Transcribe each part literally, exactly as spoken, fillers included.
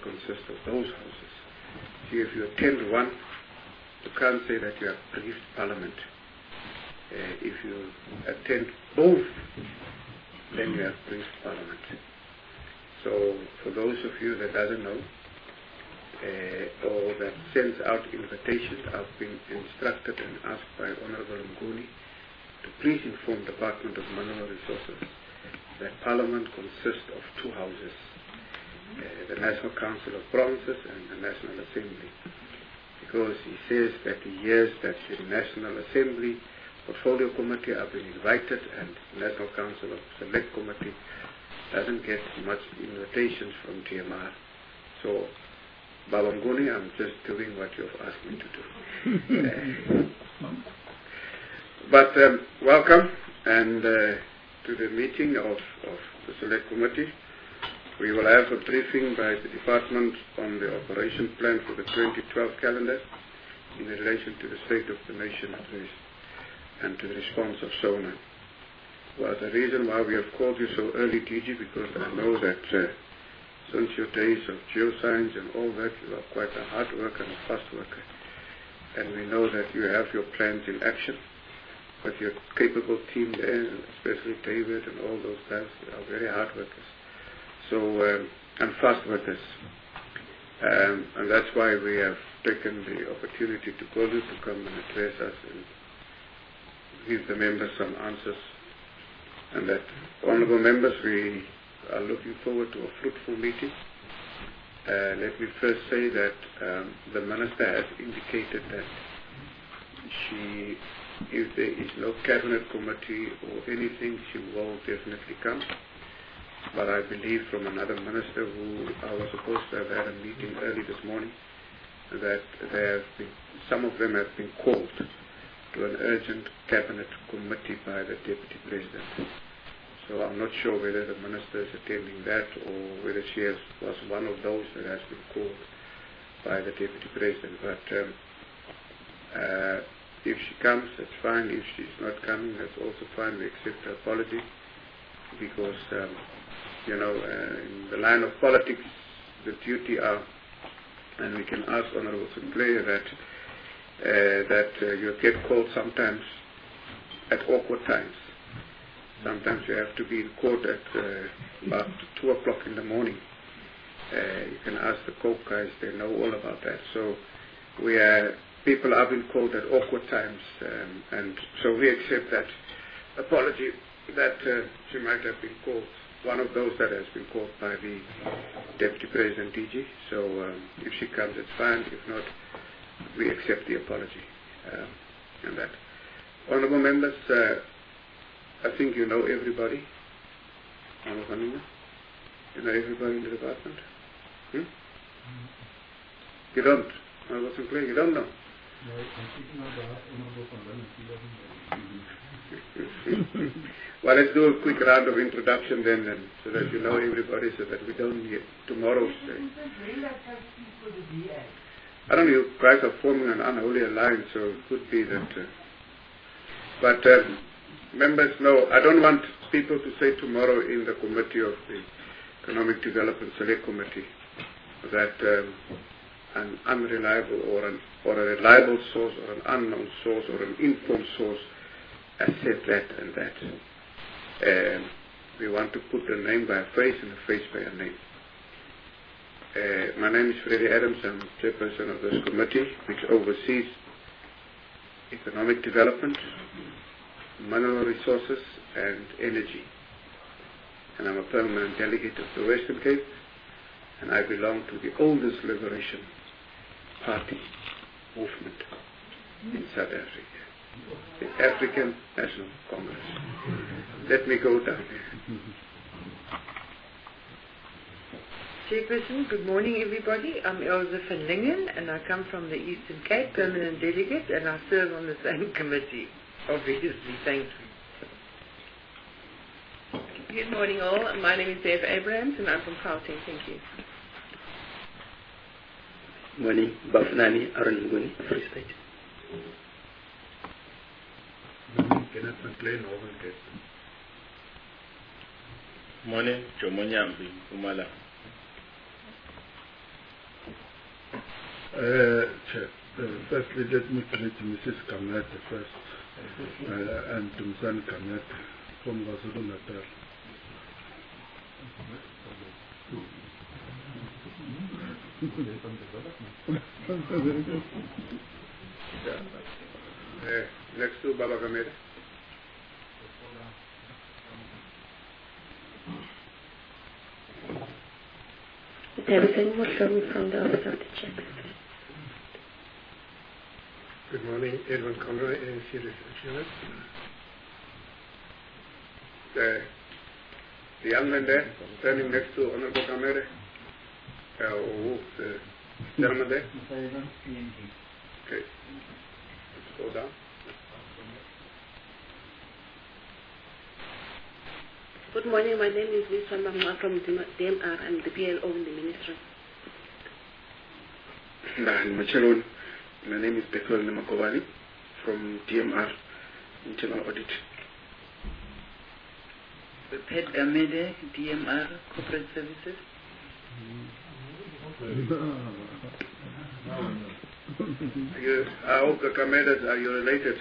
consist of those houses. See, if you attend one, you can't say that you have briefed Parliament. Uh, if you attend both, then you have briefed Parliament. So, for those of you that doesn't know, uh, or that sends out invitations, I've been instructed and asked by Honourable Mnguni to please inform the Department of Mineral Resources that Parliament consists of two houses, uh, the National Council of Provinces and the National Assembly, because he says that he hears that the National Assembly Portfolio Committee have been invited and the National Council of Select Committee doesn't get much invitations from G M R. So, Baba Mnguni, I'm just doing what you've asked me to do. uh, but um, welcome and uh, to the meeting of, of the Select Committee. We will have a briefing by the Department on the operation plan for the twenty twelve calendar in relation to the State of the Nation address and to the response of SONA. Well, the reason why we have called you so early, D G, because I know that uh, since your days of geoscience and all that, you are quite a hard worker and a fast worker. And we know that you have your plans in action, with your capable team there, especially David and all those guys. They are very hard workers. So, um, and fast workers. Um, and that's why we have taken the opportunity to call you to come and address us and give the members some answers. And that, honourable members, we are looking forward to a fruitful meeting. Uh, let me first say that um, the Minister has indicated that she, if there is no Cabinet Committee or anything, she will definitely come. But I believe from another Minister who I was supposed to have had a meeting early this morning, that there have been, some of them have been called to an urgent Cabinet Committee by the Deputy President. So I'm not sure whether the Minister is attending that or whether she has, was one of those that has been called by the Deputy President. But um, uh, if she comes, that's fine. If she's not coming, that's also fine. We accept her apology because, um, you know, uh, in the line of politics, the duty are, and we can ask Honourable Sinclair that Uh, that uh, you get called sometimes at awkward times. Sometimes you have to be in court at uh, about two o'clock in the morning. Uh, you can ask the court guys; they know all about that. So we are people have been called at awkward times, um, and so we accept that apology that uh, she might have been called. One of those that has been called by the Deputy President D G. So um, if she comes, it's fine. If not, we accept the apology um, and that. Honourable members, uh, I think you know everybody. Honourable Hanina, you know everybody in the department? Hmm? Mm-hmm. You don't? Honourable Sinclair, you don't know? No, I'm speaking on behalf of Honourable Van. Well, let's do a quick round of introduction then, then, so that you know everybody, so that we don't need tomorrow's day. I don't know, you guys are forming an unholy alliance, so it could be that. Uh, but uh, members, no, I don't want people to say tomorrow in the committee of the Economic Development Select Committee that um, an unreliable or, an, or a reliable source or an unknown source or an informed source has said that and that. Um, we want to put a name by a face and a face by a name. Uh, my name is Freddie Adams. I'm chairperson of this committee, which oversees economic development, mineral resources, and energy. And I'm a permanent delegate of the Western Cape, and I belong to the oldest liberation party movement in South Africa, the African National Congress. Let me go down here. Chairperson, good morning everybody. I'm Elsa van Lingen and I come from the Eastern Cape, permanent delegate, and I serve on the same committee, obviously. Thank you. Good morning all. My name is Dave Abrahams and I'm from Gauteng. Thank you. Morning, Bafnani Aranguni, Free State. Morning, Kenneth McLean, Northern Cape. Morning, Jomonyambi, Umala. Uh, Chair, uh, firstly, let me greet Missus Kamete first, uh, and Tumsan Kamete from KwaZulu Natal. Yeah. Uh, next to Baba Kamete. Davidson Muslim from the Office of the Chairman. Good morning, Edwin Conroy, A N C Research. The, the young man there, standing next to Honorable Kamere, uh, who, the gentleman there. Okay, let's go down. Good morning, my name is Lisa Mamma from D M R. I'm the P L O in the ministry. Machelon. My name is Bethel Nemakovani from D M R, Internal Audit. Pet Gamede, D M R, Corporate Services. You, I hope the Kamedas, are you related?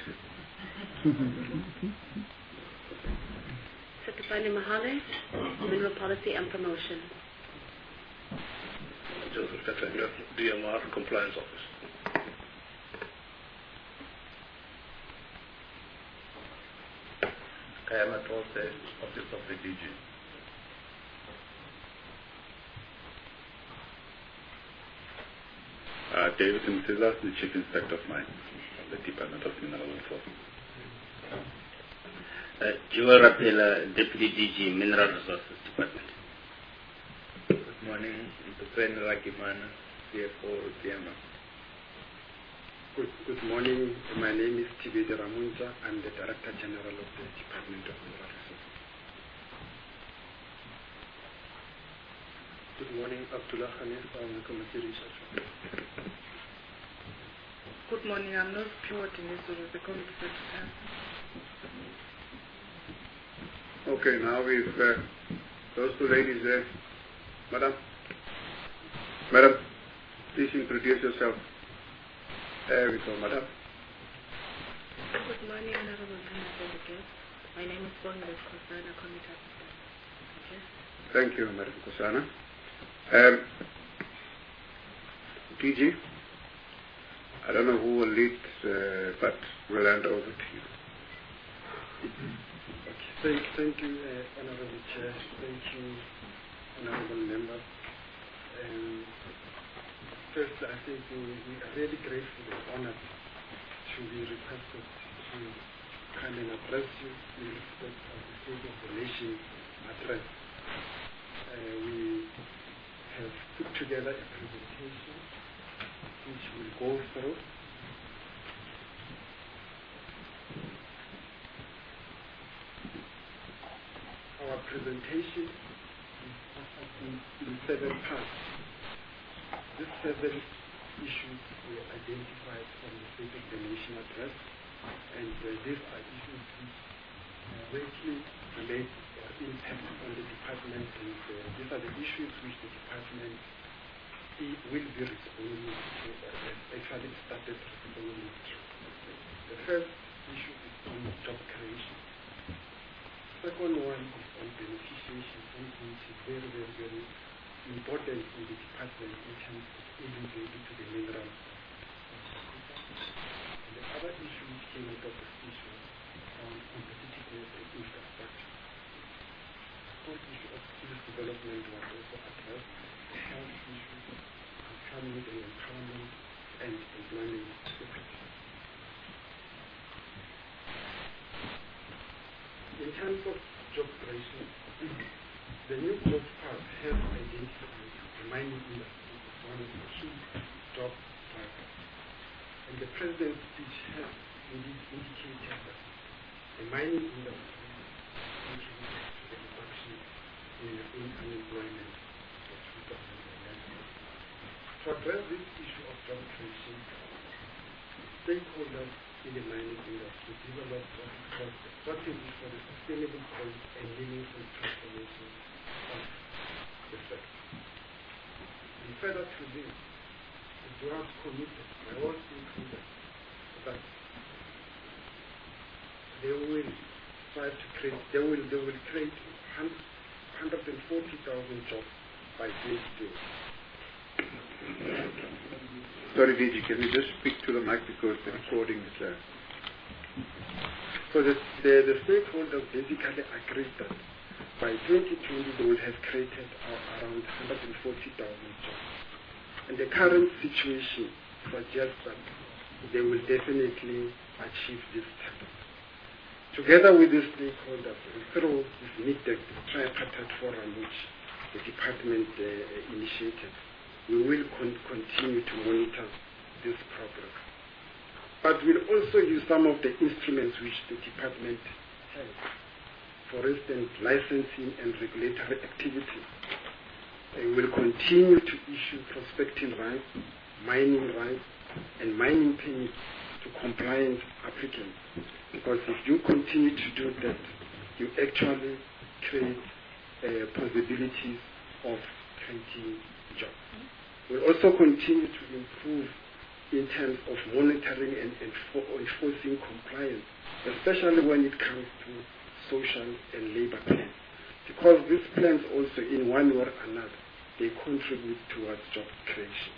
Satifani Mahale, Mineral Policy and Promotion. Joseph Katanga, D M R Compliance Office. Kayama Tose, Office of the D G. Uh, David Msila, the Chief Inspector of Mines, of the Department of Mineral Resources. Uh, Joel Rapela, Deputy D G, Mineral Resources Department. Good morning, Ben Rakimana, C F O, D M R. Good, good morning. My name is Tibede Ramunja. I'm the Director General of the Department of Mineral Resources. Good morning, Abdullah Khanis from Committee Research. Good morning, I'm not Pure Tinisuru, the Committee Secretary. Okay, now we've uh, those two ladies there. Madam, Madam, please introduce yourself. There we go, Madam. Good morning, Honorable Delegate. My name is Bonga Kosana, Committee Officer. Thank you, Madam Kosana. Um, D G, I don't know who will lead, uh, but we'll hand over to you. Okay, thank, thank you, uh, Honorable Chair. Thank you, Honorable Members. Um, first, I think we, we are really grateful and honored to be requested to come and address you in respect of the State of the Nation address. Uh, we have put together a presentation which we'll go through. Our presentation is in, in seven parts. These seven issues were identified from the State of the Nation address, and uh, these are issues which directly relate or impact on the department, and uh, these are the issues which the department will be responding to, uh, actually started responding to. The first issue is on job creation. Second one is on beneficiation, something which is very, very, very important in the department in terms of adding value to the mineral. And the other issue which came out of this issue on competitiveness and infrastructure. The whole issue of skills development was also addressed, the health issues, economic and empowerment, and employment security. In terms of job creation, the new growth path has identified the mining industry as one of the key job drivers. And the President's speech has indeed indicated that the mining industry contributes to the reduction in, in unemployment for two thousand eleven. To address this issue of job creation, stakeholders in the mining industry developed what is called the strategy for the sustainable growth and meaningful transformation of the sector. And further to this, the it was committed by all stakeholders that they will try to create, they will, they will create one hundred forty thousand jobs by twenty twenty. Sorry, D G, can you just speak to the mic because the recording is there? So the, the, the stakeholders basically agreed that by twenty twenty they will have created uh, around one hundred forty thousand jobs. And the current situation suggests that they will definitely achieve this target. Together with the stakeholders, through this MIDEC tripartite forum which the department uh, initiated, we will con continue to monitor this progress. But we'll also use some of the instruments which the department has. For instance, licensing and regulatory activity. We will continue to issue prospecting rights, mining rights, and mining permits to compliant applicants. Because if you continue to do that, you actually create uh, possibilities of creating jobs. We'll also continue to improve in terms of monitoring and enforcing compliance, especially when it comes to social and labor plans. Because these plans also, in one way or another, they contribute towards job creation.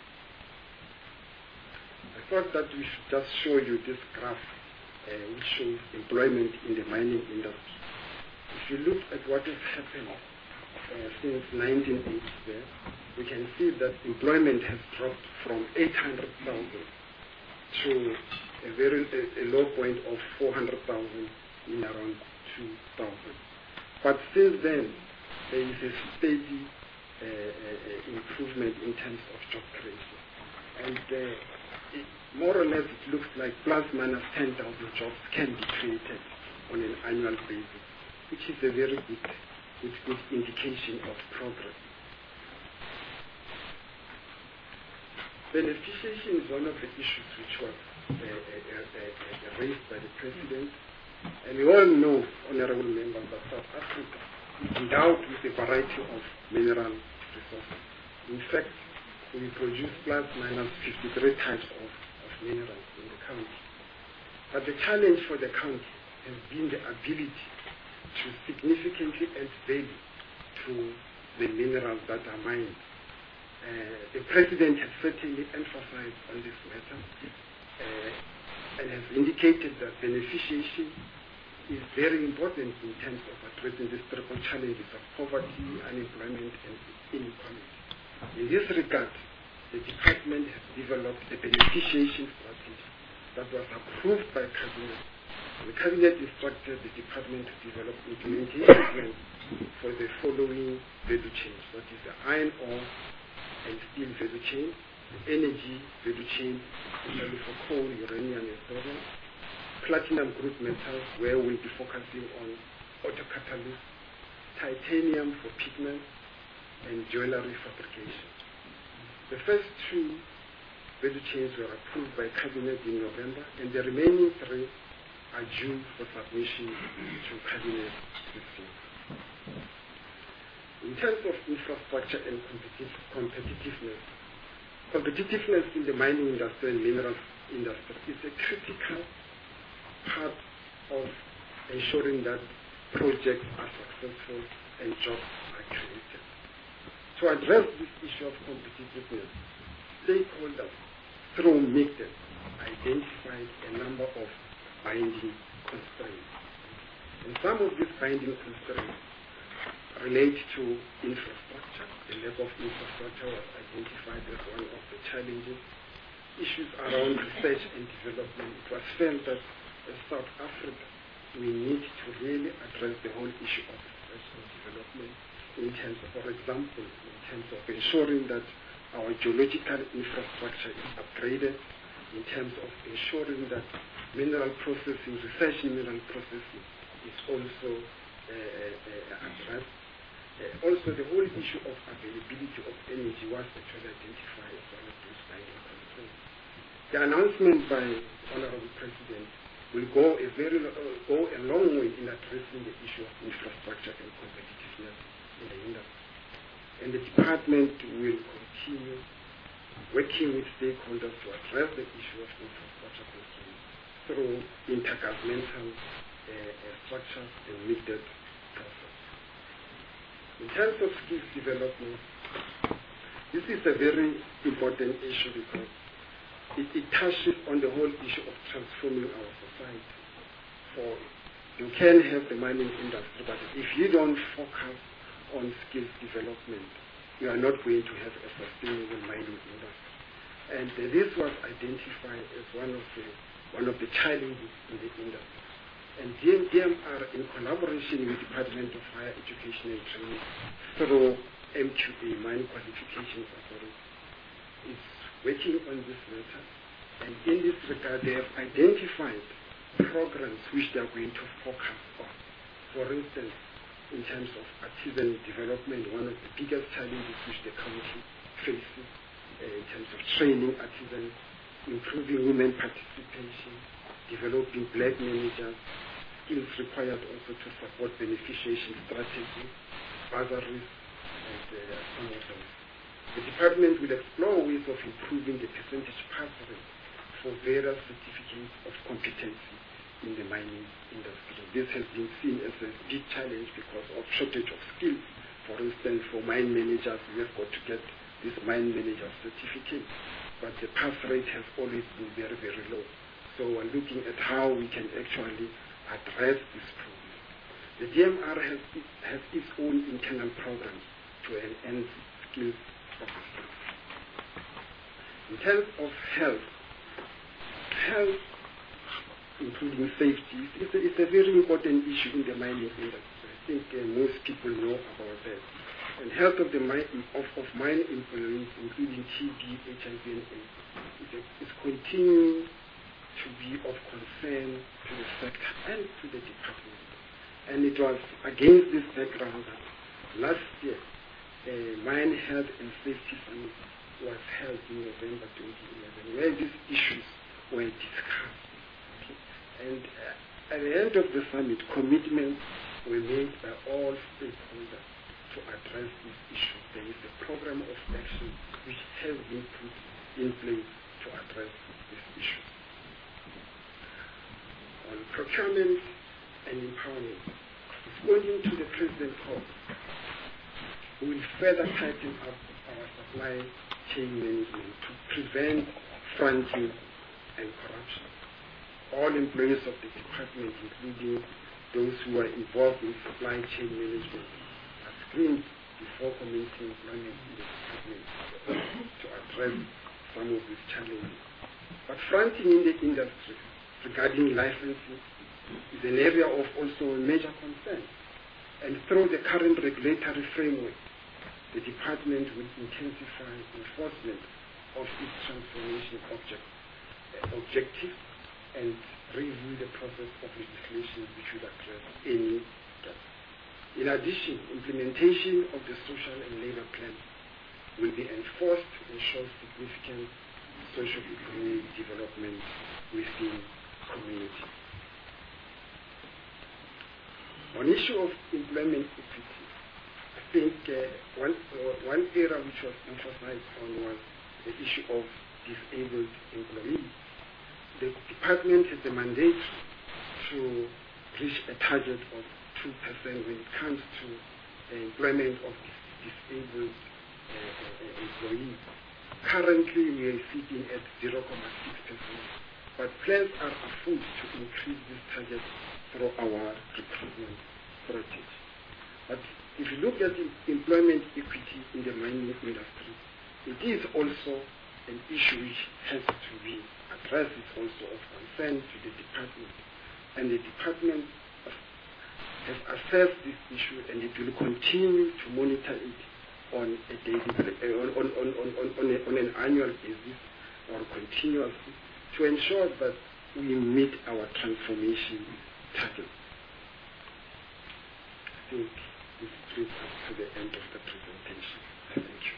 I thought that we should just show you this graph uh, which shows employment in the mining industry. If you look at what has happened uh, since nineteen eighty there, we can see that employment has dropped from eight hundred thousand to a very a, a low point of four hundred thousand in around two thousand. But since then, there is a steady uh, uh, improvement in terms of job creation. And uh, it, more or less it looks like plus minus ten thousand jobs can be created on an annual basis, which is a very good, good, good indication of progress. Beneficiation is one of the issues which was uh, uh, uh, uh, raised by the President. And we all know, honorable members, that South Africa is endowed with a variety of mineral resources. In fact, we produce plus minus fifty-three types of, of minerals in the country. But the challenge for the country has been the ability to significantly add value to the minerals that are mined. Uh, the President has certainly emphasized on this matter uh, and has indicated that beneficiation is very important in terms of addressing these triple challenges of poverty, unemployment, and inequality. In this regard, the department has developed a beneficiation strategy that was approved by Cabinet. The Cabinet instructed the department to develop implementation plans for the following value chains, that is the iron ore and steel value chain, the energy value chain, especially for coal, uranium, and thorium, platinum group metals, where we'll be focusing on autocatalysts, titanium for pigments, and jewelry fabrication. The first two value chains were approved by Cabinet in November, and the remaining three are due for submission to Cabinet this year. In terms of infrastructure and competitive, competitiveness, competitiveness in the mining industry and minerals industry is a critical part of ensuring that projects are successful and jobs are created. To address this issue of competitiveness, stakeholders through MIDEC identified a number of binding constraints. And some of these binding constraints relate to infrastructure. The lack of infrastructure was identified as one of the challenges. Issues around research and development. It was felt that as South Africa, we need to really address the whole issue of research and development in terms of, for example, in terms of ensuring that our geological infrastructure is upgraded, in terms of ensuring that mineral processing, research in mineral processing is also uh, uh, addressed. Uh, also, the whole issue of availability of energy was actually identified as one of those binding constraints. The announcement by the Honorable President will go a very uh, go a long way in addressing the issue of infrastructure and competitiveness in the industry. And the department will continue working with stakeholders to address the issue of infrastructure constraints through intergovernmental uh, uh, structures and mid-debt process. In terms of skills development, this is a very important issue because it, it touches on the whole issue of transforming our society. For you can have the mining industry, but if you don't focus on skills development, you are not going to have a sustainable mining industry. And uh, this was identified as one of the one of the challenges in the industry. And D M R, in collaboration with the Department of Higher Education and Training through M Q A, Mine Qualifications Authority, is working on this matter. And in this regard, they have identified programs which they are going to focus on. For instance, in terms of artisan development, one of the biggest challenges which the country faces uh, in terms of training artisans, improving women participation, developing black managers, skills required also to support beneficiation strategies, bursaries, and uh, some of those. The department will explore ways of improving the percentage pass rate for various certificates of competency in the mining industry. This has been seen as a big challenge because of shortage of skills. For instance, for mine managers, we have got to get this mine manager certificate, but the pass rate has always been very, very low. So we're looking at how we can actually address this problem. The D M R has, has its own internal programs to enhance skills of the staff. In terms of health, health, including safety, is a, is a very important issue in the mining industry. I think uh, most people know about that. And health of the mine, of, of mine employees, including T B, H I V, and AIDS, is, is continuing to be of concern to the sector and to the department. And it was against this background that last year, a Mine Health and Safety Summit was held in November twenty eleven, where these issues were discussed. Okay? And uh, at the end of the summit, commitments were made by all stakeholders to address this issue. There is a program of action which has been put in place to address this issue. On procurement and empowerment, responding to the President's call, we will further tighten up our supply chain management to prevent fronting and corruption. All employees of the department, including those who are involved in supply chain management, are screened before commencing employment in the department to address some of these challenges. But fronting in the industry regarding licensing is an area of also major concern. And through the current regulatory framework, the department will intensify enforcement of its transformation object, uh, objective and review the process of legislation which will address any gaps. In addition, implementation of the social and labor plan will be enforced to ensure significant socio-economic development within community. On issue of employment equity, I think uh, one, uh, one area which was emphasized on was the issue of disabled employees. The department has a mandate to reach a target of two percent when it comes to the employment of disabled uh, uh, employees. Currently, we are sitting at zero point six percent, but plans are afoot to increase this target through our recruitment strategy. But if you look at the employment equity in the mining industry, it is also an issue which has to be addressed. It's also of concern to the department. And the department has assessed this issue and it will continue to monitor it on a daily, on, on, on, on, on, a, on an annual basis or continuously to ensure that we meet our transformation target. I think this brings us to the end of the presentation. Thank you.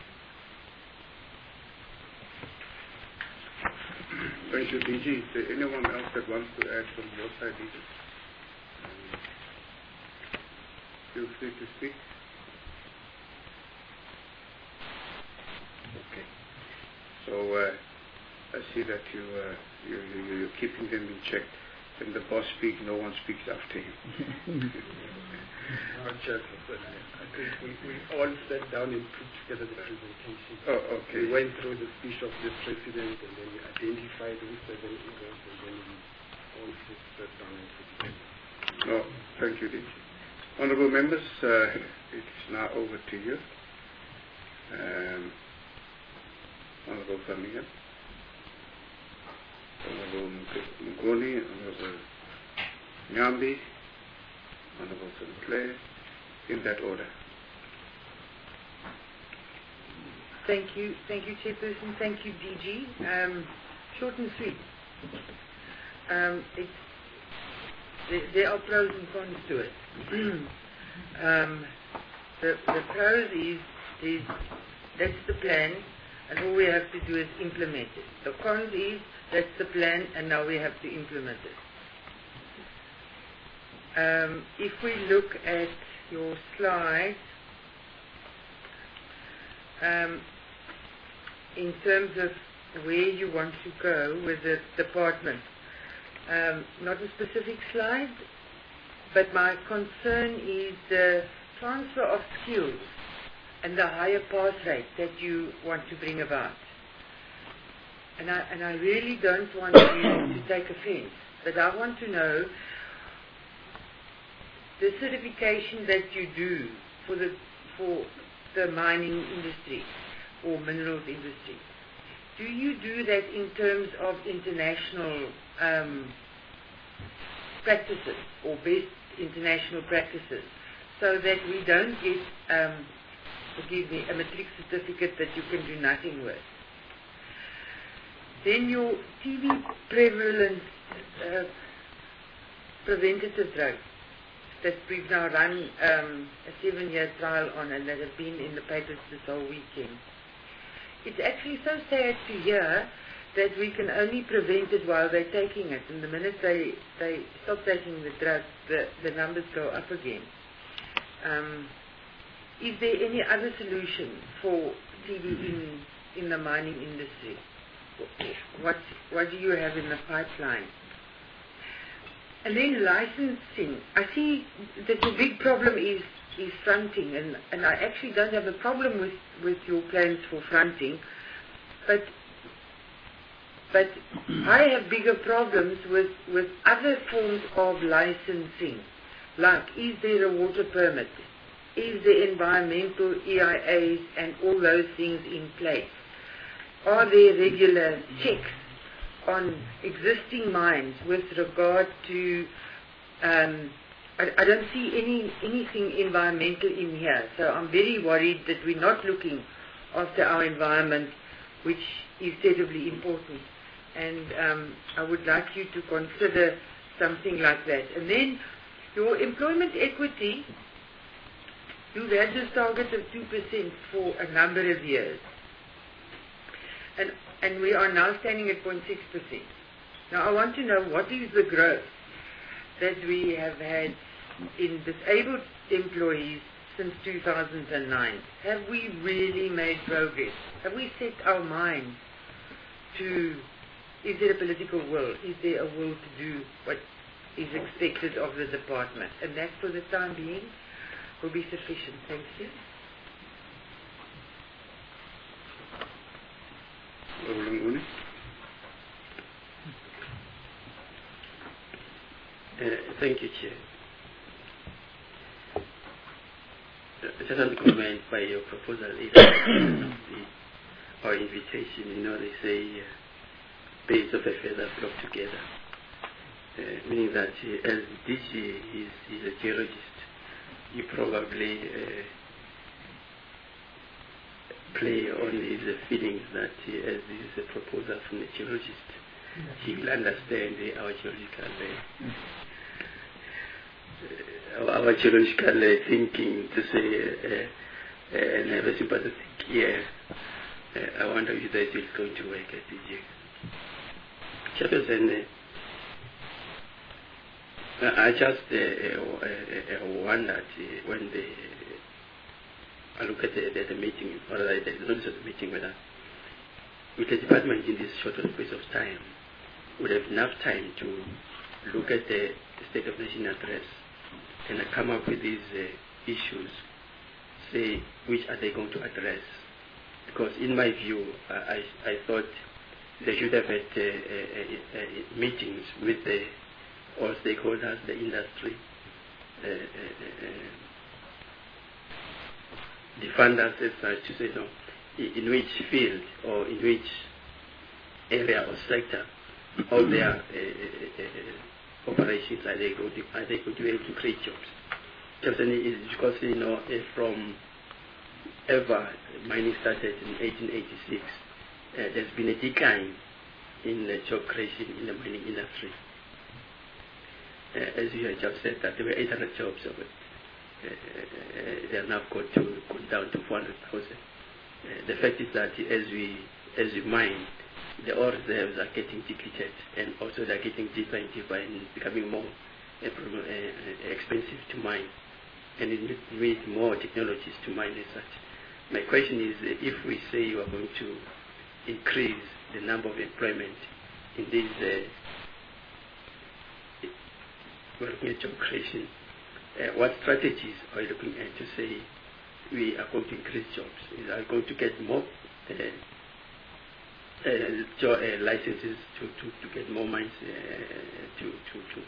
Thank you, D G. Is there anyone else that wants to add from your side, D G? Um, feel free to speak. Okay. So uh, I see that you, uh, you, you, you're keeping them in check. When the boss speaks, no one speaks after him. Our chairperson, I think we, we all sat down and put together the presentation. Oh, okay. We went through the speech of the president, and then we identified the seven areas, and then we all sat down and put it together. Oh, thank you, D G. Honourable members, uh, it's now over to you. Um, Honourable Flamingan, Honourable Mngoni, Honourable Nyambi, Honourable Sinclair, in that order. Thank you, thank you, Chairperson. Thank you, D G. Um, short and sweet. Um, it's, there, there are pros and cons to it. um, the, the pros is, is that's the plan, and all we have to do is implement it. The cons is that's the plan, and now we have to implement it. Um, if we look at your slide, um, in terms of where you want to go with the department, um, not a specific slide, but my concern is the transfer of skills and the higher pass rate that you want to bring about. And I, and I really don't want you to take offense, but I want to know the certification that you do for the for the mining industry or minerals industry. Do you do that in terms of international um, practices or best international practices, so that we don't get, um, forgive me, a matric certificate that you can do nothing with? Then your T B prevalence uh, preventative drugs that we've now run um, a seven-year trial on and that have been in the papers this whole weekend. It's actually so sad to hear that we can only prevent it while they're taking it, and the minute they, they stop taking the drug, the, the numbers go up again. Um, is there any other solution for T B in, in the mining industry? What, what do you have in the pipeline? And then licensing. I see that the big problem is, is fronting, and, and I actually don't have a problem with, with your plans for fronting, but but I have bigger problems with, with other forms of licensing, like is there a water permit, is there environmental E I As and all those things in place? Are there regular checks on existing mines with regard to, um, I, I don't see any anything environmental in here, so I'm very worried that we're not looking after our environment, which is terribly important. And um, I would like you to consider something like that. And then your employment equity, you've had this target of two percent for a number of years. And, and we are now standing at zero point six percent. Now I want to know what is the growth that we have had in disabled employees since two thousand nine. Have we really made progress? Have we set our minds to, is there a political will? Is there a will to do what is expected of the department? And that for the time being will be sufficient. Thank you. Uh, thank you, Chair. Uh, just want to comment by your proposal is the, our invitation. You know, they say uh, birds of a feather flock together, uh, meaning that uh, as D G is, is a geologist, you probably uh, play on his uh, feelings that uh, as this is a proposal from the geologist, he will understand uh, our geological uh, uh, our geological uh, thinking, to say uh, uh, and have a sympathetic ear. Uh, I wonder if that is going to work at D G. Chairperson, uh, I just uh, uh, uh, wondered uh, when they I look at the, the, the meeting, or the, the notice of the meeting, whether with the department in this short space of time would have enough time to look at the State of Nation address and come up with these uh, issues, say which are they going to address. Because in my view, uh, I, I thought they should have had uh, uh, uh, uh, meetings with the all stakeholders, the industry, uh, uh, uh, the funders as such, to say no, in which field or in which area or sector of their uh, uh, uh, operations are they going to, are they going to be able to create jobs. Just because, you know, uh, from ever mining started in eighteen eighty-six, uh, there's been a decline in uh, job creation in the mining industry. Uh, as you have just said, that there were eight hundred jobs of it. Uh, uh, they are now got to go down to four hundred thousand. Uh, the fact is that as we as we mine, the ore reserves are getting depleted, and also they are getting deeper and deeper and becoming more uh, uh, expensive to mine, and it needs more technologies to mine as such. My question is, uh, if we say you are going to increase the number of employment in this, uh, we're looking at job creation, uh, what strategies are you looking at to say we are going to increase jobs? Is are we going to get more uh, uh, jo uh, licenses to, to, to get more mines, uh, to, to, to,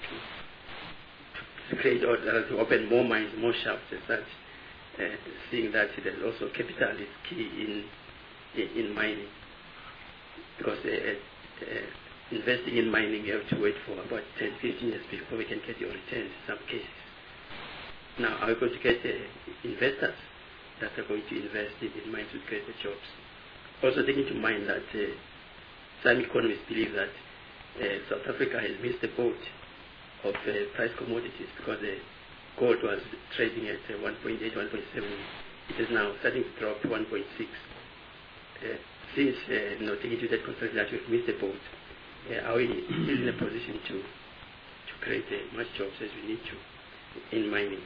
to, to create or uh, to open more mines, more shafts as such? Uh, seeing that there's also capital is key in in, in mining, because uh, uh, investing in mining you have to wait for about ten, fifteen years before we can get your returns in some cases. Now, are we going to get uh, investors that are going to invest in, in mines to create the jobs? Also taking to mind that uh, some economists believe that uh, South Africa has missed the boat of uh, price commodities, because the gold was trading at uh, one point eight, one point seven. It is now starting to drop to one point six. Uh, since uh, you know, taking into that consideration that we've missed the boat, uh, are we still in a position to to create uh, much jobs as we need to in mining?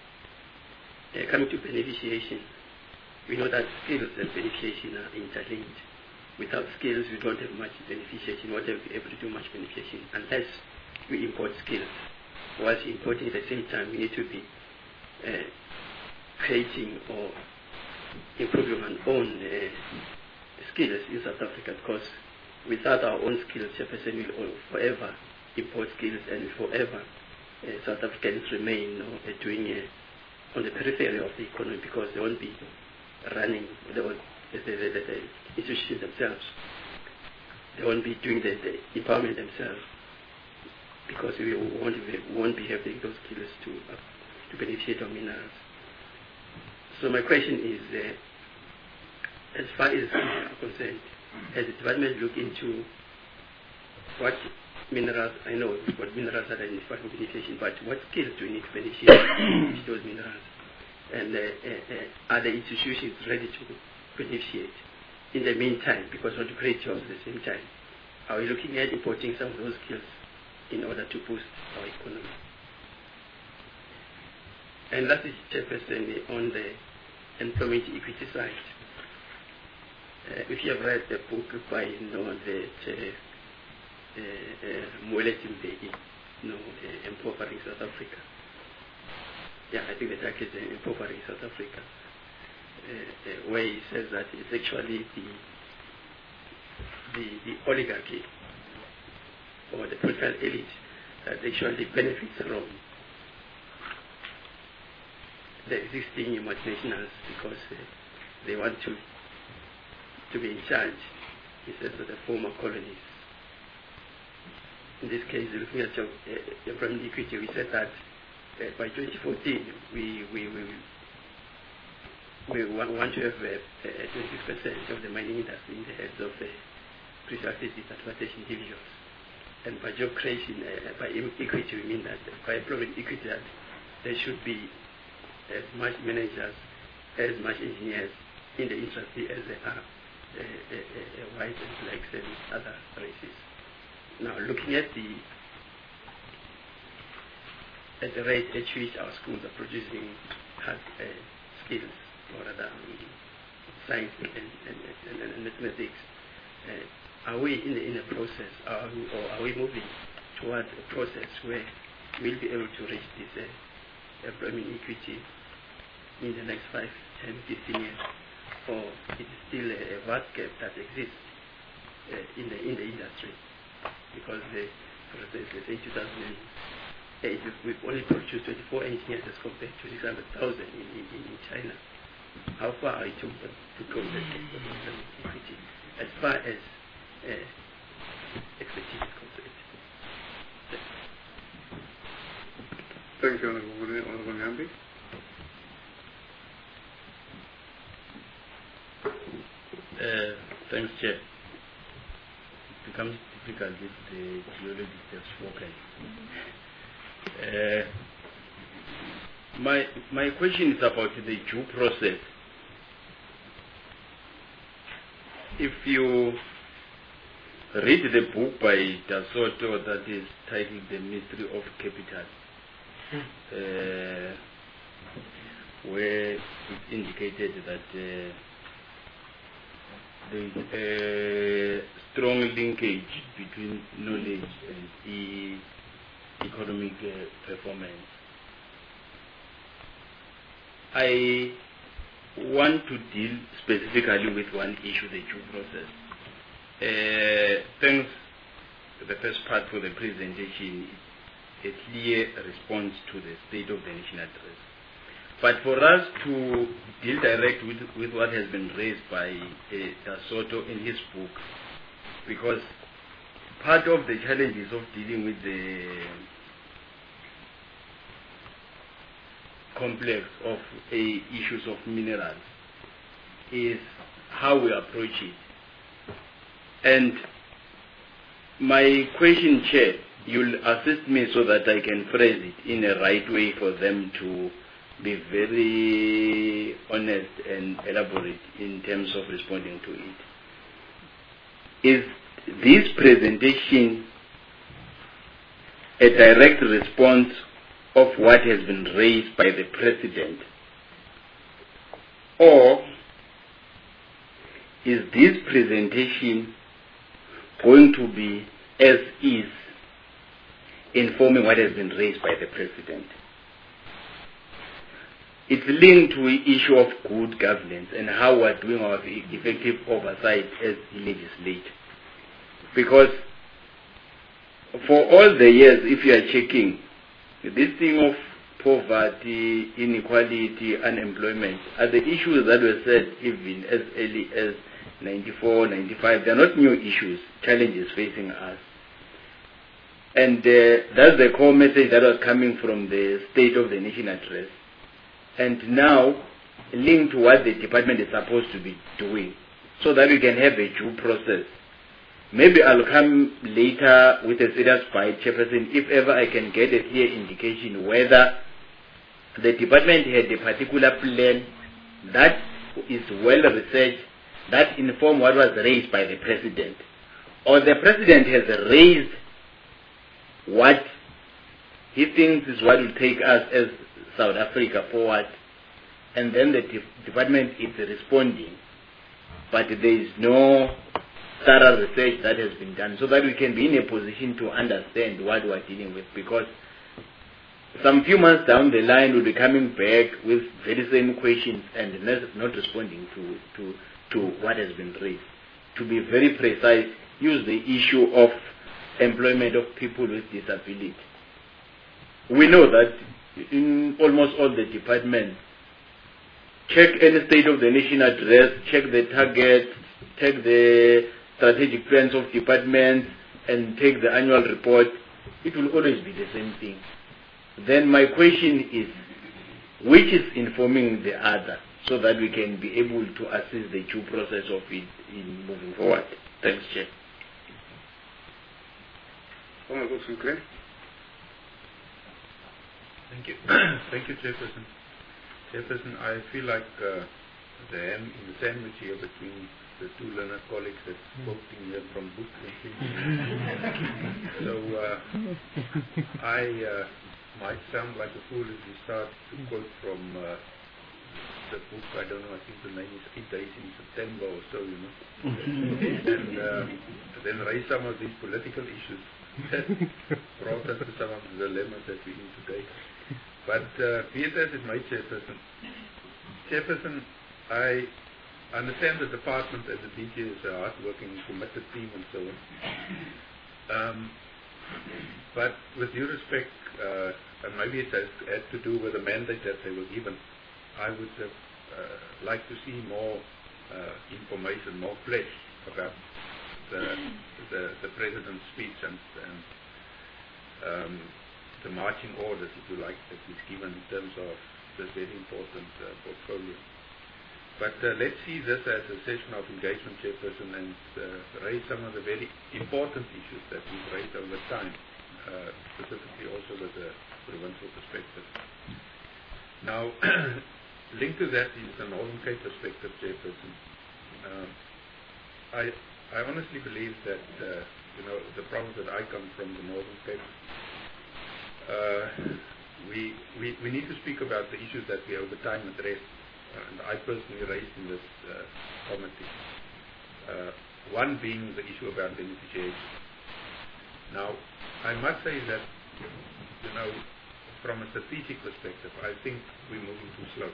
Uh, coming to beneficiation, we know that skills and beneficiation are interlinked. Without skills, we don't have much beneficiation. We won't be able to do much beneficiation unless we import skills. Whilst importing at the same time, we need to be uh, creating or improving our own uh, skills in South Africa, because without our own skills, a person will forever import skills, and forever uh, South Africans remain you know, uh, doing uh, on the periphery of the economy, because they won't be running the, the, the, the, the institutions themselves. They won't be doing the, the empowerment themselves, because we won't be, won't be having those skills to uh, to beneficiate on minerals. So my question is, uh, as far as skills are concerned, has the department looked into what minerals, I know what minerals are identified for beneficiation, but what skills do we need to beneficiate those minerals? And uh, uh, uh, are the institutions ready to beneficiate in the meantime, because we want to create jobs at the same time? Are we looking at importing some of those skills in order to boost our economy? And that is Chairperson on the employment equity side. Uh, if you have read the book by you know, the uh, uh, Moelet Mbeki, you know, uh, Empowering South Africa. Yeah, I think the title is uh, Empowering South Africa, uh, uh, where he says that it's actually the the, the oligarchy or the political elite that actually benefits from the existing multinationals, because uh, they want to to be in charge instead of the former colonies. In this case, looking at your uh, employment equity, we said that uh, by twenty fourteen we we we, we want to have twenty-six uh, percent of the mining industry in the hands of the precisely disadvantaged individuals. And by job creation, uh, by equity, we mean that by employment equity, that there should be as much managers, as much engineers in the industry as there are uh, uh, uh, whites and blacks and other races. Now, looking at the at the rate at which our schools are producing hard uh, skills, or rather um, science and, and, and, and mathematics, uh, are we in, the, in a process, are we, or are we moving towards a process where we'll be able to reach this uh, employment equity in the next five, ten, fifteen years, or it's still a, a vast gap that exists uh, in the in the industry? Because the, for instance, let's say two thousand eight, we've only produced twenty-four engineers as compared to six hundred thousand in, in, in China. How far are you to, to go with equity as far as uh, expertise is concerned? Thank you, Honorable Nyambi. Uh, thanks, Chair. It becomes difficult if the geologist has spoken. Uh, my my question is about the due process. If you read the book by Da Soto that is titled The Mystery of Capital, uh, where it indicated that uh, there is a strong linkage between knowledge and e economic uh, performance. I want to deal specifically with one issue, the due process. Uh, thanks to the first part for the presentation, a clear response to the State of the Nation address. But for us to deal direct with, with what has been raised by uh, Da Soto in his book, because part of the challenges of dealing with the complex of uh, issues of minerals is how we approach it. And my question, Chair, you'll assist me so that I can phrase it in a right way for them to be very honest and elaborate in terms of responding to it. Is this presentation a direct response of what has been raised by the President, or is this presentation going to be as is, informing what has been raised by the President? It's linked to the issue of good governance and how we're doing our effective oversight as the legislature. Because for all the years, if you are checking, this thing of poverty, inequality, unemployment are the issues that were said even as early as ninety-four, ninety-five. They are not new issues, challenges facing us. And uh, that's the core message that was coming from the State of the Nation address. And now linked to what the department is supposed to be doing, so that we can have a due process. Maybe I'll come later with a serious bite, Chairperson, if ever I can get a clear indication whether the department had a particular plan that is well researched, that informs what was raised by the President, or the President has raised what he thinks is what will take us as South Africa forward, and then the de department is responding, but there is no thorough research that has been done, so that we can be in a position to understand what we are dealing with. Because some few months down the line, we'll be coming back with very same questions and not responding to, to, to what has been raised. To be very precise, use the issue of employment of people with disability. We know that in almost all the departments, check any State of the Nation address, check the target, check the strategic plans of departments, and take the annual report, it will always be the same thing. Then my question is, which is informing the other, so that we can be able to assist the due process of it in moving forward? Thanks, Chair. Honorable Sinclair. Thank you. Thank you, Chairperson. Chairperson, I feel like uh, the ham in the sandwich here between the two learned colleagues that spoke here from books and things. So uh, I uh, might sound like a fool if we start to quote from uh, a book, I don't know, I think the name is Eight Days in September or so, you know. and um, then raise some of these political issues that brought us to some of the dilemmas that we're in today. But uh, be it as it may, Chairperson, Chairperson, I understand the department and the D G is a hard-working, committed team and so on. Um, but with due respect, uh, and maybe it has had to do with the mandate that they were given, I would have uh, liked to see more uh, information, more flesh about the, the, the President's speech and, and um, the marching orders, if you like, that he's given in terms of this very important uh, portfolio. But uh, let's see this as a session of engagement, Chairperson, and uh, raise some of the very important issues that we've raised over time, uh, specifically also with the provincial perspective. Now, linked to that is the Northern Cape perspective, Chairperson. Um, I, I honestly believe that, uh, you know, the province that I come from, the Northern Cape, uh, we, we, we need to speak about the issues that we over time addressed. And I personally raised in this uh, committee. Uh, one being the issue about beneficiation. Now, I must say that, you know, from a strategic perspective, I think we're moving too slow.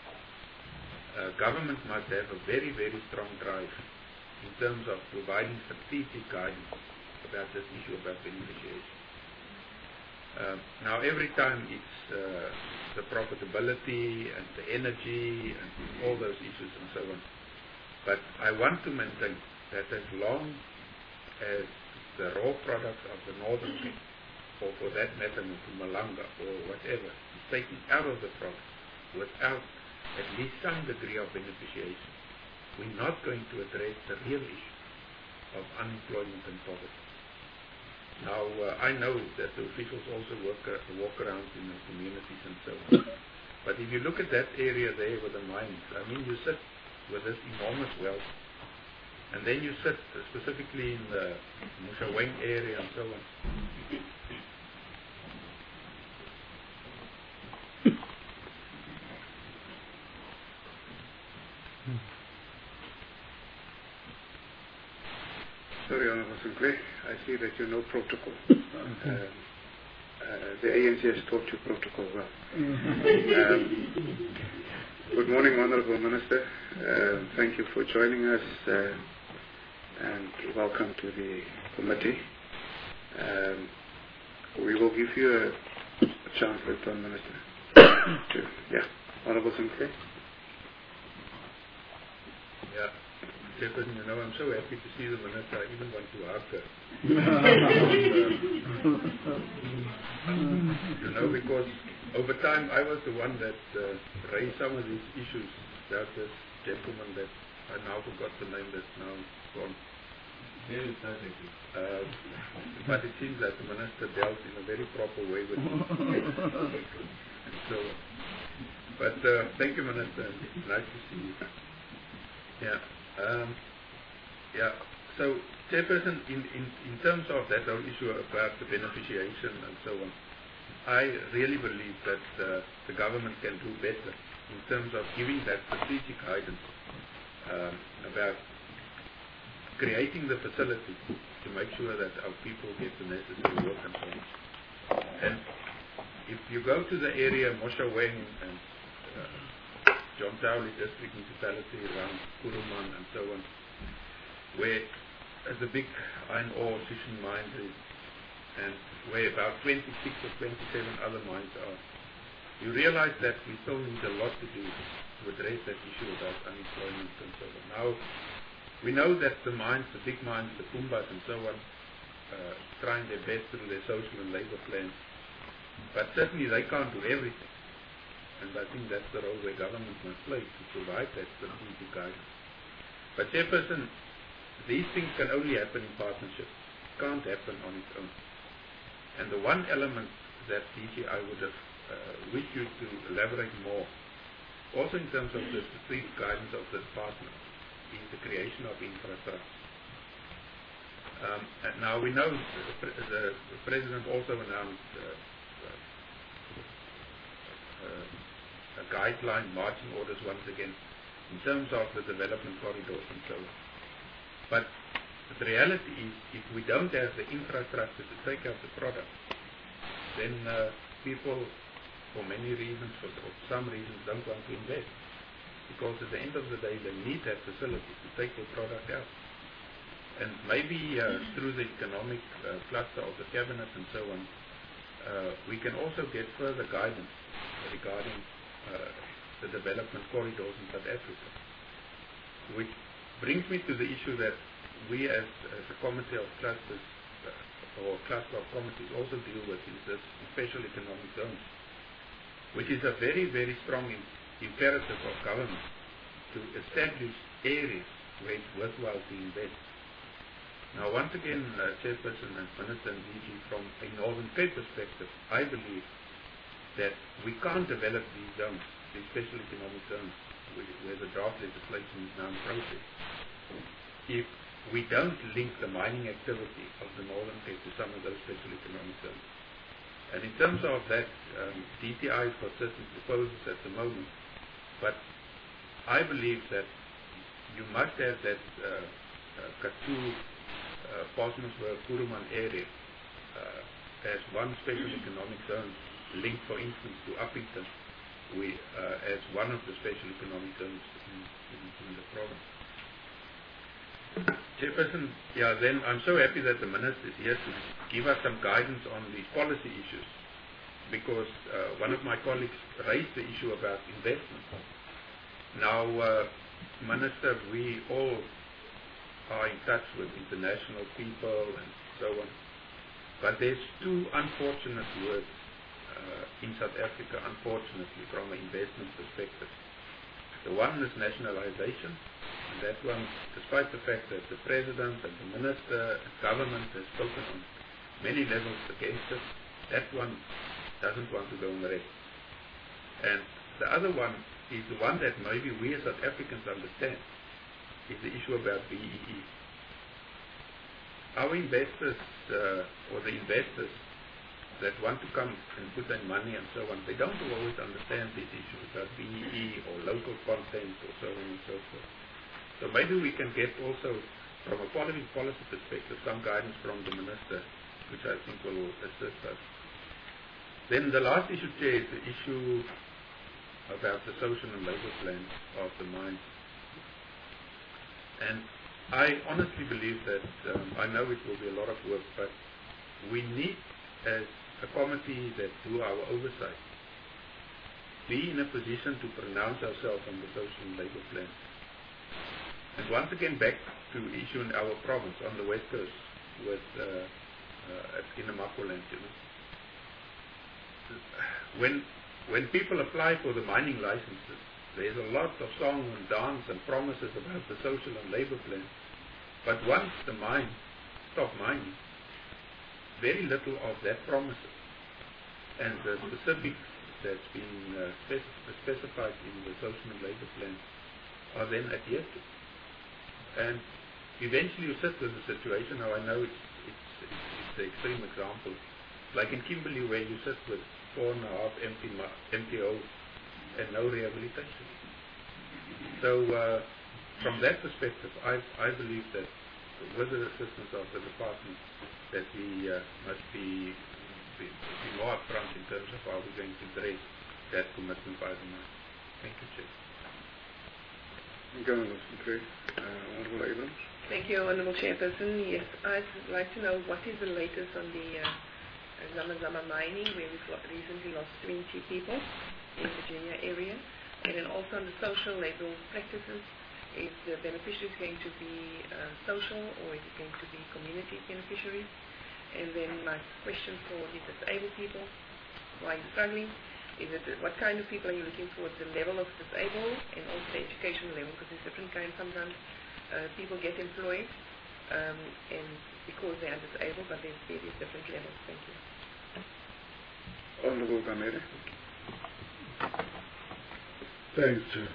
Uh, government must have a very, very strong drive in terms of providing strategic guidance about this issue about beneficiation. Uh, now, every time it's uh, the profitability and the energy and all those issues and so on. But I want to maintain that as long as the raw products of the Northern Cape, or for that matter, Mpumalanga or whatever, is taken out of the province without at least some degree of beneficiation, we're not going to address the real issue of unemployment and poverty. Now, uh, I know that the officials also work, uh, walk around in the communities and so on. But if you look at that area there with the mines, I mean, you sit with this enormous wealth, and then you sit uh, specifically in the Mushaweng area and so on. Sorry, Honourable Sinclair, I see that you know protocol. uh, uh, the A N C has taught you protocol well. um, good morning, Honourable Minister. Uh, thank you for joining us uh, and welcome to the committee. Um, we will give you a, a chance later on, Minister. to, yeah, Honourable Sinclair. Yeah. Chairperson, you know, I'm so happy to see the minister, I even want to hug her. You know, because over time I was the one that uh, raised some of these issues about this gentleman that I now forgot the name that's now gone. Uh, but it seems that the minister dealt in a very proper way with him. And so, but uh, thank you, Minister. It's nice to see you. Yeah. Um, yeah, so Chairperson, in, in, in terms of that whole issue about the beneficiation and so on, I really believe that uh, the government can do better in terms of giving that strategic guidance um, about creating the facility to make sure that our people get the necessary work and so on. And if you go to the area Moshaweng and uh, John Towley district municipality around Kuruman and so on, where the big iron ore Sishen mines is, and where about twenty-six or twenty-seven other mines are, you realize that we still need a lot to do to address that issue about unemployment and so on. Now, we know that the mines, the big mines, the Pumbas and so on, uh, trying their best through their social and labor plans, but certainly they can't do everything. And I think that's the role where government must play, to provide that strategic guidance. But Chairperson, these things can only happen in partnership. It can't happen on its own. And the one element that D G I would have uh, wished you to elaborate more, also in terms of the strategic guidance of the department, is the creation of infrastructure. Um, and now we know the, the, the President also announced uh, uh, uh, a guideline, marching orders once again, in terms of the development corridors and so on. But the reality is, if we don't have the infrastructure to take out the product, then uh, people, for many reasons, for, for some reasons, don't want to invest. Because at the end of the day, they need that facility to take their product out. And maybe uh, through the economic uh, cluster of the cabinet and so on, uh, we can also get further guidance regarding uh, the development corridors in South Africa. Which brings me to the issue that we as, as a committee of clusters, uh, or cluster of committees also deal with, is this special economic zones, which is a very, very strong in, imperative of government to establish areas where it's worthwhile to invest. Now, once again, uh, Chairperson and Minister and D G, from a Northern Cape perspective, I believe that we can't develop these zones, these special economic zones, where, where the draft legislation is now in process, if we don't link the mining activity of the Northern Cape to some of those special economic zones. And in terms of that, um, D T I has got certain proposals at the moment, but I believe that you must have that uh, uh, Kathu, uh, Bosmansberg, Kuruman area uh, as one special economic zone linked, for instance, to Uppington, we, uh, as one of the special economic zones in, in, in the province. Chairperson, yeah, then I'm so happy that the Minister is here to give us some guidance on these policy issues, because uh, one of my colleagues raised the issue about investment. Now, uh, Minister, we all are in touch with international people and so on, but there's two unfortunate words uh, in South Africa, unfortunately, from an investment perspective. The one is nationalization, and that one, despite the fact that the President and the Minister and government has spoken on many levels against it, that one doesn't want to go on the rest. And the other one is the one that maybe we as South Africans understand, is the issue about B E E. Our investors, uh, or the investors that want to come and put in money and so on, they don't always understand these issues about B E E or local content or so on and so forth. So maybe we can get also, from a policy policy perspective, some guidance from the Minister, which I think will assist us. Then the last issue, Chair, is the issue about the social and labor plans of the mines. And I honestly believe that, um, I know it will be a lot of work, but we need, as a committee that do our oversight, be in a position to pronounce ourselves on the social and labor plans. And once again, back to the issue in our province on the west coast with uh, uh, at Kinamakoland, you know. When when people apply for the mining licenses, there's a lot of song and dance and promises about the social and labor plan. But once the mine stop mining, very little of that promises. And the specifics that's been uh, spec specified in the social and labor plan are then adhered to. And eventually you sit with the situation. Now I know it's, it's, it's, it's the extreme example, like in Kimberley, where you sit with four and a half empty M T Os and no rehabilitation. So uh, from that perspective, I, I believe that with the assistance of the department, that we uh, must be, be, be more upfront in terms of how we're going to address that commitment by the mine. Thank you, Chair. Thank you, Honourable uh, Honourable Abrams. Thank you, Honourable Chairperson. Yes, I'd like to know what is the latest on the uh, Zama Zama mining, where we've got recently lost twenty people in the Virginia area, and then also on the social labor practices. Is the beneficiaries going to be uh, social, or is it going to be community beneficiaries? And then my question for the disabled people, why are you struggling? Is it what kind of people are you looking for? The level of disabled and also the educational level, because there's different kinds. Sometimes uh, people get employed um, and because they are disabled, but there's various different levels. Thank you. Honourable Gamere. Thanks, Chair.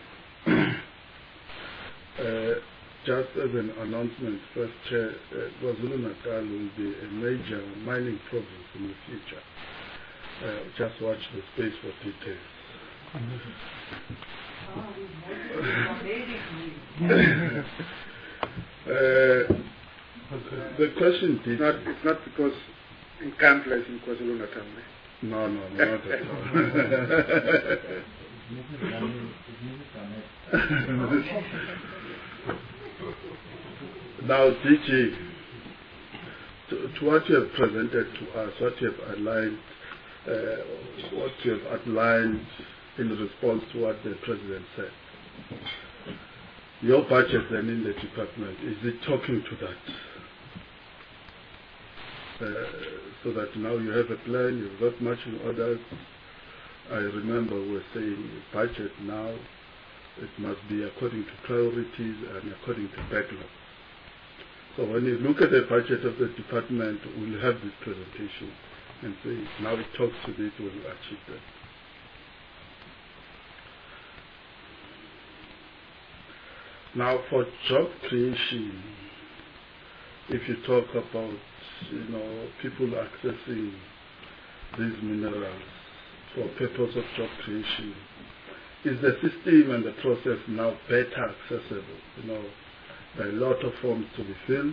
uh, just as an announcement, first, Chair, uh, KwaZulu-Natal will be a major mining province in the future. Uh, just watch the space for details. uh, the question is not, it's not because in countries in KwaZulu-Natal. No, no, not at all. Now, D G, to, to what you have presented to us, what you have outlined, uh, what you have outlined in response to what the President said, your budget then in the department, is it talking to that? Uh, so that now you have a plan, you've got marching orders. I remember we were saying budget now, it must be according to priorities and according to backlog. So when you look at the budget of the department, we'll have this presentation and say, now it talks to this, we'll achieve that. Now for job creation, if you talk about, you know, people accessing these minerals for purpose of job creation, is the system and the process now better accessible? You know, there are a lot of forms to be filled.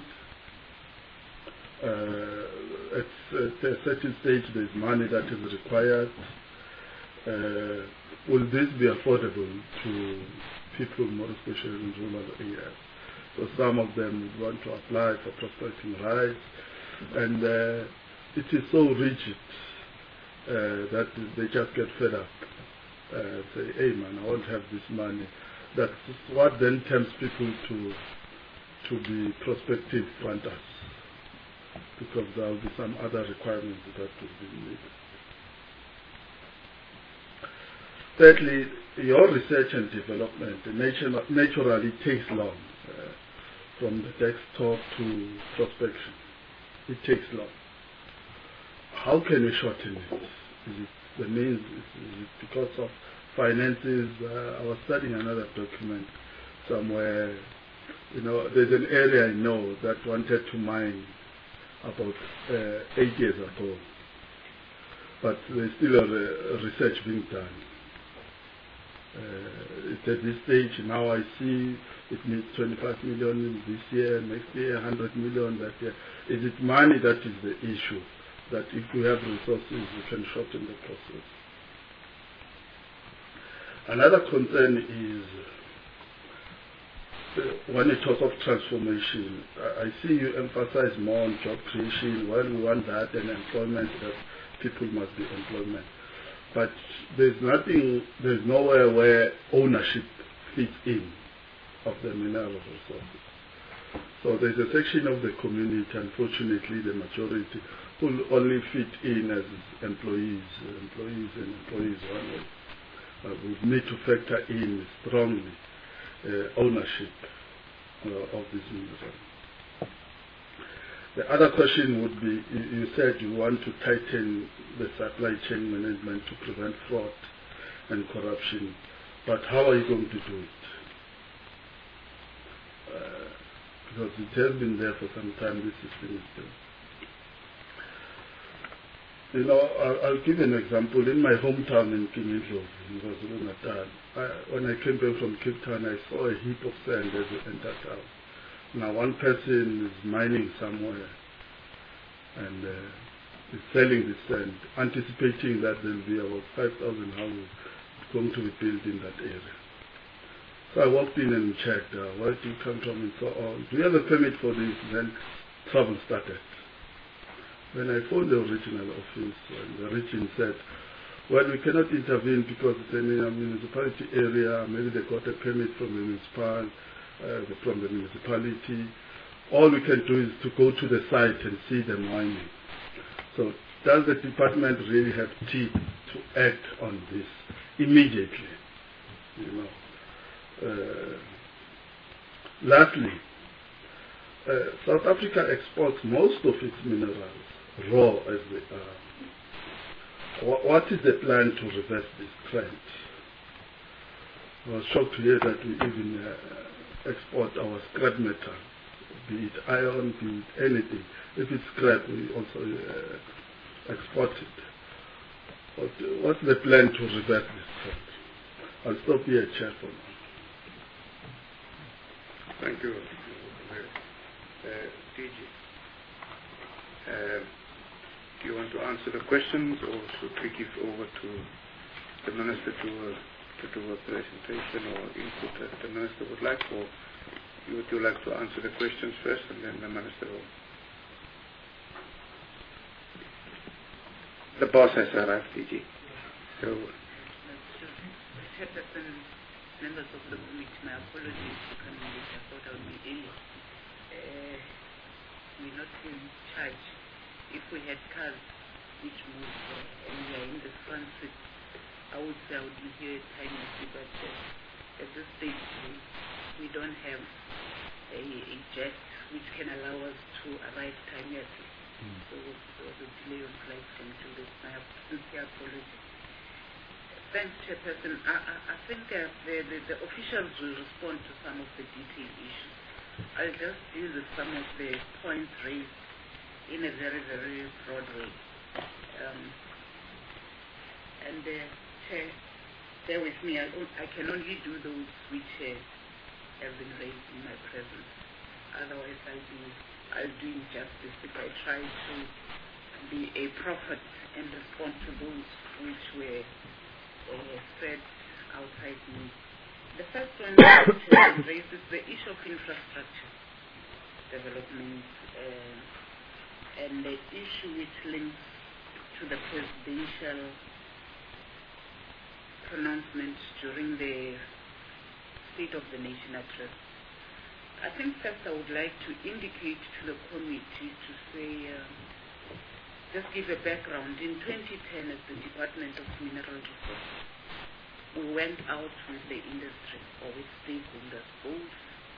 Uh, at, at a certain stage, there's money that is required. Uh, will this be affordable to people, more especially in rural areas? So some of them would want to apply for prospecting rights, and uh, it is so rigid uh, that they just get fed up. Uh, say, hey man, I won't have this money. That's what then tempts people to to be prospective hunters, because there will be some other requirements that will be needed. Thirdly, your research and development nature, naturally takes long, uh, from the desktop to prospection. It takes long. How can we shorten it? Is it the means? Is it because of finances? Uh, I was studying another document somewhere. You know, there's an area I know that wanted to mine about uh, eight years ago, but there's still a, a research being done. Uh, it's at this stage now. I see it needs twenty-five million this year, next year one hundred million that year. Is it money that is the issue? That if we have resources, we can shorten the process. Another concern is uh, when you talk of transformation, I, I see you emphasize more on job creation. Well, we want that and employment, that people must be employment. But there's nothing, there's nowhere where ownership fits in of the mineral resources. So there's a section of the community, unfortunately the majority, who only fit in as employees, employees and employees only. Uh, we need to factor in strongly uh, ownership uh, of this mineral. The other question would be, you said you want to tighten the supply chain management to prevent fraud and corruption, but how are you going to do it? Uh, because it has been there for some time, this system is there. You know, I'll, I'll give an example. In my hometown in Kimidlo, in KwaZulu-Natal, when I came back from Cape Town, I saw a heap of sand as I entered town. Now one person is mining somewhere and uh, is selling this sand, anticipating that there will be about five thousand houses going to be built in that area. So I walked in and checked, uh, where do you come from and so on. Do you have a permit for this? Then trouble started. When I phoned the regional office, and the region said, well, we cannot intervene because it's in a municipality area, maybe they got a permit from the municipal, uh, from the municipality. All we can do is to go to the site and see them mining. So does the department really have teeth to act on this immediately? You know. Uh, lastly, uh, South Africa exports most of its minerals raw as they are. What, what is the plan to reverse this trend? I was shocked to hear that we even uh, export our scrap metal, be it iron, be it anything. If it's scrap, we also uh, export it. What, what's the plan to reverse this trend? I'll stop here, Chair, for now. Thank you. Uh, D G, uh, do you want to answer the questions, or should we give over to the Minister to, uh, to do a presentation or input that the Minister would like, or would you like to answer the questions first and then the Minister will? The boss has arrived, D G. So, Chairperson, members of the committee, my apologies for coming late. I thought I would be early. Uh, we're not in charge. If we had cars which move uh, and we are in the front seat, I would say I would be here timelessly, but uh, at this stage we, we don't have a, a jet which can allow us to arrive timelessly. Mm. So there was a delay on flights until this. My sincere apologies. Thanks, Chairperson. I, I, I think uh, the, the, the officials will respond to some of the detailed issues. I'll just deal with some of the points raised in a very, very broad way. Um, and uh, Chair, bear with me. I, don't, I can only do those which uh, have been raised in my presence. Otherwise, I'll do, I'll do injustice if I try to be a prophet and respond to those which were uh, said outside me. The first one that raises the issue of infrastructure development uh, and the issue which links to the presidential pronouncement during the State of the Nation address. I think first I would like to indicate to the committee to say, uh, just give a background. In twenty ten, as the Department of Mineral Resources, we went out with the industry, or with stakeholders, both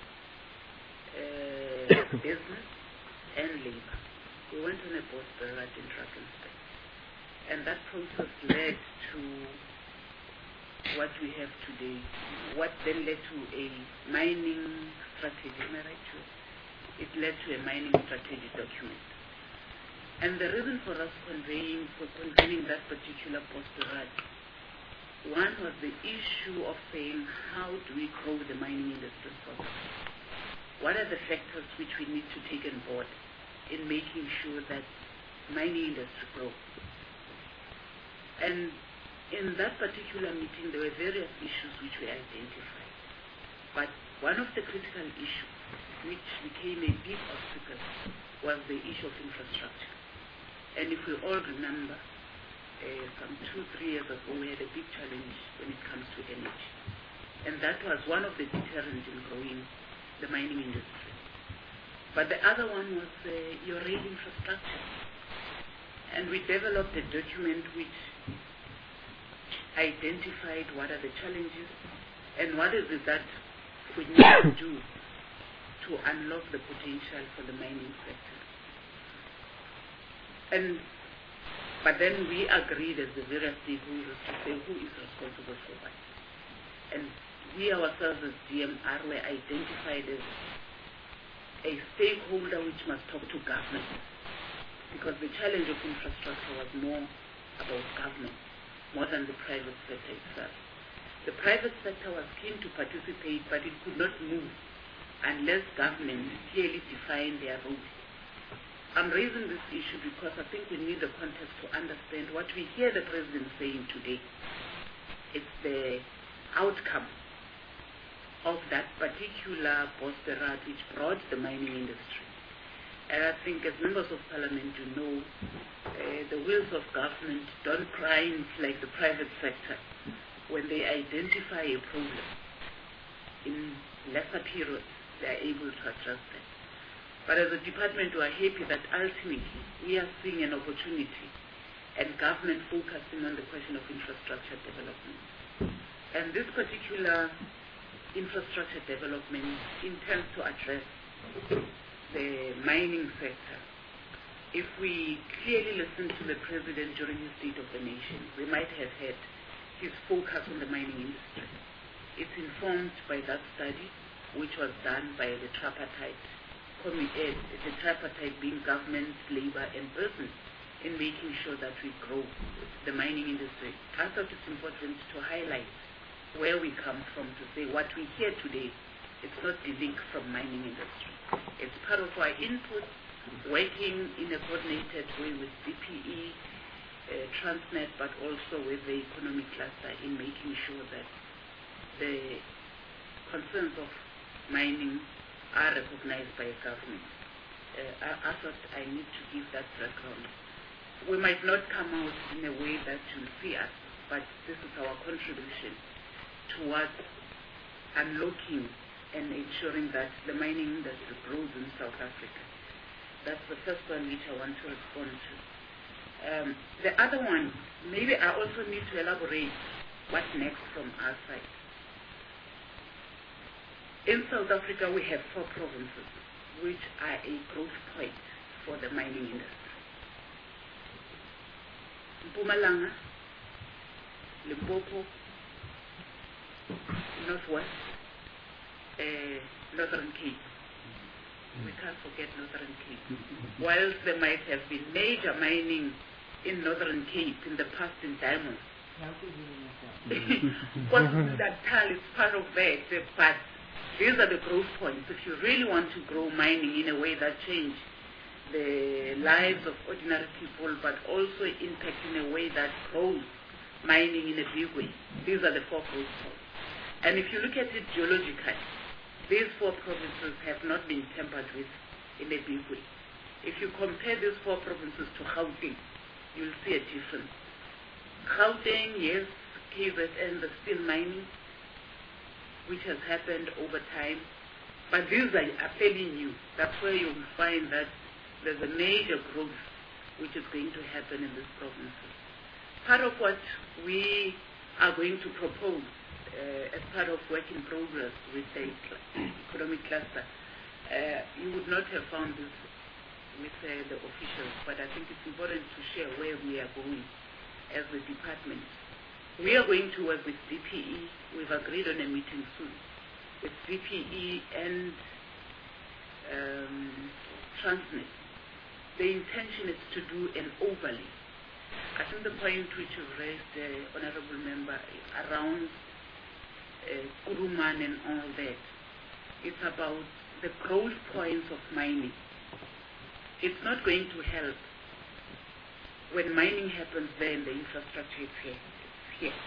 uh, business and labor. We went on a boat ride in Drakenstein. And that process led to what we have today, what then led to a mining strategy, am I right? It led to a mining strategy document. And the reason for us conveying, for convening that particular postulat, one was the issue of saying, how do we grow the mining industry further? What are the factors which we need to take on board in making sure that mining industry grows? And in that particular meeting, there were various issues which we identified. But one of the critical issues which became a big obstacle was the issue of infrastructure. And if we all remember, uh, some two, three years ago, we had a big challenge when it comes to energy. And that was one of the deterrents in growing the mining industry. But the other one was uh, your rail infrastructure. And we developed a document which identified what are the challenges and what is it that we need to do to unlock the potential for the mining sector. And but then we agreed as the various stakeholders to say who is responsible for what. And we ourselves as D M R were identified as a stakeholder which must talk to government, because the challenge of infrastructure was more about government, more than the private sector itself. The private sector was keen to participate, but it could not move unless government clearly defined their role. I'm raising this issue because I think we need the context to understand what we hear the President saying today. It's the outcome of that particular postulat which brought the mining industry. And I think as members of parliament, you know, uh, the wheels of government don't grind like the private sector when they identify a problem. In lesser periods, they are able to address that. But as a department, we are happy that ultimately we are seeing an opportunity and government focusing on the question of infrastructure development. And this particular infrastructure development intends to address the mining sector. If we clearly listen to the President during his State of the Nation, we might have had his focus on the mining industry. It's informed by that study, which was done by the tripartite committee, the tripartite being government, labor, and business, in making sure that we grow the mining industry. I thought it's important to highlight where we come from to say what we hear today, it's not delinqued from mining industry. It's part of our input, working in a coordinated way with D P E, uh, Transnet, but also with the economic cluster in making sure that the concerns of mining are recognized by government. Uh, I, I thought I need to give that background. We might not come out in a way that you'll see us, but this is our contribution towards unlocking and ensuring that the mining industry grows in South Africa. That's the first one which I want to respond to. Um, the other one, maybe I also need to elaborate what next from our side. In South Africa, we have four provinces which are a growth point for the mining industry. Mpumalanga, Limpopo, Northwest, uh, Northern Cape. We can't forget Northern Cape. Whilst there might have been major mining in Northern Cape in the past in diamonds, KwaZulu-Natal is part of that, but these are the growth points. If you really want to grow mining in a way that change the lives of ordinary people, but also impact in a way that grows mining in a big way, these are the four growth points. And if you look at it geologically, these four provinces have not been tampered with in a big way. If you compare these four provinces to Gauteng, you'll see a difference. Gauteng, yes, K Z N, the steel mining, which has happened over time, but these are, are fairly new. That's where you will find that there's a major growth which is going to happen in these provinces. Part of what we are going to propose uh, as part of work in progress with the economic cluster, uh, you would not have found this with uh, the officials, but I think it's important to share where we are going as the department. We are going to work with D P E. We've agreed on a meeting soon with D P E and um, Transnet. The intention is to do an overlay. I think the point which you've raised, uh, Honorable Member, around uh, Kuruman and all that, it's about the growth points of mining. It's not going to help when mining happens there and the infrastructure is here. It's here.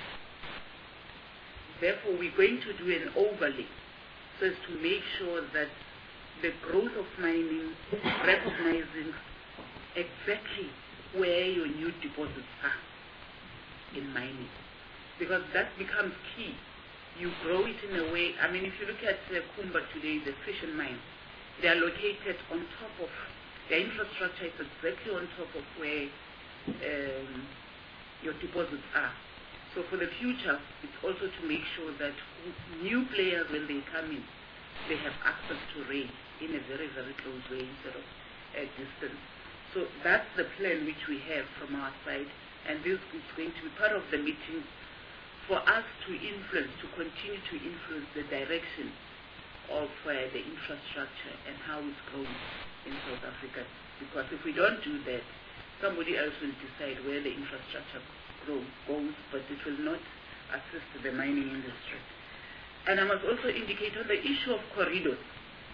Therefore, we're going to do an overlay so as to make sure that the growth of mining recognizing exactly where your new deposits are in mining. Because that becomes key. You grow it in a way, I mean, if you look at uh, Kumba today, the fission mines, they are located on top of, their infrastructure is exactly on top of where um, your deposits are. So for the future, it's also to make sure that new players, when they come in, they have access to rail in a very, very close way instead of a distance. So that's the plan which we have from our side, and this is going to be part of the meeting for us to influence, to continue to influence the direction of uh, the infrastructure and how it's growing in South Africa. Because if we don't do that, somebody else will decide where the infrastructure grow, goes, but it will not assist the mining industry. And I must also indicate on the issue of corridors,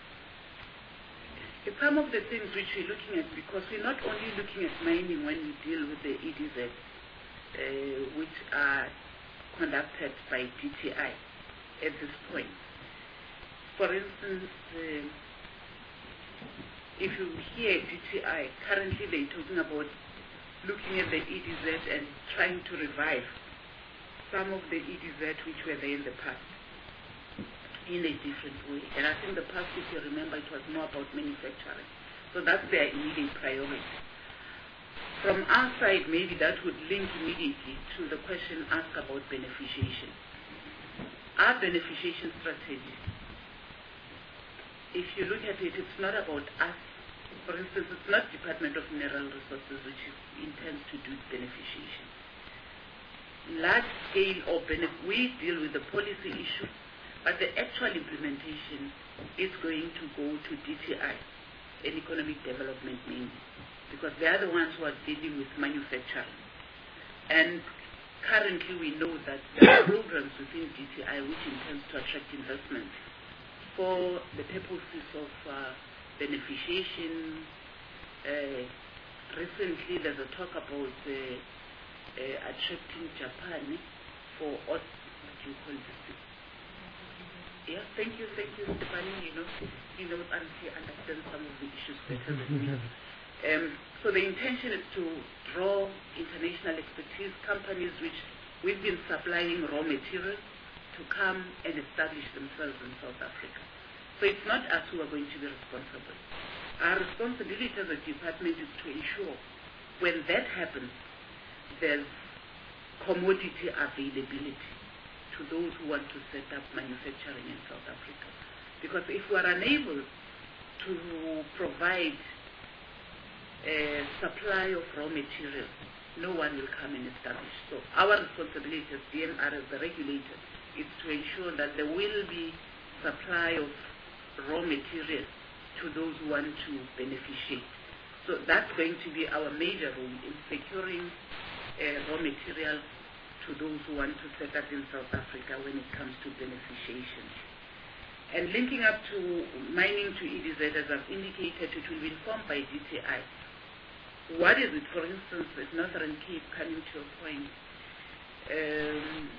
it's some of the things which we're looking at, because we're not only looking at mining when we deal with the E D Z, uh, which are conducted by D T I at this point. For instance, uh, if you hear D T I, currently they're talking about looking at the E D Z and trying to revive some of the E D Z which were there in the past in a different way. And I think the past, if you remember, it was more about manufacturing. So that's their immediate priority. From our side, maybe that would link immediately to the question asked about beneficiation. Our beneficiation strategy, if you look at it, it's not about us. For instance, it's not Department of Mineral Resources which is, intends to do beneficiation. Large scale or benef we deal with the policy issue, but the actual implementation is going to go to D T I and economic development mainly, because they are the ones who are dealing with manufacturing. And currently we know that there are programs within D T I which intends to attract investment for the purposes of uh, beneficiation. Uh, recently there's a talk about uh, uh, attracting Japan for what, what do you call this? Yeah, thank you, thank you, Stephanie. You know, you know, and he understands some of the issues better than me. Um, so the intention is to draw international expertise companies which we've been supplying raw materials to come and establish themselves in South Africa. So it's not us who are going to be responsible. Our responsibility as a department is to ensure when that happens, there's commodity availability to those who want to set up manufacturing in South Africa. Because if we are unable to provide a supply of raw materials, no one will come and establish. So our responsibility as D M R, as the regulator, is to ensure that there will be supply of raw materials to those who want to beneficiate. So that's going to be our major role in securing uh, raw materials to those who want to set up in South Africa when it comes to beneficiation. And linking up to mining to E D Z, as I've indicated, it will be informed by D T I. What is it, for instance, with Northern Cape, coming to your point? Um,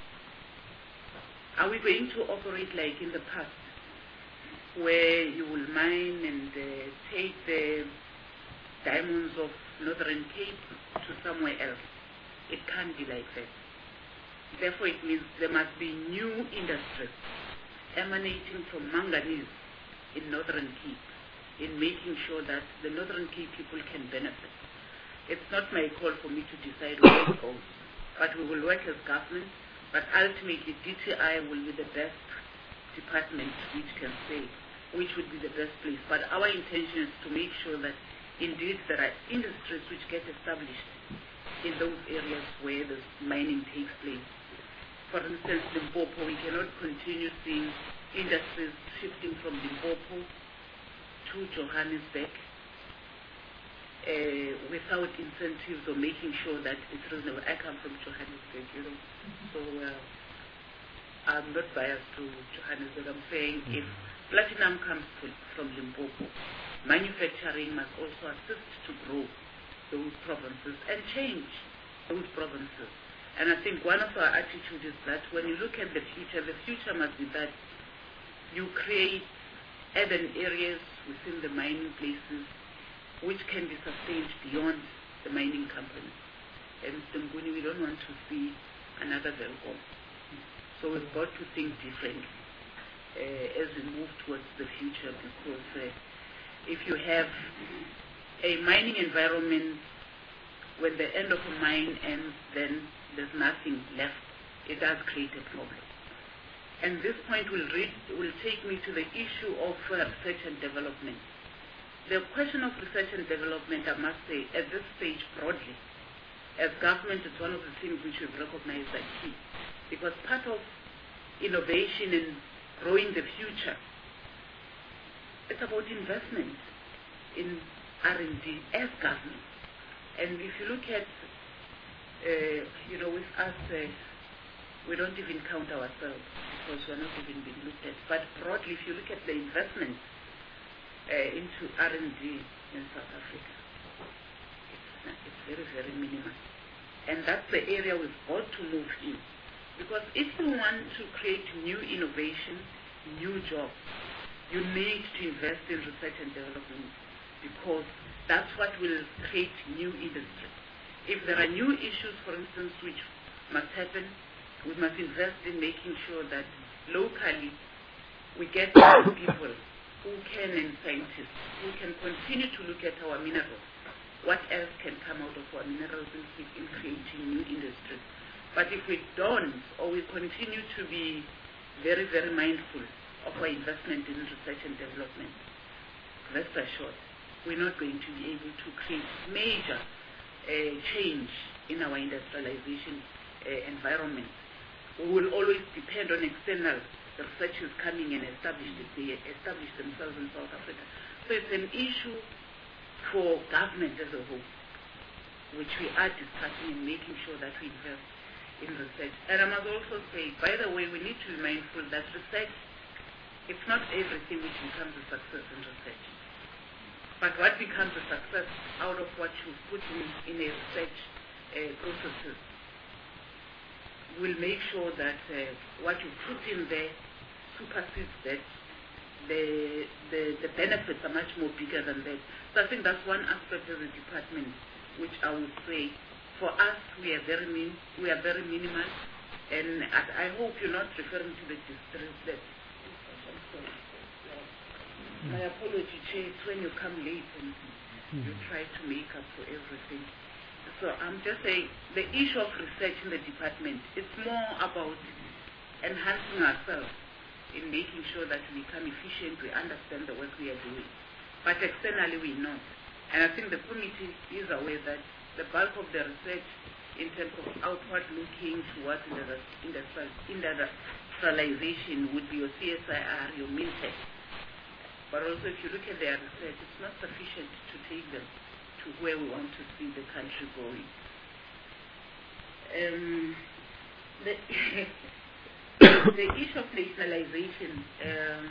are we going to operate like in the past, where you will mine and uh, take the diamonds of Northern Cape to somewhere else? It can't be like that. Therefore, it means there must be new industries emanating from manganese in Northern Cape, in making sure that the Northern Cape people can benefit. It's not my call for me to decide where it goes, but we will work as government, but ultimately D T I will be the best department which can say which would be the best place. But our intention is to make sure that indeed there are industries which get established in those areas where the mining takes place. For instance, Limpopo, we cannot continue seeing industries shifting from Limpopo to Johannesburg uh, without incentives or making sure that it's reasonable. I come from Johannesburg, you know, so uh, I'm not biased to Johannesburg. I'm saying mm-hmm. if platinum comes to, from Limpopo, manufacturing must also assist to grow those provinces and change those provinces. And I think one of our attitudes is that when you look at the future, the future must be that you create urban areas within the mining places which can be sustained beyond the mining companies. And Mnguni, we don't want to see another Velkom. So we've got to think differently uh, as we move towards the future, because uh, if you have a mining environment, when the end of a mine ends, then there's nothing left. It does create a problem. And this point will, read, will take me to the issue of uh, research and development. The question of research and development, I must say, at this stage broadly, as government, it's one of the things which we've recognized as key. Because part of innovation and growing the future, it's about investment in R and D as government. And if you look at, uh, you know, with us, uh, we don't even count ourselves because we're not even being looked at. But broadly, if you look at the investment uh, into R and D in South Africa, it's, it's very, very minimal. And that's the area we've got to move in. Because if you want to create new innovation, new jobs, you need to invest in research and development, because that's what will create new industry. If there are new issues, for instance, which must happen, we must invest in making sure that locally we get people who can, and scientists, who can continue to look at our minerals. What else can come out of our minerals in, in creating new industries? But if we don't, or we continue to be very, very mindful of our investment in research and development, rest assured, we're not going to be able to create major uh, change in our industrialization uh, environment. We will always depend on external researchers coming and establish, they establish themselves in South Africa. So it's an issue for government as a whole, which we are discussing and making sure that we invest in research. And I must also say, by the way, we need to be mindful that research, it's not everything which becomes a success in research. But what becomes a success out of what you put in, in a research uh, processes will make sure that uh, what you put in there supersedes that. The, the the benefits are much more bigger than that. So I think that's one aspect of the department which I would say for us we are very min we are very minimal, and I, I hope you're not referring to the distress that my apology, Chair, it's when you come late and you try to make up for everything. So I'm just saying the issue of research in the department, it's more about enhancing ourselves in making sure that we become efficient, we understand the work we are doing. But externally we're not. And I think the committee is aware that the bulk of the research in terms of outward looking towards industrialization would be your C S I R, your MINTEC. But also if you look at their research, it's not sufficient to take them to where we want to see the country going. Um, the The issue of nationalization um,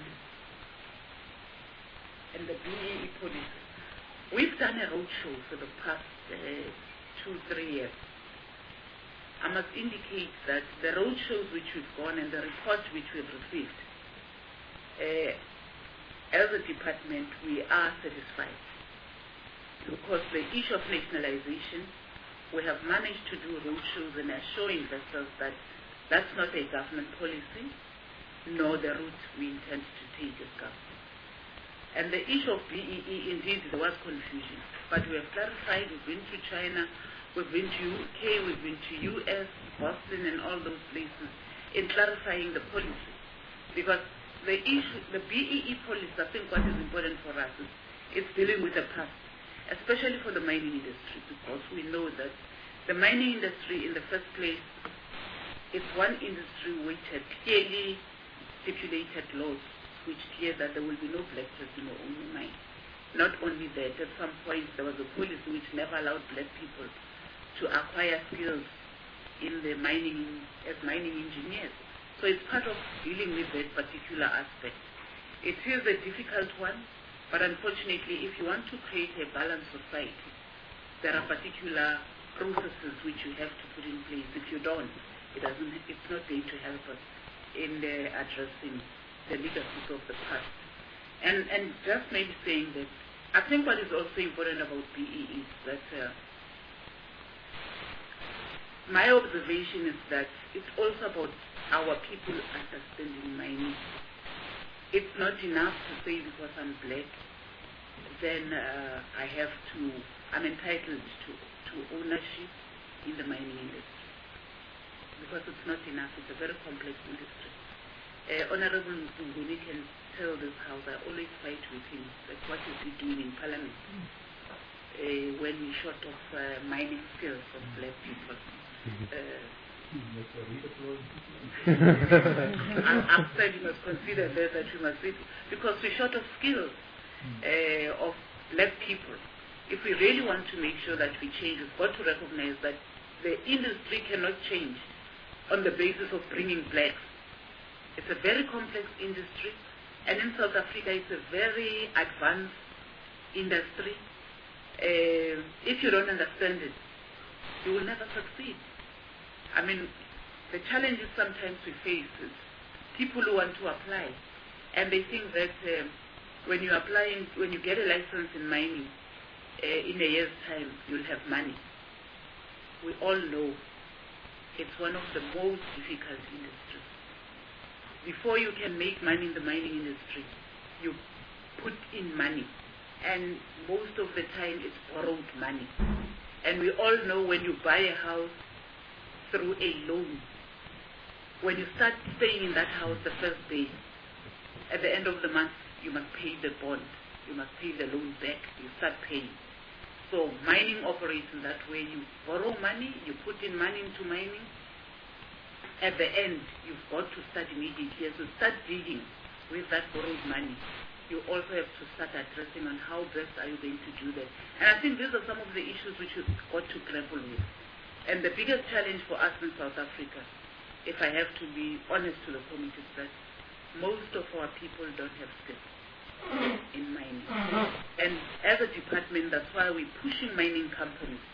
and the B E E policy, we've done a roadshow for the past uh, two, three years. I must indicate that the roadshows which we've gone and the reports which we've received, uh, as a department, we are satisfied. Because the issue of nationalization, we have managed to do roadshows and assure investors that that's not a government policy, nor the route we intend to take as government. And the issue of B E E, indeed, there was confusion. But we have clarified, we've been to China, we've been to U K, we've been to U S, Boston, and all those places in clarifying the policy. Because the issue, the B E E policy, I think what is important for us is it's dealing with the past, especially for the mining industry, because we know that the mining industry in the first place, it's one industry which had clearly stipulated laws which clear that there will be no black person or only mine. Not only that, at some point there was a policy which never allowed black people to acquire skills in the mining as mining engineers. So it's part of dealing with that particular aspect. It is a difficult one, but unfortunately if you want to create a balanced society, there are particular processes which you have to put in place. If you don't, It doesn't, it's not going to help us in uh, addressing the legacies of the past. And, and just maybe saying that, I think what is also important about B E E is that uh, my observation is that it's also about our people understanding mining. It's not enough to say because I'm black, then uh, I have to, I'm entitled to, to ownership in the mining industry. Because it's not enough, it's a very complex industry. Uh, Honorable Mzunguni can tell this house, I always fight with him, like what is he doing in Parliament uh, when he's short of uh, mining skills of black people. Uh, I'm said you must consider that, that we must be, because we're short of skills uh, of black people. If we really want to make sure that we change, we've got to recognize that the industry cannot change on the basis of bringing blacks. It's a very complex industry, and in South Africa it's a very advanced industry. Uh, if you don't understand it, you will never succeed. I mean, the challenges sometimes we face is people who want to apply, and they think that uh, when you apply, when you get a license in mining, uh, in a year's time, you'll have money. We all know it's one of the most difficult industries. Before you can make money in the mining industry, you put in money. And most of the time it's borrowed money. And we all know when you buy a house through a loan, when you start staying in that house the first day, at the end of the month, you must pay the bond. You must pay the loan back. You start paying. So mining operates in that way. You borrow money, you put in money into mining. At the end, you've got to start immediately. So start digging with that borrowed money. You also have to start addressing on how best are you going to do that. And I think these are some of the issues which you've got to grapple with. And the biggest challenge for us in South Africa, if I have to be honest to the committee, is that most of our people don't have skills in mining. And as a department, that's why we're pushing mining companies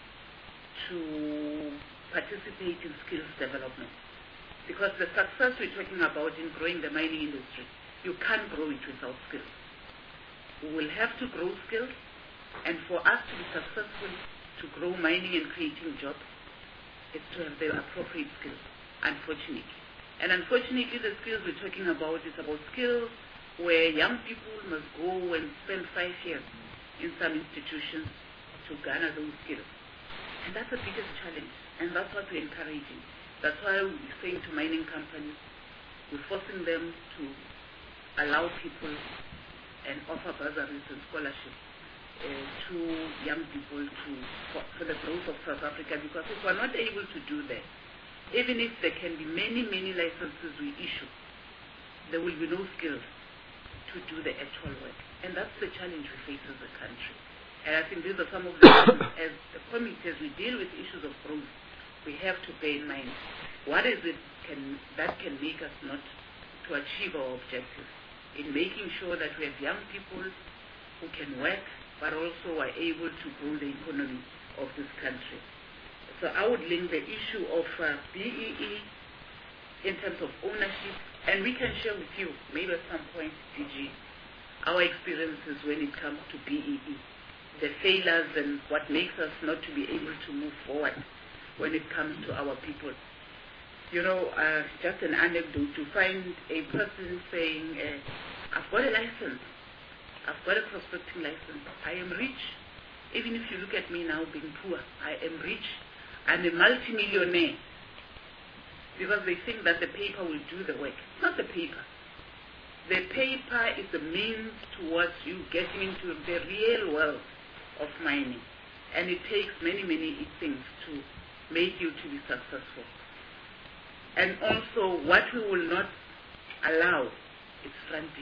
to participate in skills development. Because the success we're talking about in growing the mining industry, you can't grow it without skills. We will have to grow skills, and for us to be successful to grow mining and creating jobs, is to have the appropriate skills, unfortunately. And unfortunately, the skills we're talking about is about skills where young people must go and spend five years in some institutions to garner those skills. And that's the biggest challenge, and that's what we're encouraging. That's why we're saying to mining companies, we're forcing them to allow people and offer bursaries and scholarships uh, to young people to for, for the growth of South Africa, because if we're not able to do that, even if there can be many, many licenses we issue, there will be no skills to do the actual work. And that's the challenge we face as a country. And I think these are some of the things, as a committee, as we deal with issues of growth, we have to bear in mind what is it can, that can make us not to achieve our objectives, in making sure that we have young people who can work, but also are able to grow the economy of this country. So I would link the issue of uh, B E E in terms of ownership, and we can share with you, maybe at some point, D G, our experiences when it comes to B E E, the failures and what makes us not to be able to move forward when it comes to our people. You know, uh, just an anecdote, to find a person saying, uh, I've got a license, I've got a prospecting license, I am rich. Even if you look at me now being poor, I am rich, I'm a multimillionaire. Because they think that the paper will do the work. It's not the paper. The paper is the means towards you getting into the real world of mining. And it takes many, many things to make you to be successful. And also, what we will not allow is fronting.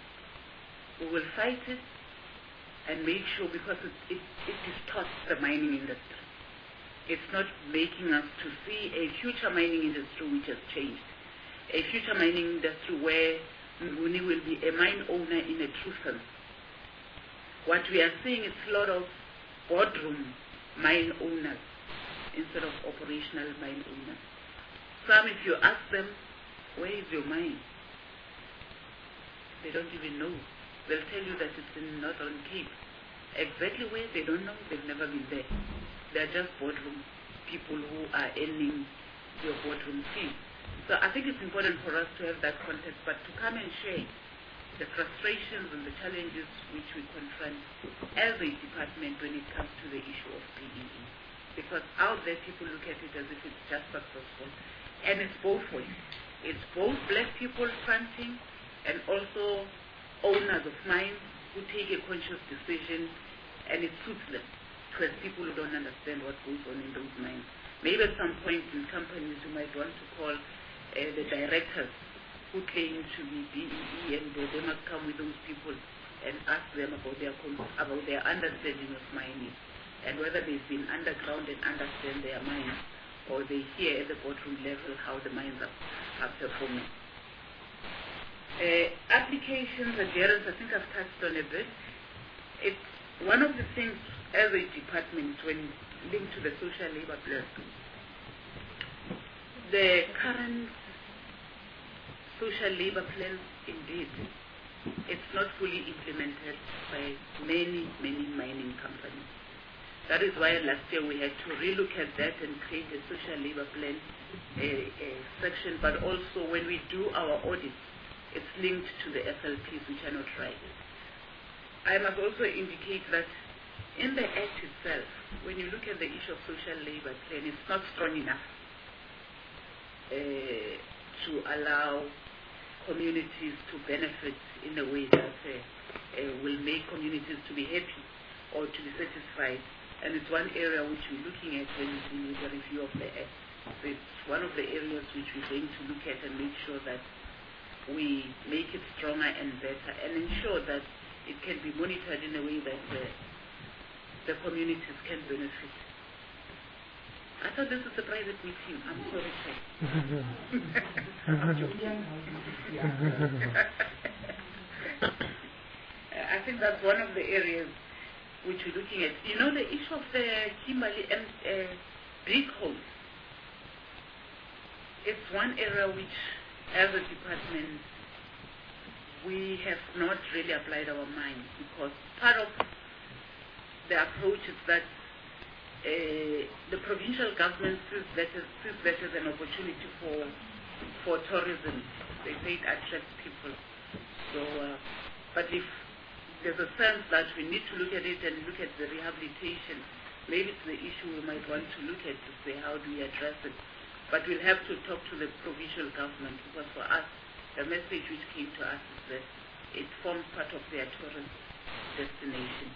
We will fight it and make sure, because it, it, it distorts the mining industry. It's not making us to see a future mining industry which has changed. A future mining industry where Nguni will be a mine owner in a true sense. What we are seeing is a lot of boardroom mine owners instead of operational mine owners. Some, if you ask them, where is your mine? They don't even know. They'll tell you that it's in Northern Cape. Exactly where, they don't know. They've never been there. They're just boardroom people who are earning your boardroom fee. So I think it's important for us to have that context, but to come and share the frustrations and the challenges which we confront as a department when it comes to the issue of B E E. Because out there people look at it as if it's just successful. And it's both ways. It's both black people fronting and also owners of mines who take a conscious decision and it suits them. Because people who don't understand what goes on in those mines. Maybe at some point in companies you might want to call uh, the directors who claim to be B E E, and uh, they must come with those people and ask them about their about their understanding of mining and whether they've been underground and understand their mines, or they hear at the bottom level how the mines are, are performing. Uh, applications, adherence, I think I've touched on a bit. It's one of the things as a department when linked to the social labor plan. The current social labor plan, indeed, it's not fully implemented by many, many mining companies. That is why last year we had to relook at that and create a social labor plan a, a section, but also when we do our audits, it's linked to the S L Ps, which are not right. I must also indicate that in the Act itself, when you look at the issue of social labor plan, it's not strong enough uh, to allow communities to benefit in a way that uh, uh, will make communities to be happy or to be satisfied. And it's one area which we're looking at when we do the review of the Act. So it's one of the areas which we're going to look at and make sure that we make it stronger and better and ensure that it can be monitored in a way that the, the communities can benefit. I thought this is a private meeting. I'm sorry, sir. I think that's one of the areas which we're looking at. You know, the issue of the Kimberley and uh, big holes. It's one area which, as a department, we have not really applied our mind, because part of the approach is that uh, the provincial government sees that, as, sees that as an opportunity for for tourism. They say it attracts people. So, uh, but if there's a sense that we need to look at it and look at the rehabilitation, maybe it's the issue we might want to look at to say how do we address it. But we'll have to talk to the provincial government, because for us, the message which came to us is that it forms part of their tourist destination.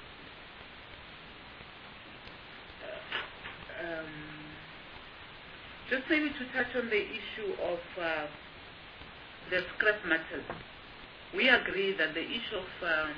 Uh, um, just maybe to touch on the issue of uh, the scrap metals. We agree that the issue of um,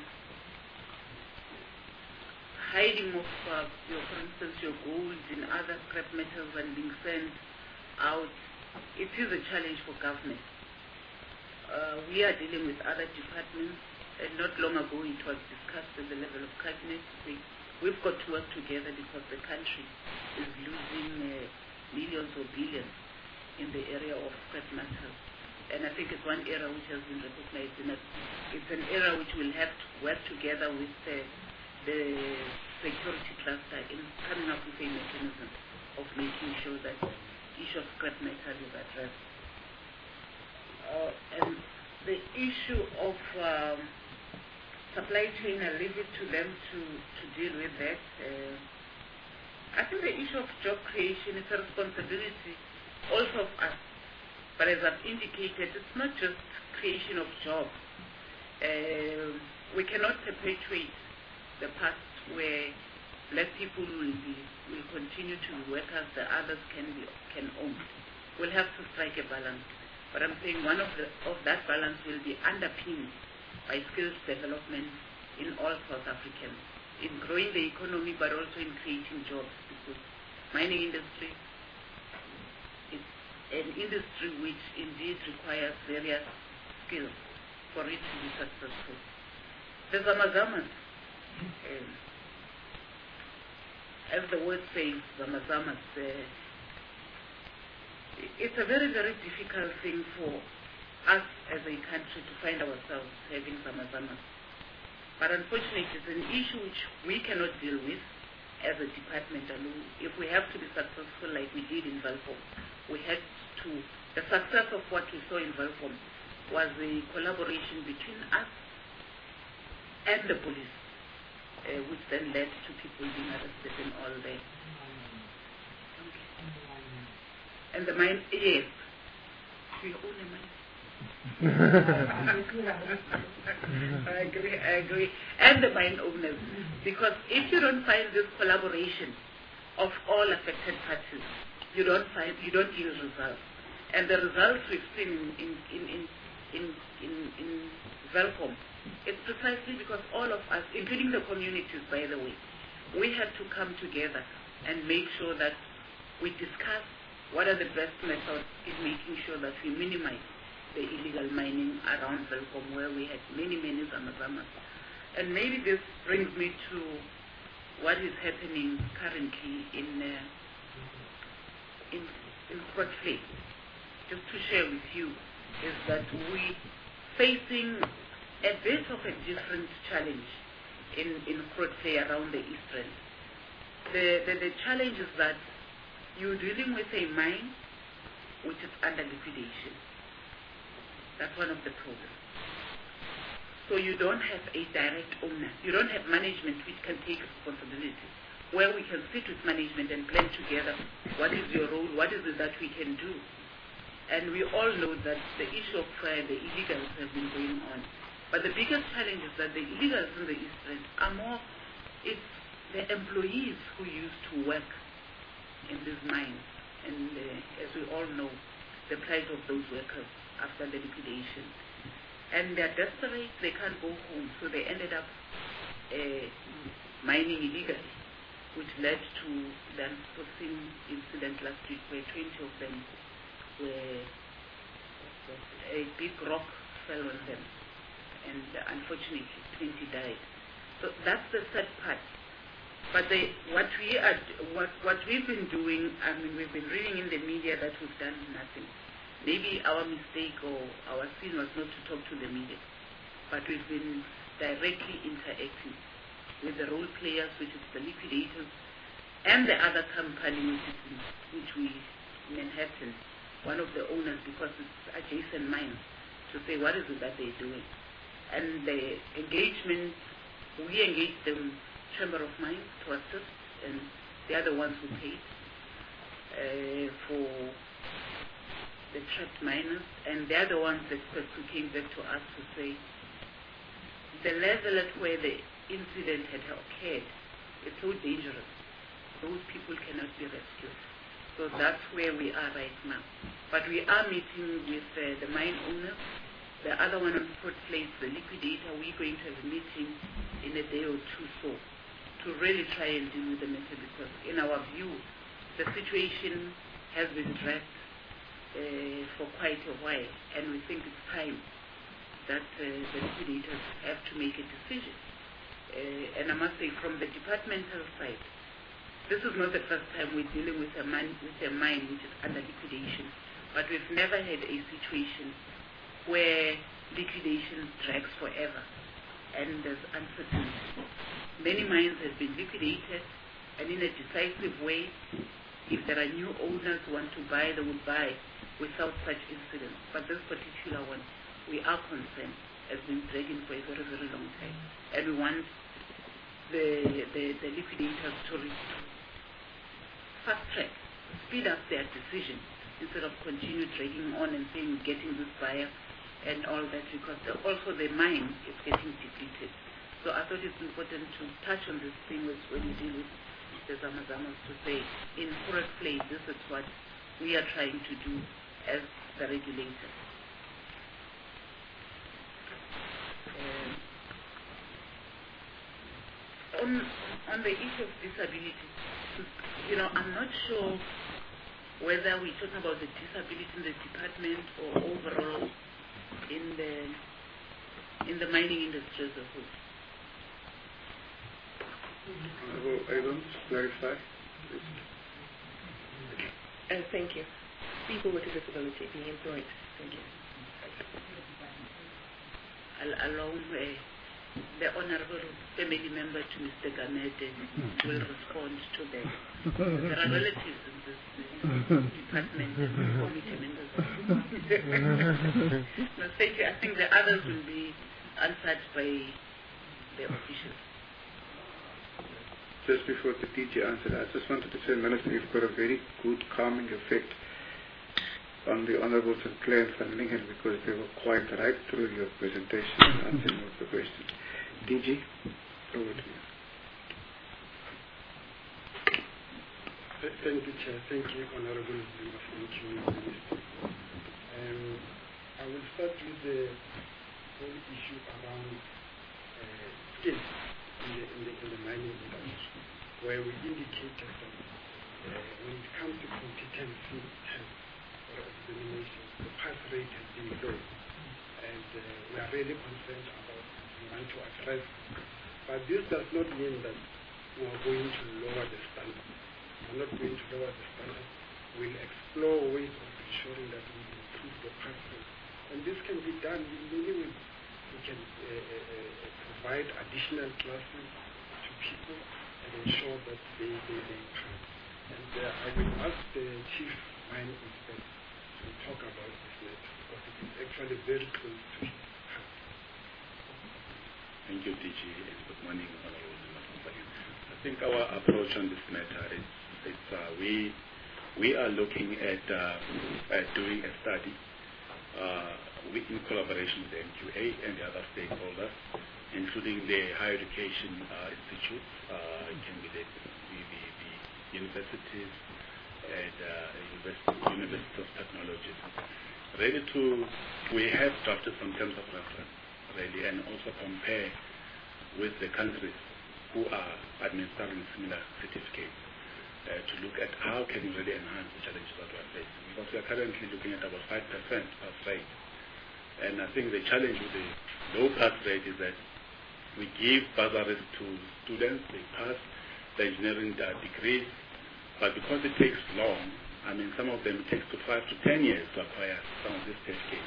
hiding of, uh, your, for instance, your gold in other scrap metals and being sent out, it is a challenge for government. Uh, we are dealing with other departments, and not long ago it was discussed at the level of cabinet. We, we've got to work together, because the country is losing uh, millions or billions in the area of scrap metals. And I think it's one area which has been recognized, and it's an area which will have to work together with uh, the security cluster in coming up with a mechanism of making sure that issue of scrap metal is addressed. Uh, and the issue of um, supply chain, I'll leave it to them to, to deal with that. Uh, I think the issue of job creation is a responsibility also of us. But as I've indicated, it's not just creation of jobs. Uh, we cannot perpetuate the past where black people will be will continue to be workers, the others can be can own. We'll have to strike a balance. But I'm saying one of the of that balance will be underpinned by skills development in all South Africans, in growing the economy, but also in creating jobs, because mining industry is an industry which indeed requires various skills for it to be successful. The Zamazamas, um, as the word says, Zamazamas, uh, it's a very, very difficult thing for us as a country to find ourselves having Zamazamas. But unfortunately, it's an issue which we cannot deal with as a department alone. If we have to be successful like we did in Valpom, we had to, the success of what we saw in Valpom was the collaboration between us and the police, uh, which then led to people being arrested and all that. Okay. And the mine, yes, we own a mine. I agree, I agree. And the mine owners. Because if you don't find this collaboration of all affected parties, you don't find, you don't yield results. And the results we've seen in in in in in, in, in Valpom, it's precisely because all of us, including the communities, by the way, we had to come together and make sure that we discuss what are the best methods in making sure that we minimize the illegal mining around Valpom, where we had many, many Zamazamas. And maybe this brings me to what is happening currently in uh, in, in Groote Schuur. Just to share with you, is that we facing a bit of a different challenge in, in Groote Schuur around the Eastern. The, the, the challenge is that you're dealing with a mine which is under liquidation. That's one of the problems. So you don't have a direct owner. You don't have management which can take responsibility, where we can sit with management and plan together what is your role, what is it that we can do. And we all know that the issue of uh, the illegals have been going on. But the biggest challenge is that the illegals in the Eastern are more, it's the employees who used to work in these mines. And uh, as we all know, the plight of those workers after the liquidation. And they're desperate, they can't go home, so they ended up uh, mining illegally. which led to the unforeseen incident last week where twenty of them were, a big rock fell on them, and unfortunately twenty died. So that's the sad part. But the, what we are, what what we've been doing, I mean, we've been reading in the media that we've done nothing. Maybe our mistake or our sin was not to talk to the media, but we've been directly interacting with the role players, which is the liquidators, and the other company, which is in, which we Manhattan, one of the owners, because it's adjacent mines, to say what is it that they're doing. And the engagement, we engaged the Chamber of Mines to assist, and they are the ones who paid uh, for the trapped miners, and they are the ones that who came back to us to say the level at where the incident had occurred is so dangerous. Those people cannot be rescued. So that's where we are right now. But we are meeting with uh, the mine owners. The other one on Port Place, the liquidator, we're going to have a meeting in a day or two so to really try and deal with the matter, because in our view, the situation has been dragged uh, for quite a while, and we think it's time that uh, the liquidators have to make a decision. Uh, and I must say, from the departmental side, this is not the first time we're dealing with a, man, with a mine which is under liquidation, but we've never had a situation where liquidation drags forever and there's uncertainty. Many mines have been liquidated, and in a decisive way, if there are new owners who want to buy, they will buy without such incidents. But this particular one, we are concerned, has been dragging for a very, very long time. And we want the, the, the liquidators to fast track, speed up their decision, instead of continue dragging on and saying we're getting this buyer and all that, because the, also the mine is getting depleted. So I thought it's important to touch on this thing with, when you deal with the Zamazamas, to say, in Port Place, this is what we are trying to do as the regulator. Uh, on, on the issue of disability, you know, I'm not sure whether we're talking about the disability in the department or overall in the in the mining industry as a whole. I want to clarify. Uh, thank you. People with a disability being employed. Thank you. Al- along uh, the honorable family member to Mister Gamede will respond to them. There are relatives in this uh, department and committee members. No, thank you. I think the others will be answered by the officials. Just before the D G answered, I just wanted to say, Minister, you've got a very good calming effect on the Honourable Saint Clair and Van Lingen, because they were quiet right through your presentation and answering all the questions. D G, over to you. Thank you, Chair. Thank you, Honourable Member for the Minister. Um, I will start with the whole issue around uh, skills in the, in, the, in the mining industry, where we indicated that uh, when it comes to competency test or examination, the pass rate has been low, and uh, we are really concerned about it. We want to address it. But this does not mean that we are going to lower the standard. We are not going to lower the standard. We'll explore ways of ensuring that we improve the pass rate. And this can be done in many ways. We can uh, uh, provide additional classes to people and ensure that they, they, they pass. And uh, I will ask the Chief Mine Inspector to talk about this matter, because it is actually very close to his heart. Thank you, D G, and good morning, Honourable Members. I think our approach on this matter is, it's, uh, we, we are looking at, uh, at doing a study uh, we, in collaboration with the M Q A and the other stakeholders, including the higher education uh, institutes, uh, it can be the, the, the universities and uh, university, University of Technologies. Ready to, we have drafted some terms of reference, really, and also compare with the countries who are administering similar certificates uh, to look at how can we really enhance the challenges that we are facing. Because we are currently looking at about five percent pass rate. And I think the challenge with the low pass rate is that we give bursaries to students, they pass the engineering uh, degrees, but because it takes long, I mean, some of them it takes to five to ten years to acquire some of these certificates.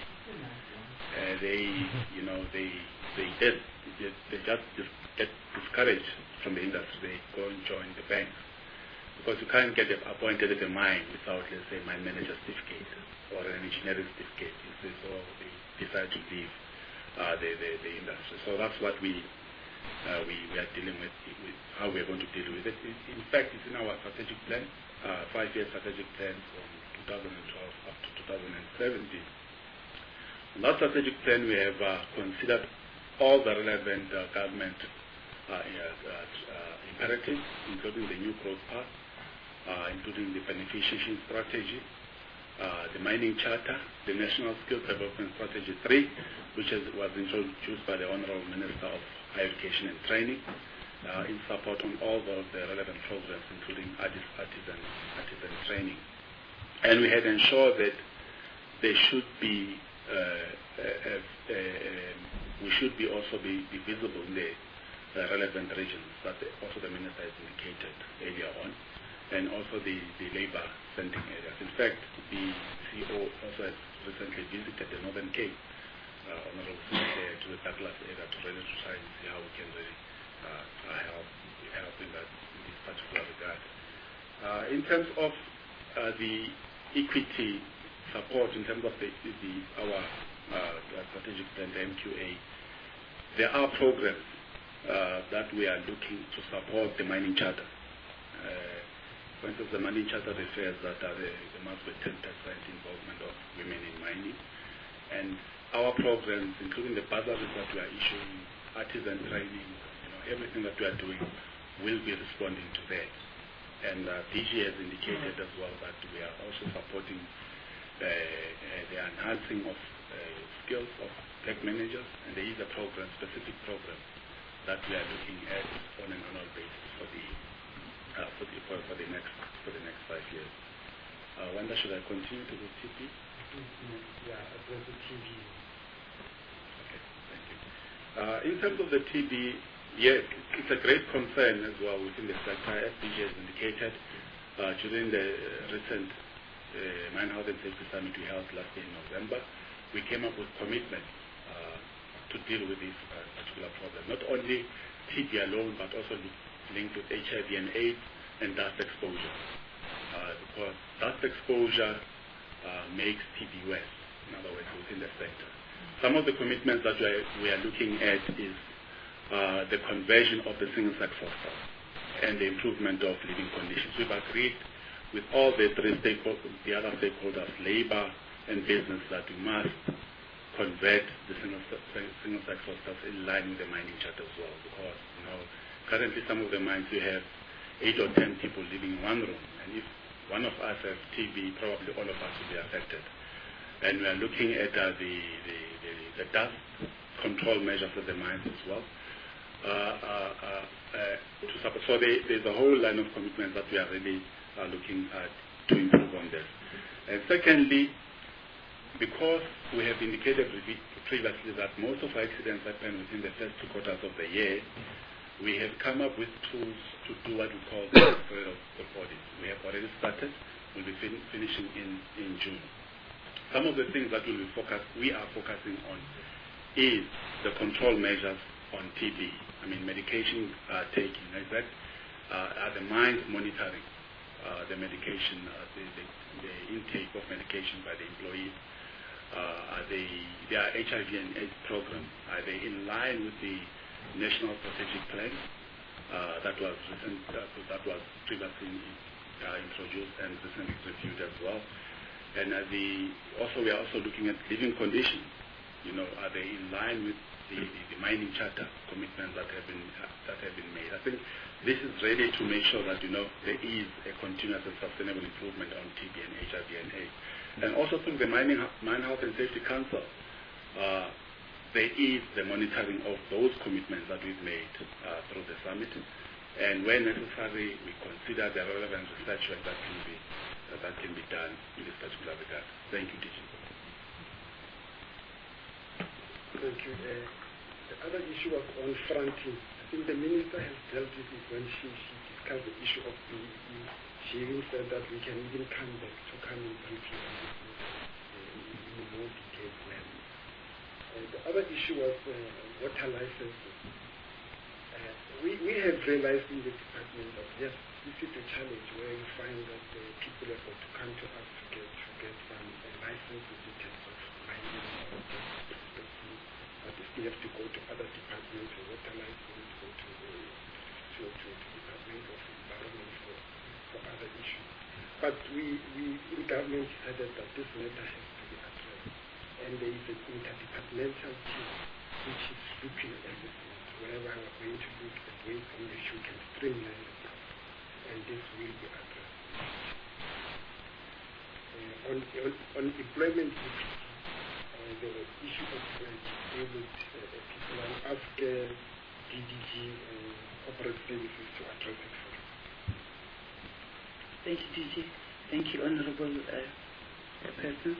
Uh, they, you know, they they get they, they just dis- get discouraged from the industry. They go and join the banks because you can't get appointed at a mine without, let's say, mine manager certificate or an engineering certificate. You see, so they decide to leave uh, the, the the industry. So that's what we uh, we we are dealing with, with how we are going to deal with it. In, in fact, it's in our strategic plan. Uh, five-year strategic plan from two thousand twelve up to two thousand seventeen. In that strategic plan, we have uh, considered all the relevant uh, government uh, uh, uh, imperatives, including the new growth path, uh, including the beneficiation strategy, uh, the mining charter, the National Skills Development Strategy three, which is, was introduced by the Honorable Minister of Higher Education and Training, Uh, in support on all of the relevant programs, including artisan, artisan training. And we had ensured that there should be, uh, uh, uh, uh, we should be also be, be visible in the uh, relevant regions that the, also the Minister has indicated earlier on, and also the, the labor centering areas. In fact, the C E O also has recently visited the Northern Cape, uh, Honorable Secretary, to the Douglas area to really try and see how we can really Uh, uh, help, help in, that, in this particular regard. Uh, in terms of uh, the equity support, in terms of the, the our uh, strategic plan, the M Q A, there are programs uh, that we are looking to support the mining charter. Uh, for instance, the mining charter refers that uh, there, there must be ten percent involvement of women in mining. And our programs, including the bursaries that we are issuing, artisan training, everything that we are doing will be responding to that. And uh, D G has indicated as well that we are also supporting uh, uh, the enhancing of uh, skills of tech managers, and there is a program, specific program, that we are looking at on an annual basis for the uh, for the for, for the next for the next five years. Uh, Wanda, should I continue to the T P? Yeah, address the T B. Okay, thank you. Uh, in terms of the T B, yes, it's a great concern as well within the sector. As D G has indicated uh, during the recent uh, Mine Health and Safety Summit we held last year in November, we came up with commitments uh, to deal with this uh, particular problem. Not only T B alone, but also linked with H I V and AIDS and dust exposure. Uh, because dust exposure uh, makes T B worse, in other words, within the sector. Some of the commitments that we are, we are looking at is Uh, the conversion of the single-sex hospital and the improvement of living conditions. We've agreed with all the three stakeholders, the other stakeholders, labor and business, that we must convert the single-sex single hospitals in line with the mining charter as well. Because, you know, currently some of the mines we have eight or ten people living in one room, and if one of us has T B, probably all of us will be affected. And we are looking at uh, the, the, the, the dust control measures of the mines as well. Uh, uh, uh, uh, to support. So they, there's a whole line of commitments that we are really uh, looking at to improve on this. And secondly, because we have indicated previously that most of our accidents happen within the first two quarters of the year, we have come up with tools to do what we call the period of audit. We have already started. We'll be fin- finishing in, in June. Some of the things that we'll be focus, we are focusing on is the control measures on T B. I mean, medication uh, taking, like that. Uh, are the mines monitoring uh, the medication, uh, the, the, the intake of medication by the employees? Uh, are they, their H I V and AIDS program, are they in line with the National Strategic Plan uh, that was recent, uh, that was previously uh, introduced and recently reviewed as well? And are the, also we are also looking at living conditions. You know, are they in line with the, the, the mining charter commitments that have been uh, that have been made? I think this is ready to make sure that, you know, there is a continuous and sustainable improvement on T B and H I V and AIDS. And also through the Mining Mine Health and Safety Council, uh, there is the monitoring of those commitments that we've made uh, through the summit, and where necessary, we consider the relevant research work that can be uh, that can be done in this particular regard. Thank you, D G. Thank you. Uh, the other issue was on fronting. I think the minister has dealt with it when she, she discussed the issue of P E E. She even said that we can even come back to come in briefly on this uh, in more detail. Uh, the other issue was uh, water licenses. Uh, we, we have realized in the department that yes, this is a challenge where we find that uh, people have got to come to us to get to get some uh, licenses in terms of mining or but they still have to go to other departments for water license, go to the to, to, to Department of Environment for, for other issues. But we, we in government decided that this matter has to be addressed. And there is an interdepartmental team which is looking at everything. Wherever we are going to look at ways in which we can streamline the process. And this will be addressed. Uh, on, on, on employment equity, uh, the issue of uh, disabled uh, people, I'll ask uh, D D G and corporate services to address it for us. Thank you, D G. Thank you, Honorable uh, Person.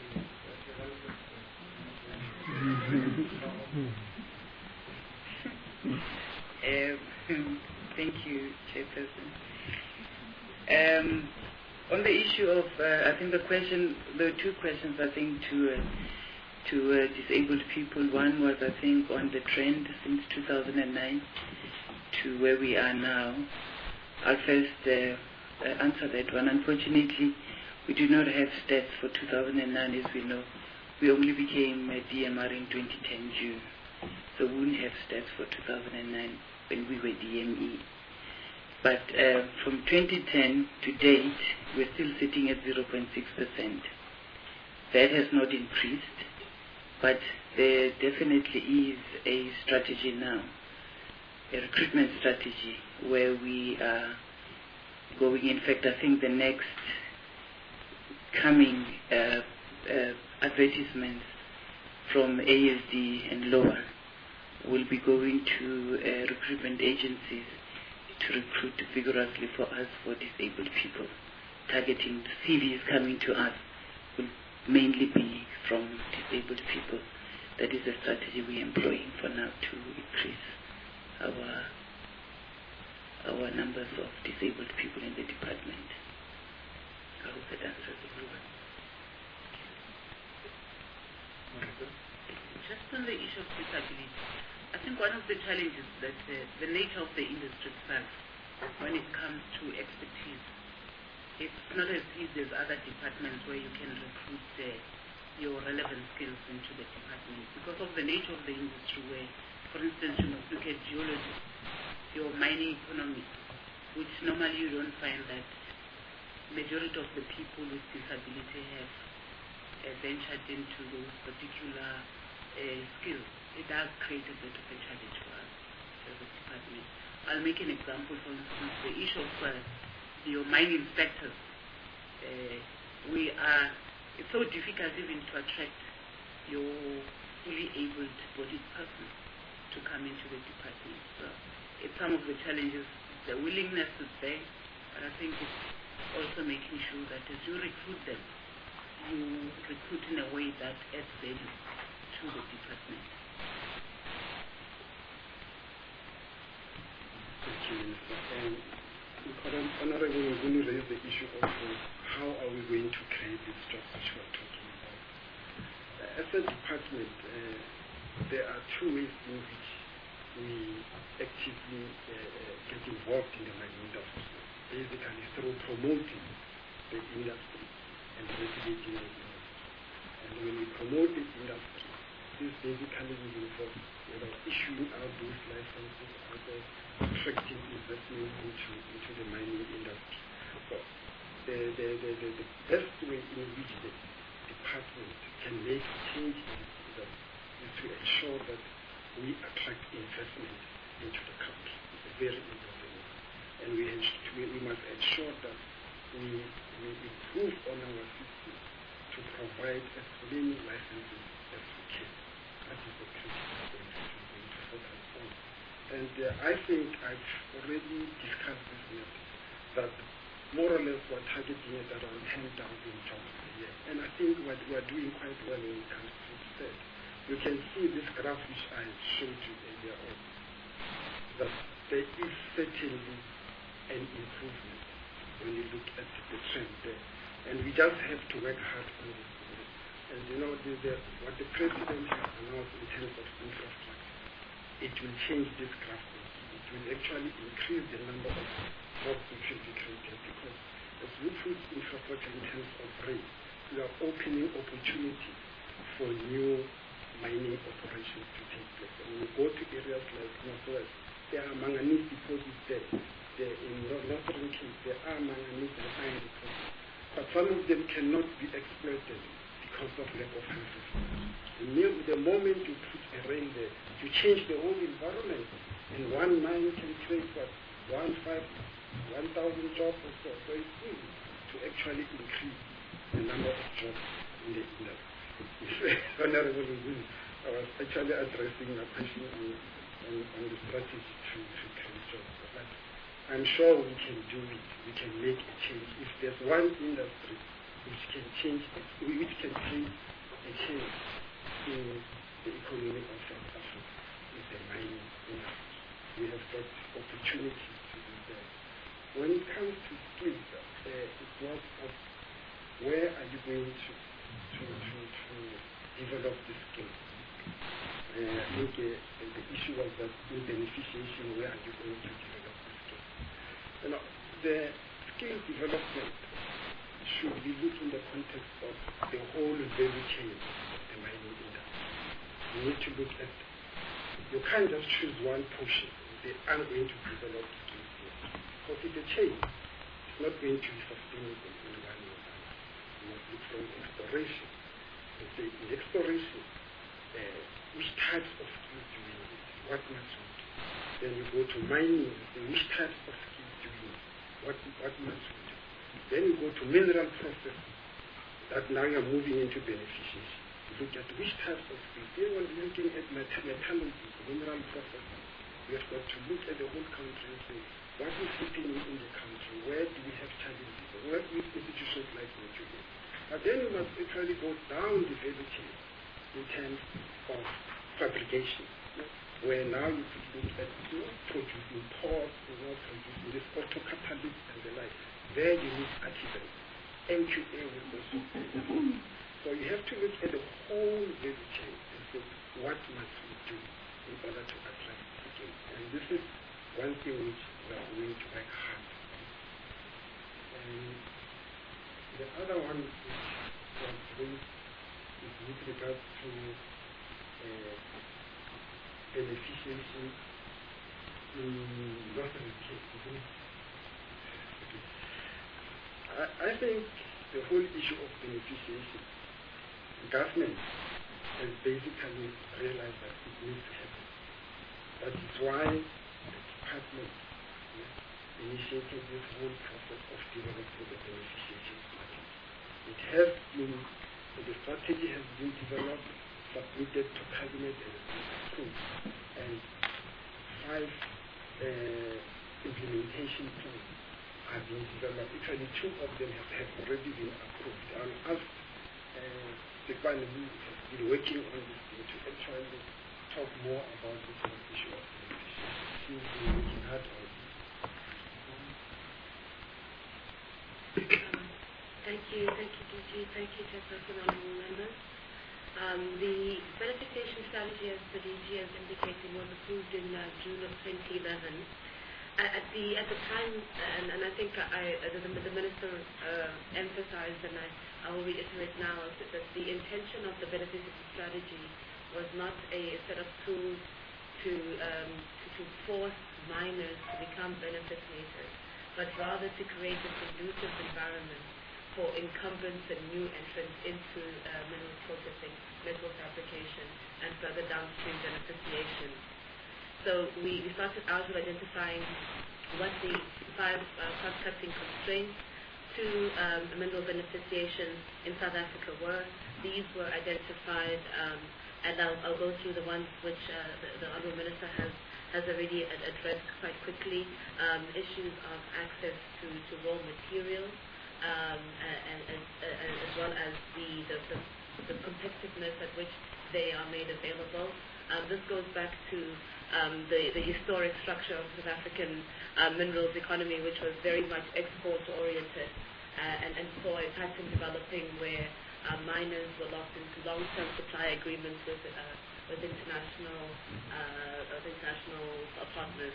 um, thank you, Chairperson. Um, on the issue of, uh, I think the question, there were two questions, I think, to uh, to uh, disabled people. One was, I think, on the trend since two thousand nine to where we are now. I'll first uh, uh, answer that one. Unfortunately, we do not have stats for two thousand nine, as we know. We only became a D M R in twenty ten June, so we won't have stats for two thousand nine when we were D M E. But uh, from twenty ten to date, we're still sitting at zero point six percent. That has not increased, but there definitely is a strategy now, a recruitment strategy, where we are going. In fact, I think the next coming uh, uh, advertisements from A S D and lower will be going to uh, recruitment agencies to recruit vigorously for us for disabled people. Targeting C Vs coming to us will mainly be from disabled people. That is a strategy we're employing for now to increase our our numbers of disabled people in the department. I hope that answers everyone. Just on the issue of disability, I think one of the challenges that uh, the nature of the industry itself, when it comes to expertise, it's not as easy as other departments where you can recruit uh, your relevant skills into the department because of the nature of the industry where, for instance, you must look at geology, your mining economy, which normally you don't find that majority of the people with disability have uh, ventured into those particular uh, skills. It does create a bit of a challenge for us as a department. I'll make an example, for instance, the issue of uh, your mine inspectors. Uh, we are, it's so difficult even to attract your fully able-bodied person to come into the department. So it's some of the challenges. The willingness is there, but I think it's also making sure that as you recruit them, you recruit in a way that adds value to the department. Thank you, Minister. And Honorable Nguni raised the issue of uh, how are we going to create these jobs which we are talking about. Uh, as a department, uh, there are two ways in which we actively uh, uh, get involved in the mining industry. Basically through promoting the industry and regulating the industry. And when we promote the industry, this basically will involve you know, issuing out those licenses, other attracting investment into, into the mining industry. So the, the, the, the, the best way in which the department can make change in this industry is to ensure that we attract investment into the country. It's a very important one. And we, we, we must ensure that we, we improve on our system to provide as many licenses as we can that is the critical point that we're going to focus on. And uh, I think I've already discussed this matter, that more or less we're targeting at around ten thousand jobs a year. And I think we're, we're doing quite well when it comes to that. You can see this graph which I showed you earlier on, that there is certainly an improvement when you look at the trend there. And we just have to work hard on this. And you know, the, the, what the President has announced in terms of infrastructure, it will change this graph. It will actually increase the number of jobs which will be created, because as we put infrastructure in terms of rail, we are opening opportunities for new mining operations to take place. And when you go to areas like Northwest, there are manganese deposits there. there in Northern Cape, there are manganese and iron deposits. But some of them cannot be exploited because of lack of infrastructure. The moment you put a rail there, you change the whole environment. And one mine can create what? One five, one thousand jobs or so. So it's easy to actually increase the number of jobs in the industry. Honorable, I was actually addressing a question on, on, on the strategy to, to create jobs. But I'm sure we can do it. We can make a change. If there's one industry which can change, which can create a change in the economy of South Africa, is the mining industry. We have got opportunities to do that. When it comes to skills, uh, it's not of where are you going to to, to, to develop the skills. Uh, I think uh, the issue was that in beneficiation, where are you going to develop the skills? You know, the skill development should be looked in the context of the whole value chain of the mining industry. You need to look at, you can't just choose one portion. They are going to develop skills here. Because it's a chain. It's not going to be sustainable in one way. You must look from exploration. You say, in exploration, uh, which types of skills do we need? What must we do? Then you go to mining, you say, which types of skills do we need? What, what must we do? Then you go to mineral processing. That now you're moving into beneficiation. You look at which types of skills. Then when you're looking at metallurgy, mineral processing, we have got to look at the whole country and say, what is happening in the country? Where do we have challenges? Where with institutions like Nigeria? But then you must actually go down the value chain in terms of fabrication, where now you could look at you know, producing ports, you know, producing this auto catalyst and the like. There you need artisans. M Q A will also be there. So you have to look at the whole value chain and say, what must we do in order to address this again? And this is one thing which we are going to work hard on. And the other one which was raised is with regards to uh, beneficiation in Northern Cape. I, I think the whole issue of beneficiation, government has basically realized that it needs to happen. That is why the department yeah, initiated this whole process of developing the beneficiation strategy. It has been, the strategy has been developed, submitted to cabinet and approved, and five uh, implementation plans have been developed. Actually, two of them have, have already been approved. And as uh, the Kwame has been working on this thing to actually talk more about this issue of beneficiation. She's been working hard on this. Thank you, thank you, D G. Thank you, Chairperson, honorable members. Um, the beneficiation strategy, as the D G has indicated, was approved in uh, June of twenty eleven. At the at the time, and, and I think I, the, the Minister uh, emphasized, and I, I will reiterate now, that, that the intention of the beneficiation strategy was not a set of tools to, um, to, to force miners to become beneficiaries, but rather to create a conducive environment for incumbents and new entrants into uh, mineral processing, metal fabrication, and further downstream beneficiation. So we, we started out with identifying what the five uh, cost-cutting constraints to um, mineral beneficiation in South Africa were. These were identified um, and I'll, I'll go through the ones which uh, the, the Honourable Minister has, has already ad- addressed quite quickly. Um, issues of access to, to raw materials, um, and, and, and as well as the, the, the, the competitiveness at which they are made available. Um, this goes back to um, the, the historic structure of South African uh, minerals economy, which was very much export-oriented, uh, and, and saw a pattern developing where uh, miners were locked into long-term supply agreements with, uh, with international, uh, with international partners.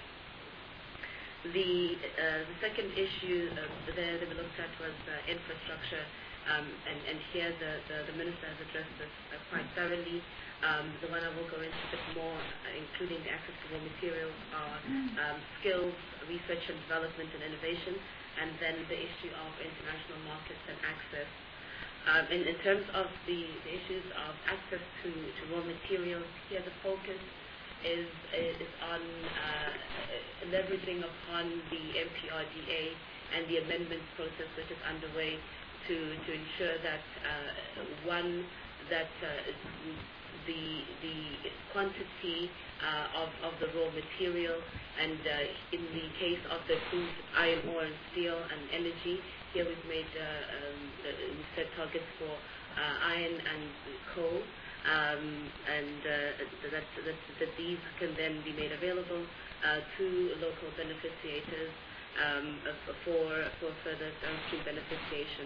The, uh, the second issue uh, there that we looked at was uh, infrastructure, um, and, and here the, the, the Minister has addressed this uh, quite thoroughly. Um, the one I will go into a bit more, uh, including the access to raw materials, are um, skills, research and development and innovation, and then the issue of international markets and access. Um, in, in terms of the, the issues of access to, to raw materials, here the focus is, is on uh, leveraging upon the M P R D A and the amendments process which is underway to, to ensure that, uh, one, that uh, the the quantity uh, of, of the raw material, and uh, in the case of the crude iron ore and steel and energy, here we've made uh, um, uh, we set targets for uh, iron and coal, um, and uh, that, that that these can then be made available uh, to local beneficiators um, for for further downstream beneficiation.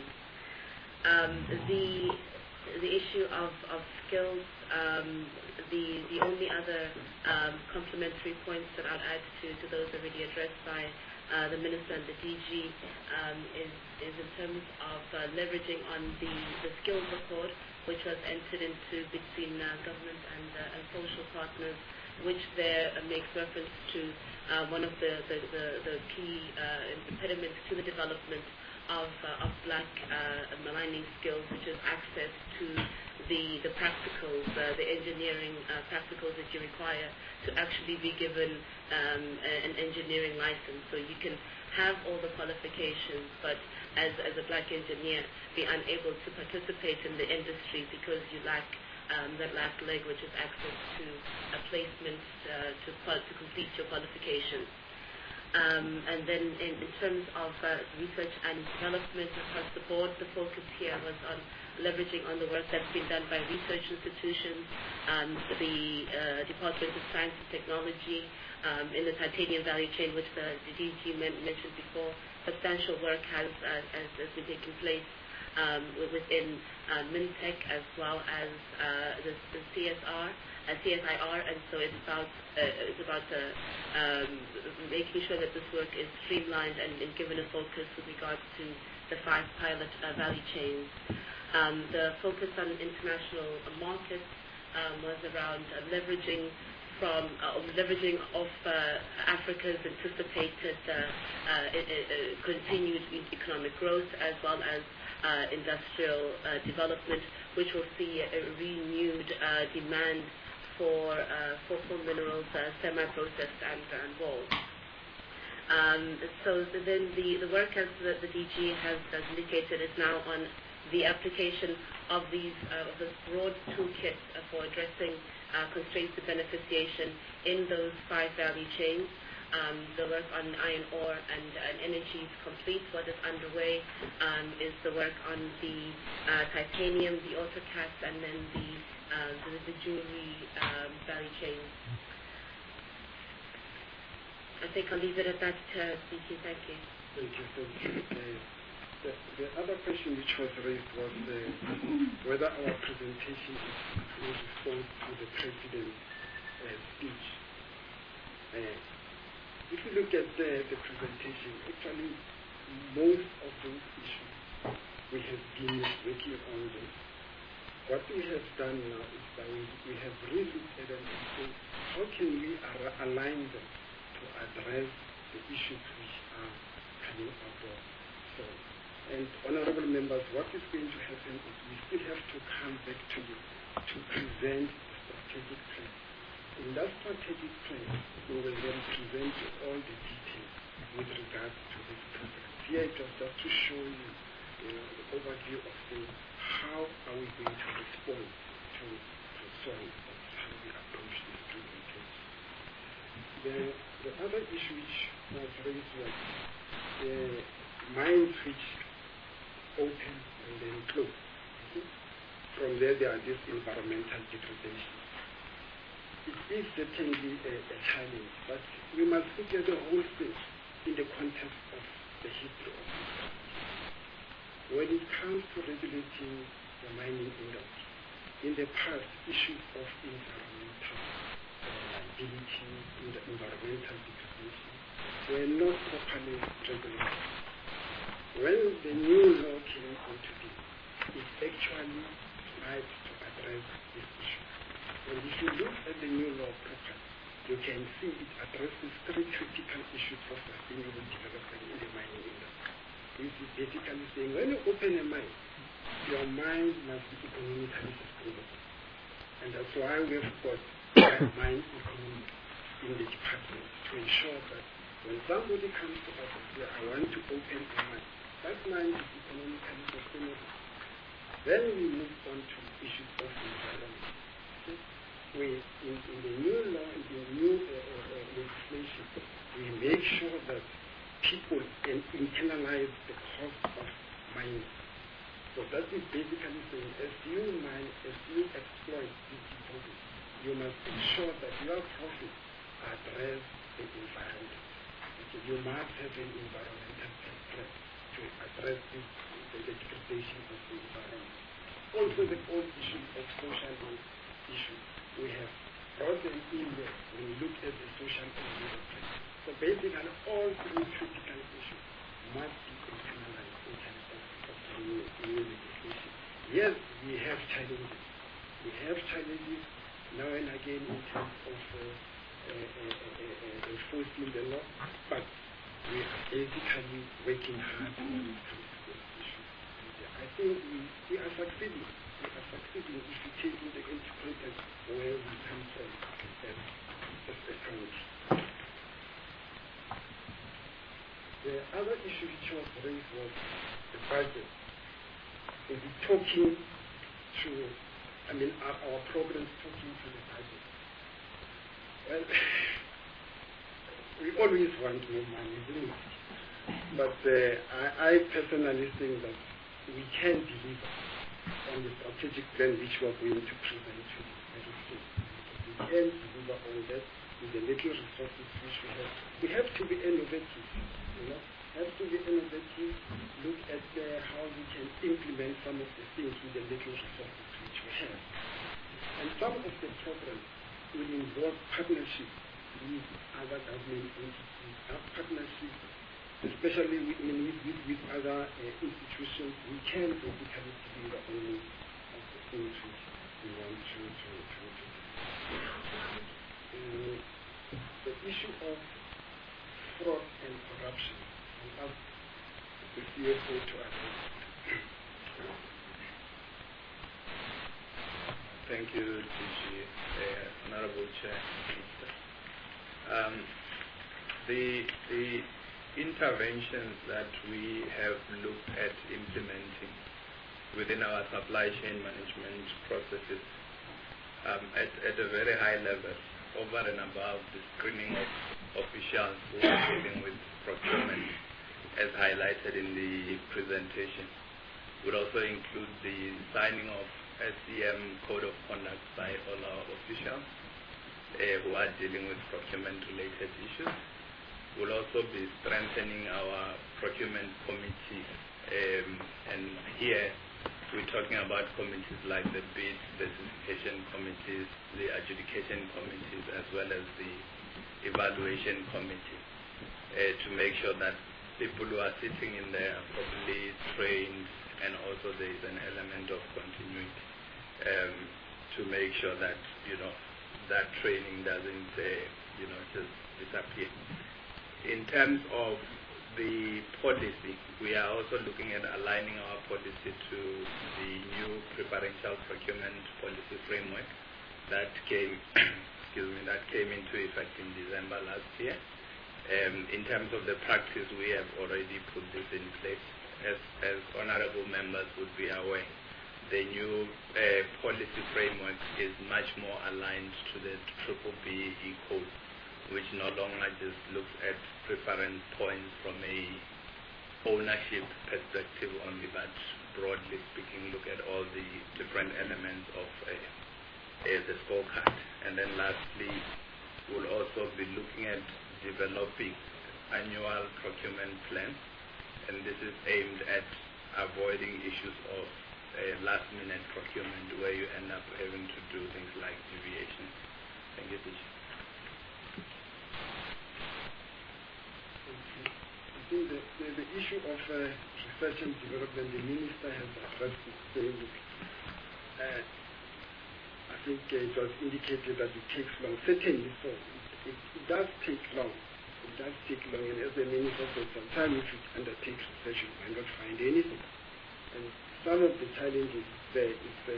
Um, the the issue of, of skills, um, the the only other um, complementary points that I'll add to, to those already addressed by uh, the Minister and the D G um, is, is in terms of uh, leveraging on the, the skills accord which was entered into between uh, government and, uh, and social partners, which there uh, makes reference to uh, one of the, the, the, the key uh, impediments to the development of, uh, of black uh, mining skills, which is access to the, the practicals, uh, the engineering uh, practicals that you require to actually be given um, an engineering license. So you can have all the qualifications, but as, as a black engineer, be unable to participate in the industry because you lack um, that last leg, which is access to a placement uh, to, to complete your qualifications. Um, and then in, in terms of uh, research and development across the board, the focus here was on leveraging on the work that's been done by research institutions, um, the uh, Department of Science and Technology, um, in the titanium value chain, which the, the D G men- mentioned before. Substantial work has, uh, has, has been taking place um, within uh, MinTech as well as uh, the, the C S R. Uh, C S I R, and so it's about uh, it's about uh, um, making sure that this work is streamlined and, and given a focus with regards to the five pilot uh, value chains. Um, the focus on international markets um, was around uh, leveraging from uh, leveraging of uh, Africa's anticipated uh, uh, uh, continued economic growth as well as uh, industrial uh, development, which will see a renewed uh, demand for uh, for, for minerals, uh, semi-processed and, and walls. Um, so then the, the work, as the, the D G has, has indicated, is now on the application of these uh, of this broad toolkit uh, for addressing uh, constraints to beneficiation in those five value chains. Um, the work on iron ore and, and energy is complete. What is underway um, is the work on the uh, titanium, the autocast, and then the Uh, the, the jewelry um, value chain. I think I'll leave it at that, uh, D G. Thank you. Thank you. Thank you. Uh, the, the other question which was raised was uh, whether our presentation is in response to the President's uh, speech. Uh, if you look at the, the presentation, actually most of those issues we have been working on them. What we have done now is that we, we have really said and said, how can we ar- align them to address the issues which are coming out of so. And honorable members, what is going to happen is we still have to come back to you to present the strategic plan. In that strategic plan, we will then present all the details with regards to this program. Here it was just to show you, you know, the overview of the how are we going to respond to, to solve The, the other issue which was raised was the mines which open and then close. Okay? From there, there are these environmental degradation. It is certainly a, a challenge, but we must look at the whole thing in the context of the history of this country. When it comes to regulating the mining industry, in the past, issues of environmental liability, in the environmental degradation, were not properly regulated. When the new law came into being, it actually tried to address this issue. And if you look at the new law properly, you can see it addresses three critical issues for sustainable development in the mining industry. This is basically saying when you open a mine, your mine must be economically sustainable. And that's why we have got mine economy in the department to ensure that when somebody comes to us and says, I want to open a mine, that mine is economically sustainable. Then we move on to issues of environment. Okay? We, in, in the new law, in the new uh, uh, legislation, we make sure that people can internalize the cost of mining. So that is basically saying, as you mine, as you exploit these deposits, you must ensure that your profits address the environment. Okay? You must have an environmental threat to address this, the, the degradation of the environment. Also the whole issue of social issues. We have brought them in there when we look at the social and legal threat. So basically all three critical issues must be internalized in terms of, of the new, new legislation. Yes, we have challenges. We have challenges now and again in terms of uh, uh, uh, uh, uh, enforcing the law, but we are basically working hard when it comes to those issues. I think we, we are succeeding. We are succeeding if you take into context where we come from as, as a country. The other issue which was raised was the budget. Is it talking to, I mean, are our programs talking to the budget? Well, we always want more money, isn't it? But uh, I, I personally think that we can deliver on the strategic plan which we are going to present to the United States. We can deliver on that with the little resources which we have. We have to be innovative, you know. Have to be innovative, look at uh, how we can implement some of the things with the little resources which we have. And some of the programs will involve partnership with other government entities, have partnership, especially with, with, with, with other uh, institutions. We can basically deliver on of the things which we want to to to do. Uh, the issue of fraud and corruption. I'll ask the C F O to address. Thank you, D G, uh, Honorable Chair. Um, the, the interventions that we have looked at implementing within our supply chain management processes um, at, at a very high level, over and above the screening of officials who are dealing with procurement, as highlighted in the presentation, would also include the signing of S C M Code of Conduct by all our officials uh, who are dealing with procurement-related issues. We'll also be strengthening our procurement committees, um, and here we're talking about committees like the bid specification committees, the adjudication committees, as well as the evaluation committee, uh, to make sure that people who are sitting in there are properly trained, and also there is an element of continuity um, to make sure that, you know, that training doesn't, uh, you know, just disappear. In terms of the policy, we are also looking at aligning our policy to the new preferential procurement policy framework that came, excuse me, that came into effect in December last year. Um, in terms of the practice, we have already put this in place. As, as honorable members would be aware, the new uh, policy framework is much more aligned to the triple B E code, which no longer just looks at preference points from a ownership perspective only, but broadly speaking, look at all the different elements of a, a, the scorecard. And then lastly, we'll also be looking at developing annual procurement plans, and this is aimed at avoiding issues of a last-minute procurement where you end up having to do things like deviation. Thank you, Teacher. I think the, the, the issue of uh, research and development, the Minister has addressed it, saying uh, I think uh, it was indicated that it takes long. Certainly so. It, it, it does take long. It does take long, and as the Minister said, sometimes if you undertake research, you might not find anything. And some of the challenges there is uh,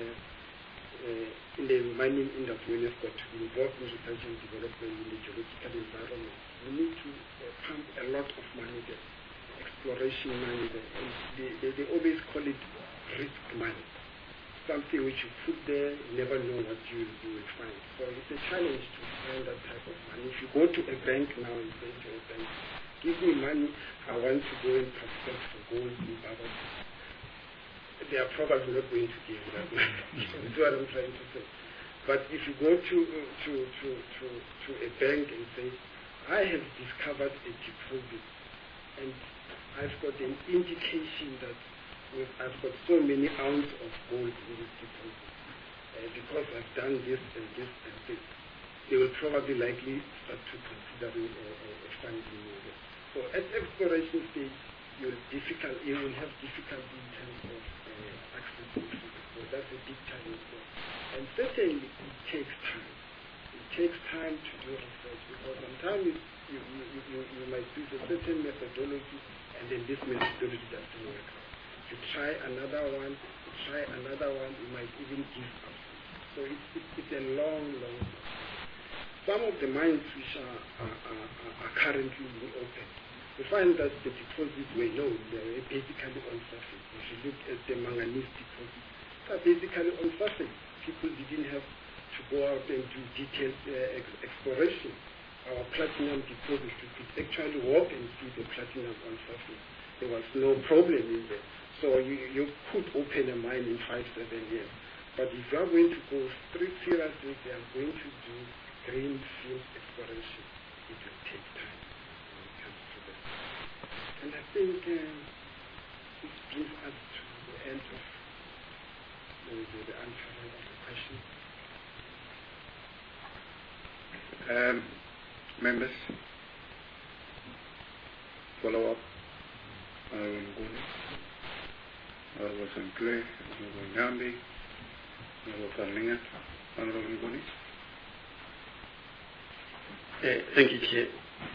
uh, in the mining industry, when you've got to be involved in research and development in the geological environment, you need to uh, pump a lot of money there, exploration money there, and they, they, they always call it risk money. Something which you put there, you never know what you, you will find. So it's a challenge to find that type of money. If you go to a bank now and say to a bank, give me money, I want to go and prospect for gold in Baba, they are probably not going to give you that money. That's what I'm trying to say. But if you go to, to, to, to, to a bank and say, I have discovered a deposit, and I've got an indication that I've got so many ounces of gold in this deposit uh, because I've done this and this and this. They will probably likely start to consider a, a, a funding model. So at exploration stage, you will difficult, you will have difficulty in terms of uh, access to it. So that's a big challenge there. And certainly it takes time. It takes time to do research because sometimes you, you, you, you, you might use a certain methodology and then this methodology doesn't work out. You try another one, you try another one, you might even give up. So it's, it's, it's a long, long process. Some of the mines which are, are, are, are currently open, you find that the deposits were known, they were basically on surface. If you look at the manganese deposits, they're basically on surface. People didn't have to go out and do detailed uh, ex exploration. Our platinum deposits, you could actually walk and see the platinum on surface. There was no problem in there. So you, you could open a mine in five, seven years. But if you are going to go straight seriously, they are going to do greenfield exploration. It will take time when it comes to that. And I think uh, this brings us to the end of the, the, the answer of the question. Um, members, follow up. Um, Honorable Sinclair, Honorable Nyambi, Honorable Kalinga, Honorable Nguni. Uh, thank you, Chair.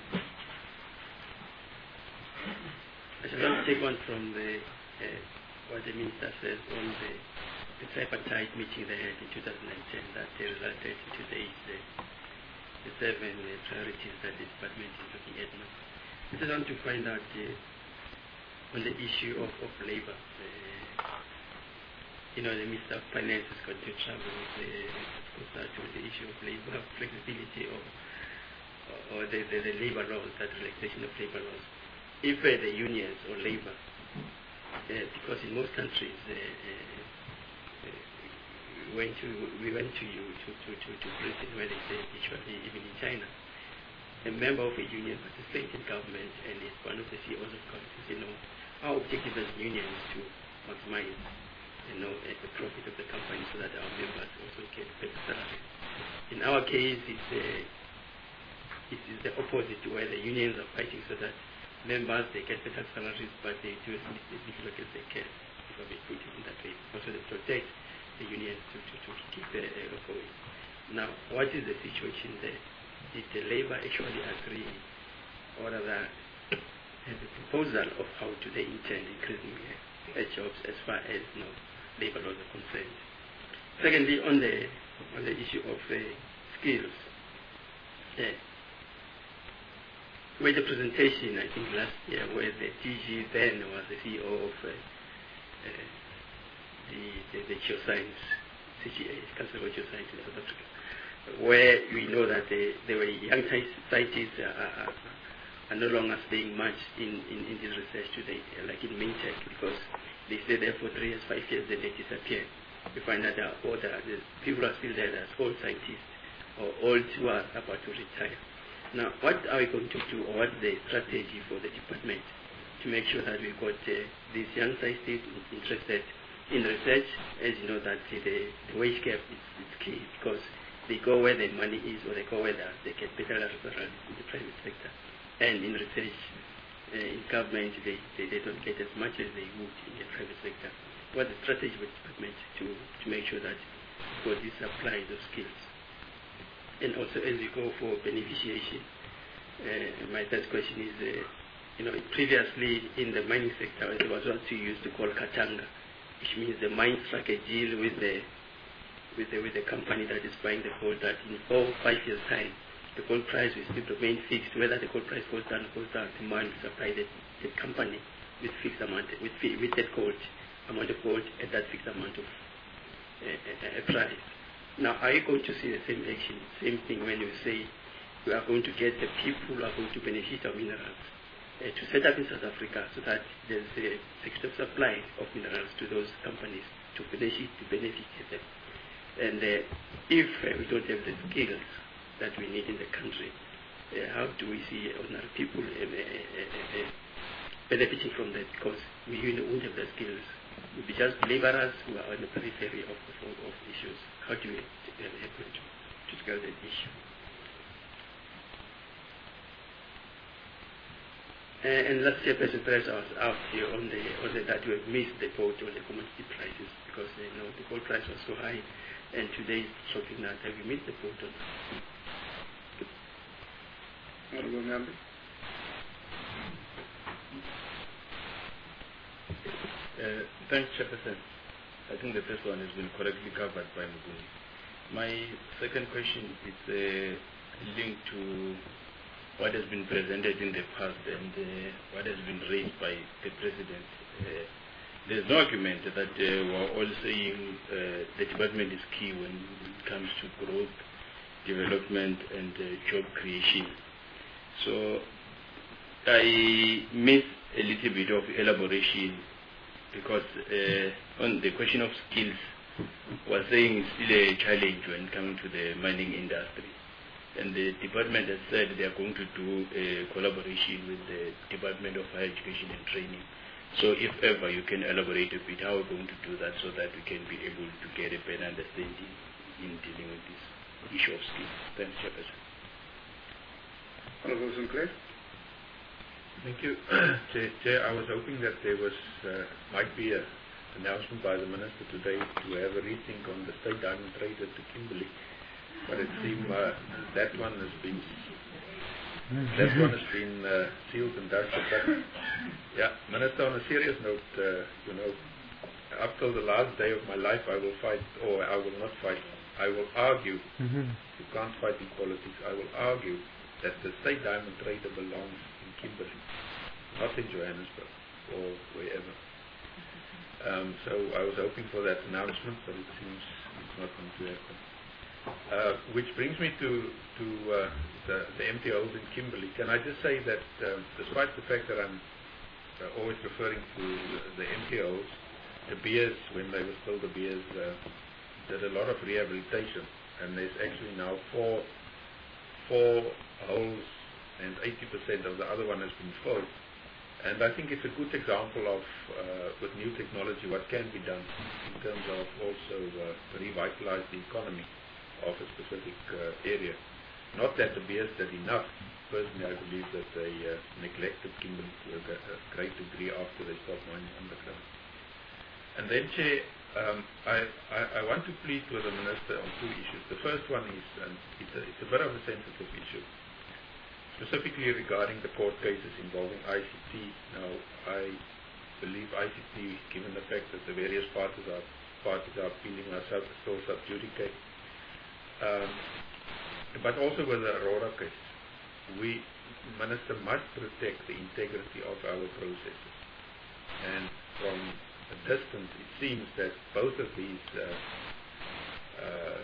I should want to take one from the uh, what the Minister says on the, the tripartite meeting they had in two thousand ten that uh, resulted in today's uh, the seven uh, priorities that the department is looking at now. I just want to find out uh, on the issue of, of labor. Uh, you know, the Minister of Finance is going to travel with the, with the issue of labor flexibility or, or the, the, the labor laws, that relaxation of labor laws. If uh, the unions or labor, uh, because in most countries, uh, uh, we went to we went to you to to to, to places where they say, usually even in China, a member of a union participates in government and is one of the C E Os of companies. You know, our objective as union is to maximize, you know, uh, the profit of the company so that our members also get better salaries. In our case, it's uh, it is the opposite, where the unions are fighting so that members, they get better salaries, but they do it as difficult as they can, if I may put it in that way. Also, they protect the unions to, to, to keep the uh, going. Now, what is the situation there? Did the labor actually agree, or rather, have a proposal of how do they intend increasing uh, jobs as far as, you know, labor laws are concerned? Secondly, on the on the issue of uh, skills, uh, we had a presentation, I think, last year where the D G then was the C E O of uh, uh, the, the, the Geoscience, C G A, Council of Geoscience in South Africa. where we know that the, the young scientists are, are, are no longer staying much in, in, in this research today, like in Mintech, because they stay there for three years, five years, then they disappear. We find that there are older, the people are still there as old scientists or old who are about to retire. Now, what are we going to do, or what's the strategy for the department to make sure that we got uh, these young scientists interested in research? As you know, that uh, the, the wage gap is, is key, because they go where the money is, or they go where they get better referrals in the private sector. And in research, uh, in government, they, they, they don't get as much as they would in the private sector. What's the strategy for the department to, to make sure that for this supply of skills? And also, as we go for beneficiation, uh, my third question is, uh, you know, previously in the mining sector, there was what we used to call katanga, which means the mine struck a deal with the with the with the company that is buying the gold, that in four or five years' time, the gold price will still remain fixed. Whether the gold price goes down or goes down, the mine will supply the, the company with fixed amount, with with that gold amount of gold at that fixed amount of uh, uh, price. Now, are you going to see the same action, same thing when you say we are going to get the people who are going to benefit of minerals uh, to set up in South Africa, so that there's a secure supply of minerals to those companies to benefit to benefit them. And uh, if uh, we don't have the skills that we need in the country, uh, how do we see ordinary people uh, uh, uh, uh, benefiting from that? Because we won't have the skills. We'll be just laborers who are on the periphery of, of, of issues. How do we uh, able to, to scale that issue? Uh, and last year, President Perez was out here on the on the that we have missed the boat on the commodity prices, because uh, you know the gold price was so high, and today it's shocking that have we missed the boat on that. Uh, thanks, Chairperson. I think the first one has been correctly covered by Muguni. My second question is uh, linked to what has been presented in the past and uh, what has been raised by the President. Uh, there's no argument that uh, we're all saying uh, the department is key when it comes to growth, development, and uh, job creation. So I miss a little bit of elaboration, because uh, on the question of skills, we're saying it's still a challenge when coming to the mining industry. And the department has said they are going to do a collaboration with the Department of Higher Education and Training. So if ever you can elaborate a bit how we're going to do that, so that we can be able to get a better understanding in dealing with this issue of skills. Thanks, Chairperson. Honourable Sinclair. Thank you, Chair, Chair. I was hoping that there was uh, might be an announcement by the Minister today to have a rethink on the state diamond trade at the Kimberley, but it seems uh, that one has been that one has been uh, sealed and dusted. But yeah, Minister, on a serious note, uh, you know, up till the last day of my life, I will fight, or I will not fight. I will argue. Mm-hmm. You can't fight in politics. I will argue that the state diamond trader belongs in Kimberley, not in Johannesburg or wherever. Um, so I was hoping for that announcement, but it seems it's not going to happen. Uh, which brings me to, to uh, the, the M T Os in Kimberley. Can I just say that um, despite the fact that I'm uh, always referring to the, the M T Os, the beers, when they were still the beers, uh, did a lot of rehabilitation, and there's actually now four four holes, and eighty percent of the other one has been filled. And I think it's a good example of, uh, with new technology, what can be done in terms of also uh, revitalize the economy of a specific uh, area. Not that the beers did enough. Personally, I believe that they uh, neglected Kimberley to a, a great degree after they stopped mining underground. And then, Chair, um, I, I, I want to plead with the Minister on two issues. The first one is, and it's a, it's a bit of a sensitive issue, specifically regarding the court cases involving I C T. Now, I believe I C T, given the fact that the various parties are parties are appealing, are sub, still sub judice. Um, but also with the Aurora case, we, Minister, must protect the integrity of our processes. And from a distance, it seems that both of these uh, uh,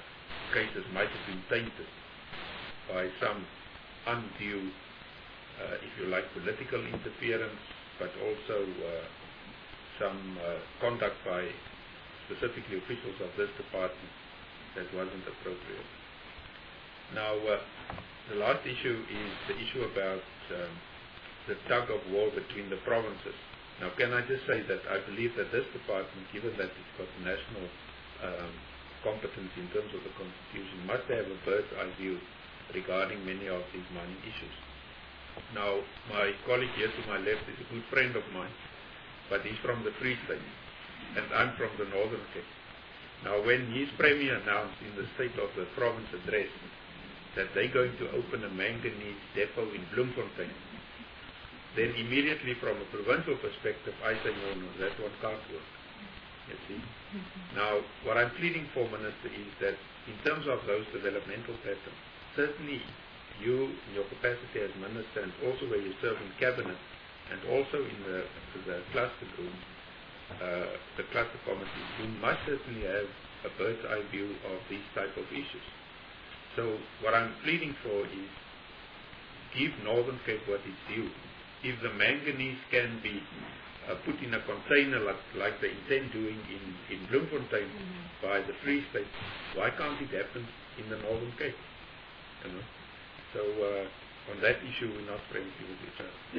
cases might have been tainted by some undue, uh, if you like, political interference, but also uh, some uh, conduct by specifically officials of this department that wasn't appropriate. Now, uh, the last issue is the issue about um, the tug of war between the provinces. Now, can I just say that I believe that this department, given that it's got national um, competence in terms of the Constitution, must have a bird's eye view regarding many of these mining issues. Now, my colleague here to my left is a good friend of mine, but he's from the Free State, and I'm from the Northern Cape. Now, when his Premier announced in the State of the Province address that they're going to open a manganese depot in Bloemfontein, then immediately from a provincial perspective, I say, no, no, that one can't work. You see? Now, what I'm pleading for, Minister, is that in terms of those developmental patterns, certainly you, in your capacity as Minister, and also where you serve in Cabinet, and also in the, the cluster group, uh, the cluster committees, you must certainly have a bird's eye view of these type of issues. So what I'm pleading for is give Northern Cape what it's due. If the manganese can be uh, put in a container like, like they intend doing in, in Bloemfontein mm-hmm. by the Free State, why can't it happen in the Northern Cape? You know? So uh, on that issue, we're not friendly with each other.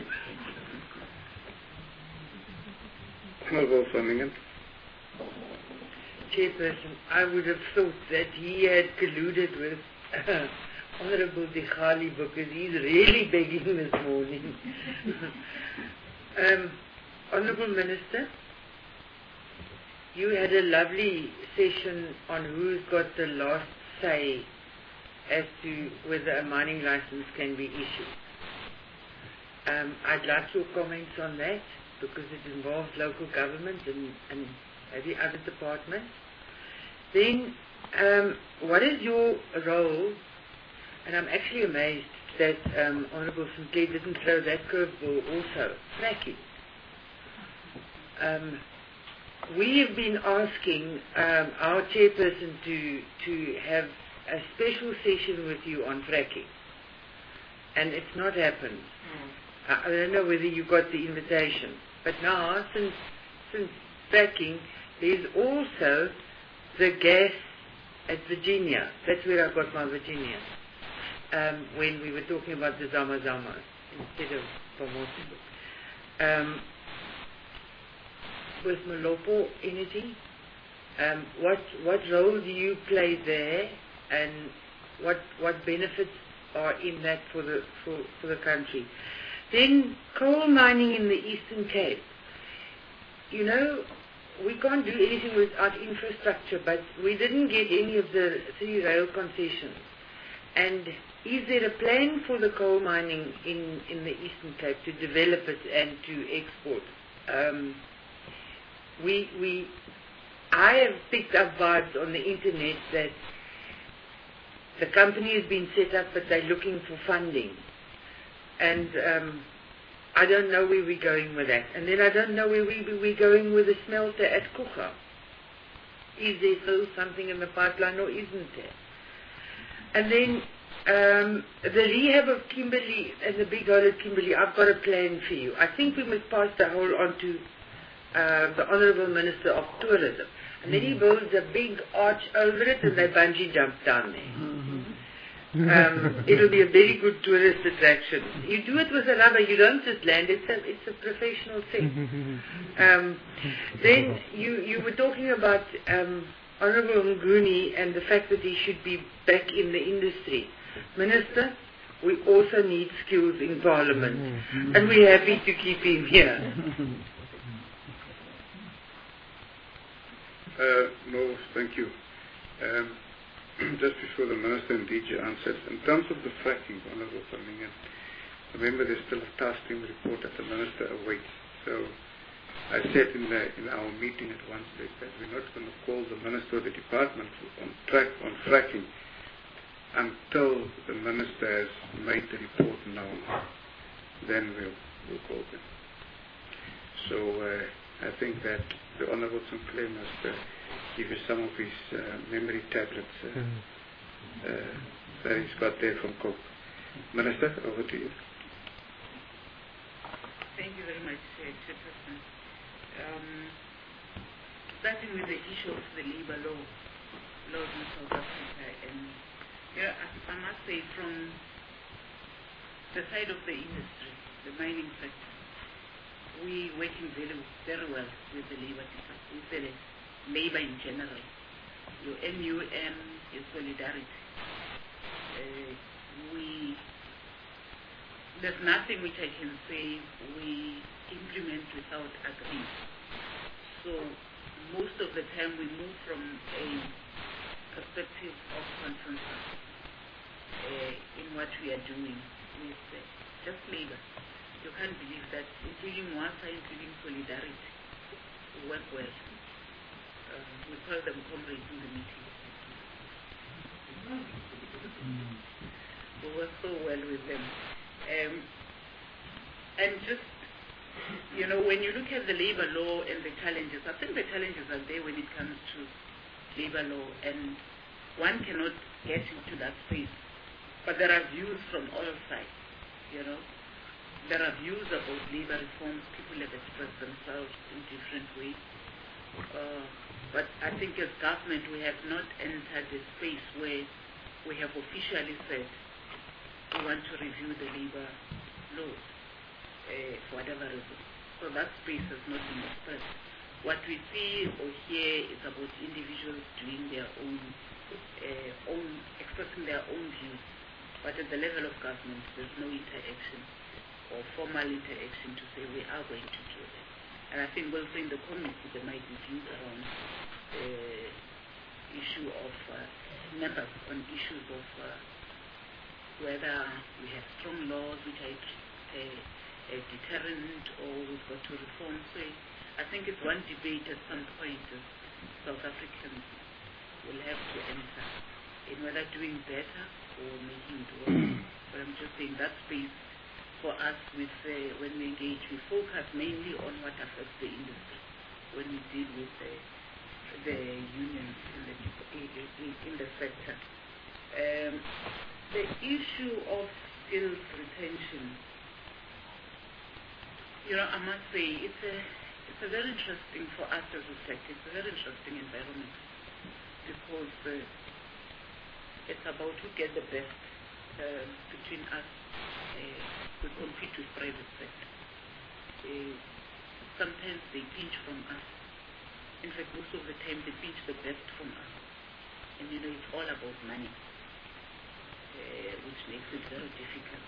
Honorable Firmingham. Chairperson, I would have thought that he had colluded with uh, Honorable Digali because he's really begging this morning. um, Honorable Minister, you had a lovely session on who's got the last say as to whether a mining license can be issued. Um, I'd like your comments on that because it involves local government and, and maybe other departments. Then, um, what is your role? And I'm actually amazed that um, Honourable Sinclair didn't throw that curveball also. Fracking. Um, we have been asking um, our chairperson to to have a special session with you on fracking, and it's not happened. Mm. I, I don't know whether you got the invitation, but now since since fracking, there's also the gas at Virginia. That's where I got my Virginia. Um, when we were talking about the Zama Zama instead of Pamosi. Um, with Malopo Energy, um, what what role do you play there, and what what benefits are in that for the for, for the country? Then coal mining in the Eastern Cape. You know, we can't do anything without infrastructure, but we didn't get any of the three rail concessions. And is there a plan for the coal mining in, in the Eastern Cape to develop it and to export? Um, we, we, I have picked up vibes on the internet that the company has been set up, but they're looking for funding. And um, I don't know where we're going with that. And then I don't know where we, we're going with the smelter at Kucha. Is there still something in the pipeline or isn't there? And then um, the rehab of Kimberley and the big hole at Kimberley, I've got a plan for you. I think we must pass the whole on to uh, the Honourable Minister of Tourism. And then he builds a big arch over it and they bungee jump down there. Um, it'll be a very good tourist attraction. You do it with a rubber, you don't just land, it's a, it's a professional thing. Um, then you, you were talking about um, Honourable Mnguni and the fact that he should be back in the industry. Minister, we also need skills in Parliament, and we're happy to keep him here. Uh, no, thank you. Um, just before the Minister and D G answers, in terms of the fracking, Honourable Firmingham, remember there's still a task team report that the Minister awaits. So I said in, the, in our meeting at one stage that we're not going to call the Minister or the Department on track on fracking until the Minister has made the report known. Then we'll, we'll call them. So uh, I think that the Honourable Sinclair must uh, give you some of his uh, memory tablets uh, mm. uh, Sari Scott there from Coke. Minister, over to you. Thank you very much, uh, Chairperson. Um, starting with the issue of the labor law, laws in South Africa, and yeah, I, I must say from the side of the industry, the mining sector, we working very, very well with the labor with the labor in general. Your N U M, your solidarity. Uh, we there's nothing which I can say we implement without agreement. So most of the time we move from a perspective of consensus uh, in what we are doing with uh, just labor. You can't believe that including WASA, including solidarity, we work well. Um, we call them comrades in the meeting. We work so well with them. Um, and just, you know, when you look at the labor law and the challenges, I think the challenges are there when it comes to labor law, and one cannot get into that space. But there are views from all sides, you know. There are views about labor reforms. People have expressed themselves in different ways. Uh, but I think as government, we have not entered a space where we have officially said we want to review the labor laws uh, for whatever reason. So that space has not been expressed. What we see or hear is about individuals doing their own, uh, own, expressing their own views. But at the level of government, there's no interaction or formal interaction to say we are going to do that. And I think also in the community there might be views around the uh, issue of uh, members on issues of uh, whether we have strong laws which are a, a deterrent or we've got to reform. So I think it's one debate at some point that South Africans will have to enter in whether doing better or making it worse. But I'm just saying that space for us with uh, when we engage, we focus mainly on what affects the industry when we deal with the, the unions in the, in, in the sector. Um, the issue of skills retention, you know, I must say it's a it's a very interesting for us as a sector. It's a very interesting environment because uh, it's about who get the best uh, between us. Uh, we compete with private sector. Uh, sometimes they pinch from us. In fact, most of the time they pinch the best from us. And you know, it's all about money, uh, which makes it very difficult.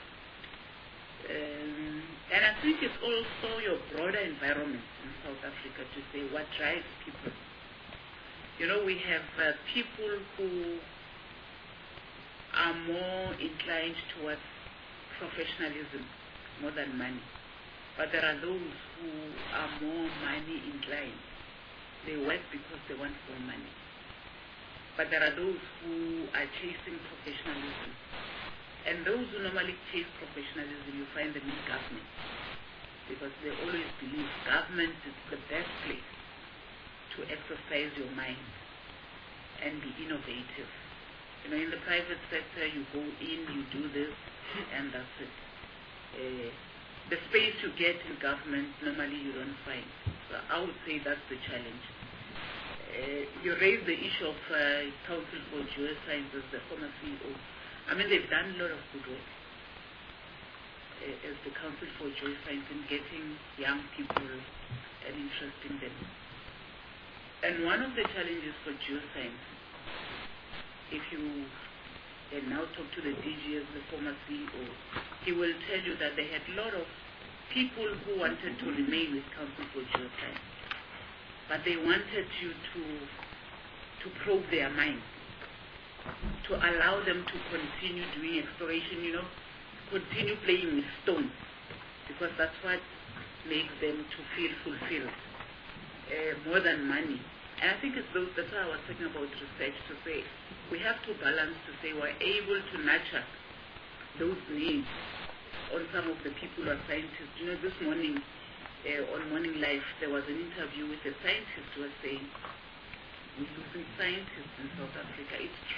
Um, and I think it's also your broader environment in South Africa to say what drives people. You know, we have uh, people who are more inclined towards professionalism more than money. But there are those who are more money inclined. They work because they want more money. But there are those who are chasing professionalism. And those who normally chase professionalism, you find them in government. Because they always believe government is the best place to exercise your mind and be innovative. You know, in the private sector, you go in, you do this, and that's it. Uh, the space you get in government, normally you don't find. So I would say that's the challenge. Uh, you raised the issue of uh, Council for Geosciences, the former C E O. I mean, they've done a lot of good work uh, as the Council for Geoscience in getting young people and interesting them. And one of the challenges for geoscience, if you and now talk to the D G as the former C E O, he will tell you that they had a lot of people who wanted to remain with Council for Geoscience, but they wanted you to to probe their minds, to allow them to continue doing exploration, you know, continue playing with stones, because that's what makes them to feel fulfilled, uh, more than money. And I think it's those, that's why I was talking about research, to say we have to balance, to say we're able to nurture those needs on some of the people who are scientists. You know, this morning uh, on Morning Life, there was an interview with a scientist who was saying, we're losing scientists in South Africa. It's true.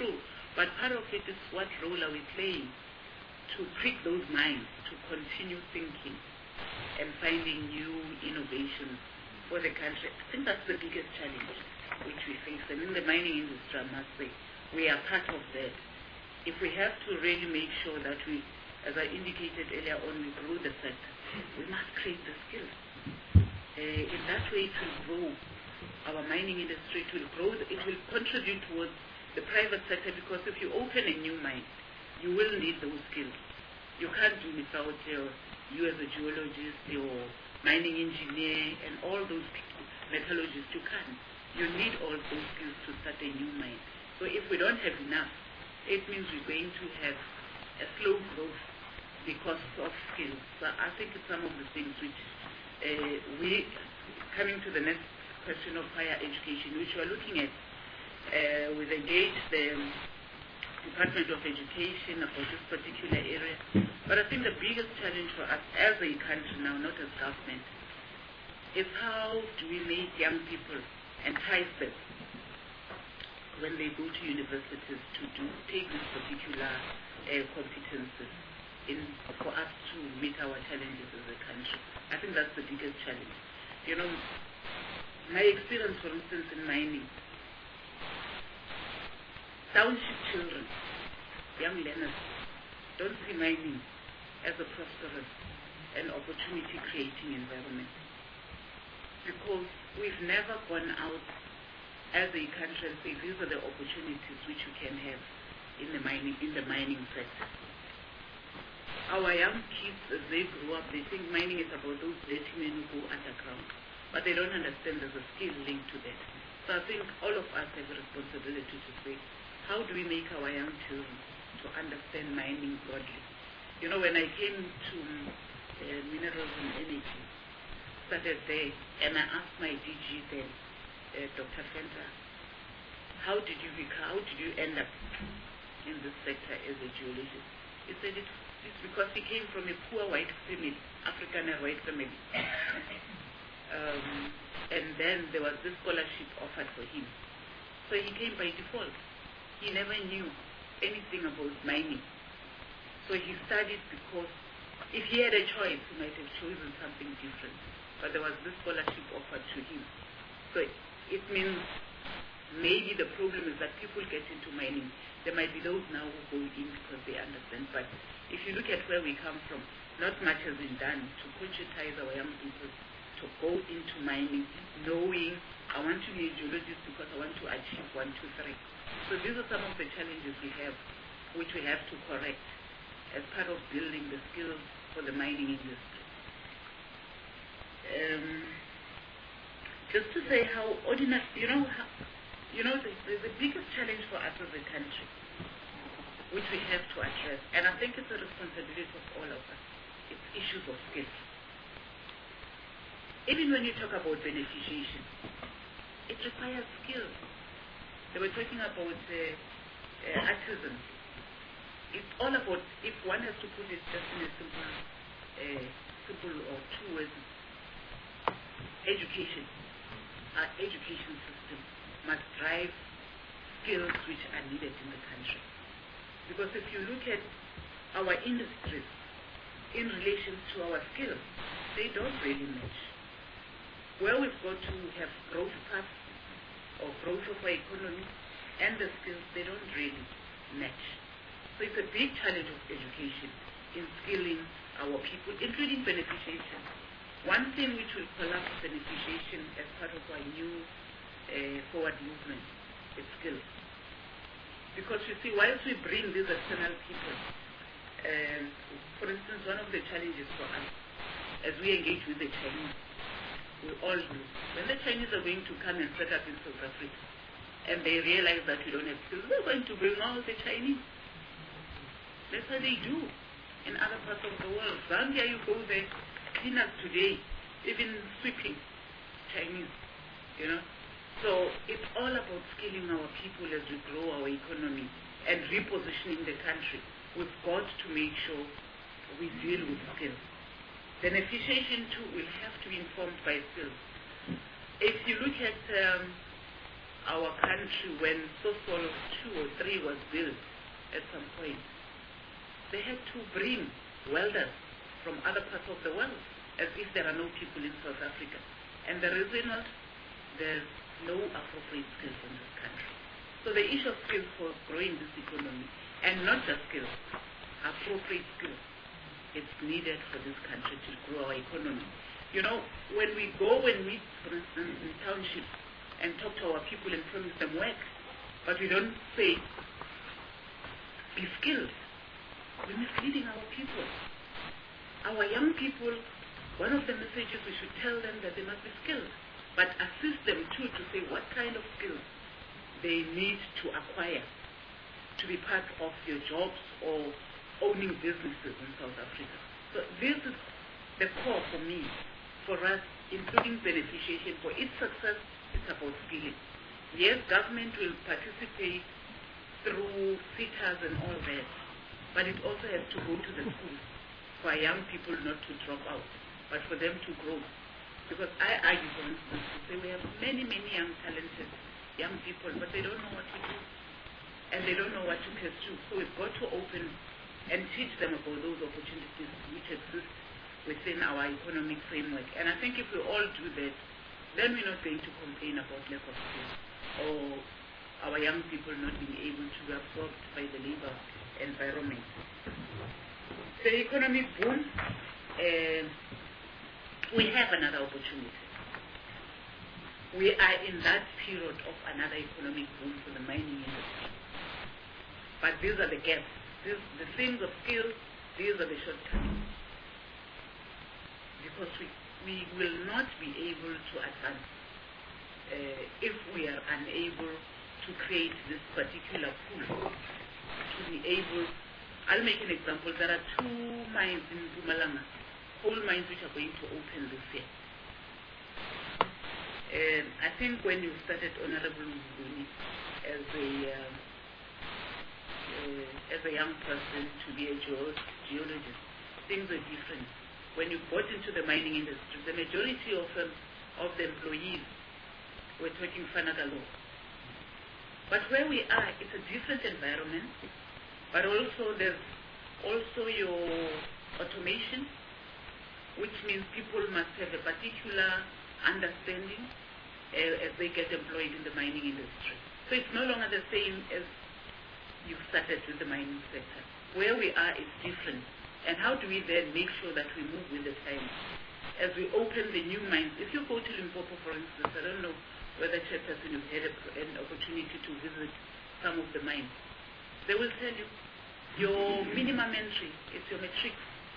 But part of it is what role are we playing to prick those minds to continue thinking and finding new innovations for the country. I think that's the biggest challenge which we face. And in the mining industry, I must say, we are part of that. If we have to really make sure that we, as I indicated earlier on, we grow the sector, we must create the skills. Uh, in that way, it will grow our mining industry. It will grow. It will contribute towards the private sector, because if you open a new mine, you will need those skills. You can't do without your, you as a geologist, your mining engineer, and all those people, metallurgists. You can't. You need all those skills to start a new mine. So if we don't have enough, it means we're going to have a slow growth because of skills. So I think it's some of the things which uh, we, coming to the next question of higher education, which we're looking at, uh, we've engaged the Department of Education about this particular area. But I think the biggest challenge for us as a country now, not as government, is how do we make young people, entice them when they go to universities to do take these particular uh, competences in for us to meet our challenges as a country. I think that's the biggest challenge. You know, my experience, for instance, in mining, township children, young learners, don't see mining as a prosperous and opportunity-creating environment, because we've never gone out as a country and say these are the opportunities which you can have in the mining in the mining sector. Our young kids, as they grow up, they think mining is about those dirty men who go underground, but they don't understand there's a skill linked to that. So I think all of us have a responsibility to say, how do we make our young children to understand mining broadly? You know, when I came to uh, Minerals and Energy, started there, and I asked my D G then, uh, Doctor Fenter, how did you become, how did you end up in this sector as a geologist? He said it, it's because he came from a poor white family, African and white family. um, and then there was this scholarship offered for him. So he came by default. He never knew anything about mining. So he studied because if he had a choice, he might have chosen something different. But there was this scholarship offered to him. So it means maybe the problem is that people get into mining. There might be those now who go in because they understand. But if you look at where we come from, not much has been done to conscientize our young people to go into mining, knowing I want to be a geologist because I want to achieve one, two, three. So these are some of the challenges we have, which we have to correct as part of building the skills for the mining industry. Um, just to say how ordinary, you know, how, you know, the, the, the biggest challenge for us as a country, which we have to address, and I think it's a responsibility of all of us, it's issues of skills. Even when you talk about beneficiation, it requires skills. They were talking about uh, uh, artisans. It's all about, if one has to put it just in a simple, uh, simple or two words, education. Our education system must drive skills which are needed in the country. Because if you look at our industries in relation to our skills, they don't really match. Where we've got to have growth paths or growth of our economy and the skills, they don't really match. So it's a big challenge of education in skilling our people, including beneficiation. One thing which will collapse beneficiation as part of our new uh, forward movement is skills. Because you see, whilst we bring these external people, um, for instance, one of the challenges for us as we engage with the Chinese, we all do. When the Chinese are going to come and set up in South Africa, and they realize that we don't have skills, they're going to bring all the Chinese. That's how they do in other parts of the world. Zambia, you go there, cleaners today, even sweeping, Chinese, you know. So it's all about skilling our people as we grow our economy and repositioning the country. We've got to make sure we deal with skills. Beneficiation too will have to be informed by skills. If you look at um, our country, when Sasol two or three was built at some point, they had to bring welders from other parts of the world, as if there are no people in South Africa. And the reason was there's no appropriate skills in this country. So the issue of skills for growing this economy, and not just skills, appropriate skills, it's needed for this country to grow our economy. You know, when we go and meet, for instance, in townships and talk to our people and promise them work, but we don't say, be skilled. We're misleading our people. Our young people, one of the messages we should tell them that they must be skilled, but assist them too to say what kind of skills they need to acquire to be part of your jobs or owning businesses in South Africa. So this is the core for me, for us, including beneficiation. For its success, it's about skilling. Yes, government will participate through FITAs and all that, but it also has to go to the schools for our young people not to drop out, but for them to grow. Because I argue, for instance, to say we have many, many young talented young people, but they don't know what to do, and they don't know what to pursue. So we've got to open and teach them about those opportunities which exist within our economic framework. And I think if we all do that, then we're not going to complain about lack of skills or our young people not being able to be absorbed by the labor environment. The economic boom, uh, we have another opportunity. We are in that period of another economic boom for the mining industry. But these are the gaps. These, the things of skills, these are the shortcomings. Because we, we will not be able to advance uh, if we are unable to create this particular pool. To be able, I'll make an example. There are two mines in Mpumalanga, coal mines which are going to open this year. And I think when you started, Honorable Mzuni, as a um, uh, as a young person to be a geologist, geologist, things were different. When you got into the mining industry, the majority of um, of the employees were talking Fanagalo. But where we are, it's a different environment. But also there's also your automation, which means people must have a particular understanding uh, as they get employed in the mining industry. So it's no longer the same as you started with the mining sector. Where we are is different. And how do we then make sure that we move with the times? As we open the new mines, if you go to Limpopo, for instance, I don't know whether Chairperson you've had a, an opportunity to visit some of the mines. They will tell you your minimum entry is your matric,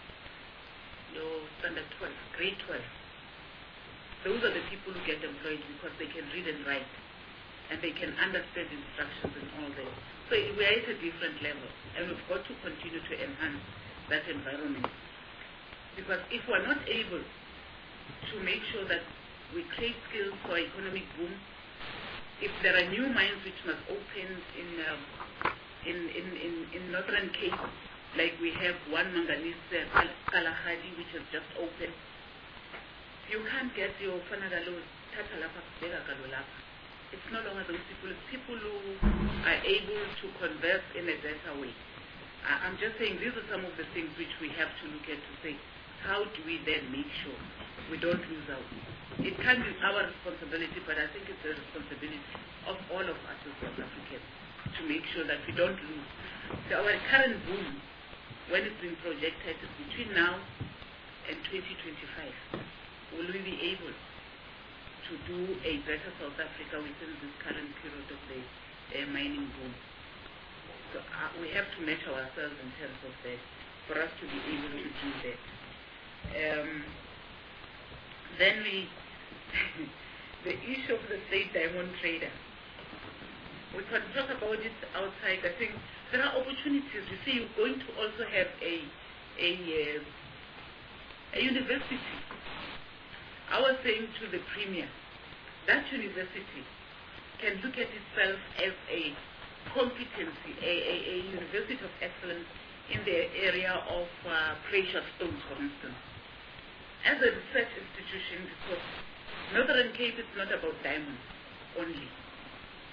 your standard twelve, grade twelve. Those are the people who get employed because they can read and write and they can understand instructions and all that. So we are at a different level and we've got to continue to enhance that environment. Because if we're not able to make sure that we create skills for economic boom, if there are new mines which must open in um, in, in, in, in Northern Cape, like we have one manganese uh, Kalahari which has just opened, you can't get your Fanagalo Tatalapa Galolapa. It's no longer those people, it's people who are able to converse in a better way. I'm just saying these are some of the things which we have to look at to say, how do we then make sure we don't lose out? It can't be our responsibility, but I think it's the responsibility of all of us as South Africans to make sure that we don't lose. So our current boom, when it's been projected, is between now and twenty twenty-five. Will we be able to do a better South Africa within this current period of the uh, mining boom? So uh, we have to measure ourselves in terms of that for us to be able to do that. Um, then we, the issue of the state diamond trader. We can talk about it outside. I think there are opportunities. You see, you're going to also have a a, uh, a university. I was saying to the Premier, that university can look at itself as a competency, a, a, a university of excellence in the area of uh, precious stones, for instance. As a research institution, because Northern Cape is not about diamonds only.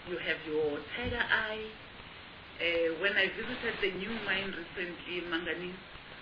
you have your Tiger Eye. Uh, when I visited the new mine recently, manganese,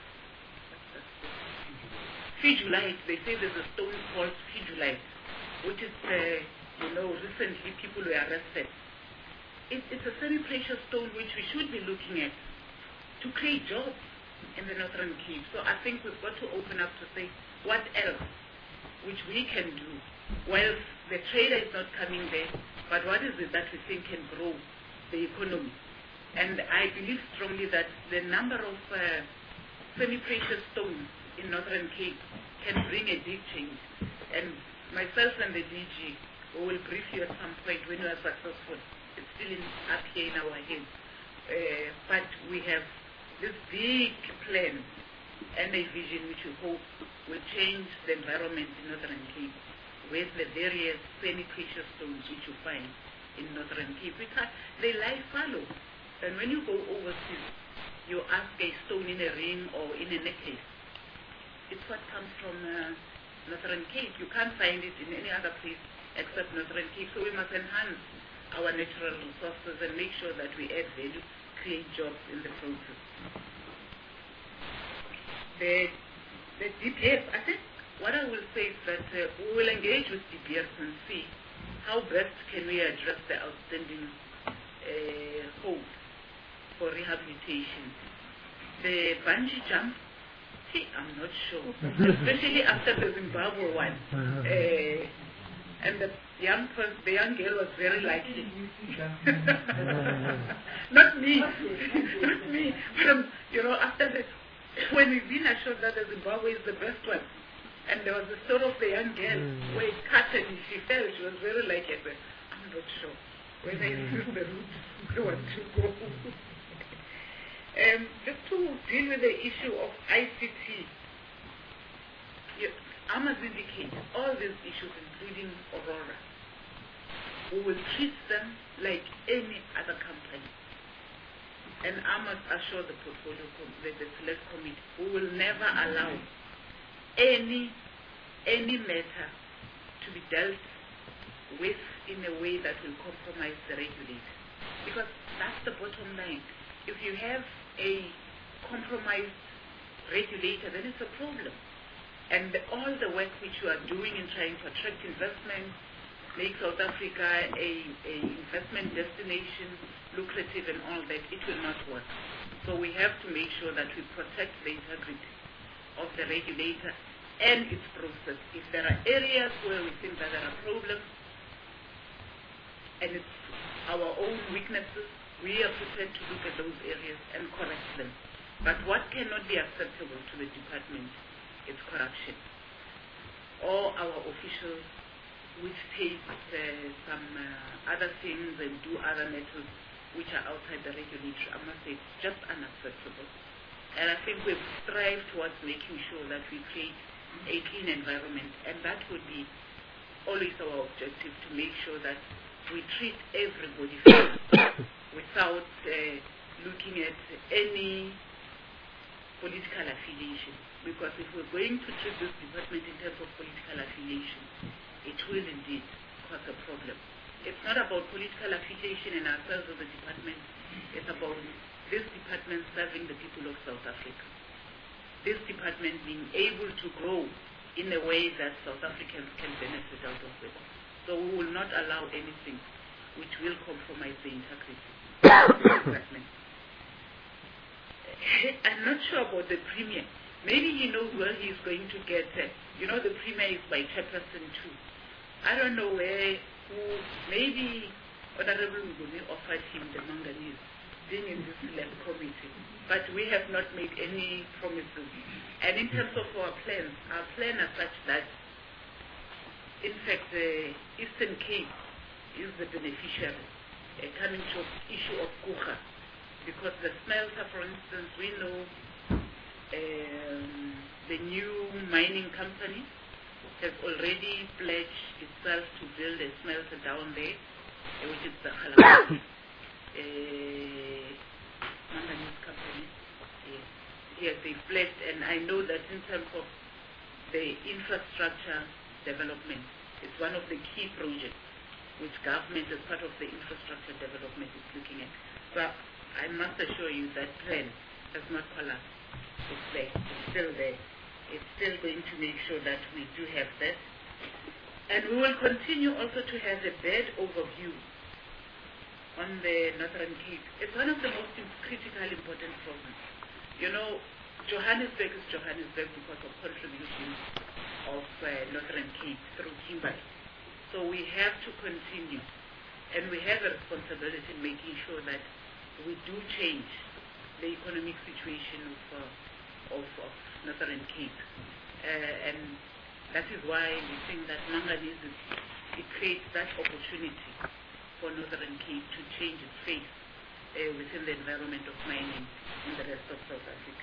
Fidulite, they say there's a stone called Fidulite, which is, uh, you know, recently people were arrested. It, it's a semi-precious stone which we should be looking at to create jobs in the Northern Cape. So I think we've got to open up to say what else which we can do. Whilst the trader is not coming there, but what is it that we think can grow the economy? And I believe strongly that the number of uh, semi-precious stones in Northern Cape can bring a big change. And myself and the D G, we will brief you at some point when we are successful. It's still in, up here in our heads. Uh, but we have this big plan and a vision which we hope will change the environment in Northern Cape with the various semi-precious stones which you find in Northern Cape. We can't, they lie fallow. And when you go overseas, you ask a stone in a ring or in a necklace. It's what comes from uh, Northern Cape. You can't find it in any other place except Northern Cape. So we must enhance our natural resources and make sure that we add value, create jobs in the process. The, the D P F, I think what I will say is that uh, we will engage with D P F and see how best can we address the outstanding uh, hope for rehabilitation. The bungee jump, see, I'm not sure, especially after the Zimbabwe one. Uh, and the young person, the young girl was very likely. Not me, not me. From, you know, after the, when we've been assured that the Zimbabwe is the best one, and there was the story of the young girl where it cut and she fell, she was very likely. I said, I'm not sure whether this is the route we want to go. Um, just to deal with the issue of I C T, you, I must indicate all these issues, including Aurora, we will treat them like any other company. And I must assure the portfolio, the, the select committee, we will never allow any, any matter to be dealt with in a way that will compromise the regulator. Because that's the bottom line. If you have a compromised regulator, then it's a problem. And the, all the work which you are doing in trying to attract investment, make South Africa a, a investment destination, lucrative and all that, it will not work. So we have to make sure that we protect the integrity of the regulator and its process. If there are areas where we think that there are problems and it's our own weaknesses, we are prepared to look at those areas and correct them. But what cannot be acceptable to the department is corruption. Or our officials which take uh, some uh, other things and do other matters which are outside the regulatory, I must say it's just unacceptable. And I think we've strived towards making sure that we create a clean environment, and that would be always our objective, to make sure that we treat everybody fair without uh, looking at any political affiliation. Because if we're going to treat this department in terms of political affiliation, it will indeed cause a problem. It's not about political affiliation in ourselves as a department. It's about this department serving the people of South Africa. This department being able to grow in a way that South Africans can benefit out of it. So we will not allow anything which will compromise the integrity of the department. I'm not sure about the premier. Maybe he knows where he's going to get. Uh, you know, the premier is by Chairperson too. I don't know where, who, maybe Honorable Nguni offered him the manganese, being in this select committee. But we have not made any promises. And in terms of our plans, our plan is such that, in fact, the Eastern Cape is the beneficiary, uh, coming to the issue of Kucha. Because the smelter, for instance, we know um, the new mining company has already pledged itself to build a smelter down there, uh, which is the Khalama uh, manganese company. Yes. Yes, they've pledged, and I know that in terms of the infrastructure development, it's one of the key projects which government as part of the infrastructure development is looking at. So I must assure you that plan has not collapsed. It's there. It's still there. It's still going to make sure that we do have that. And we will continue also to have a bed overview on the Northern Cape. It's one of the most critically important problems. You know, Johannesburg is Johannesburg because of contributions of uh, Northern Cape through Kimberley. So we have to continue. And we have a responsibility in making sure that we do change the economic situation of, uh, of, of Northern Cape. Uh, and that is why we think that manganese, is, it creates that opportunity for Northern Cape to change its face uh, within the environment of mining in the rest of South Africa.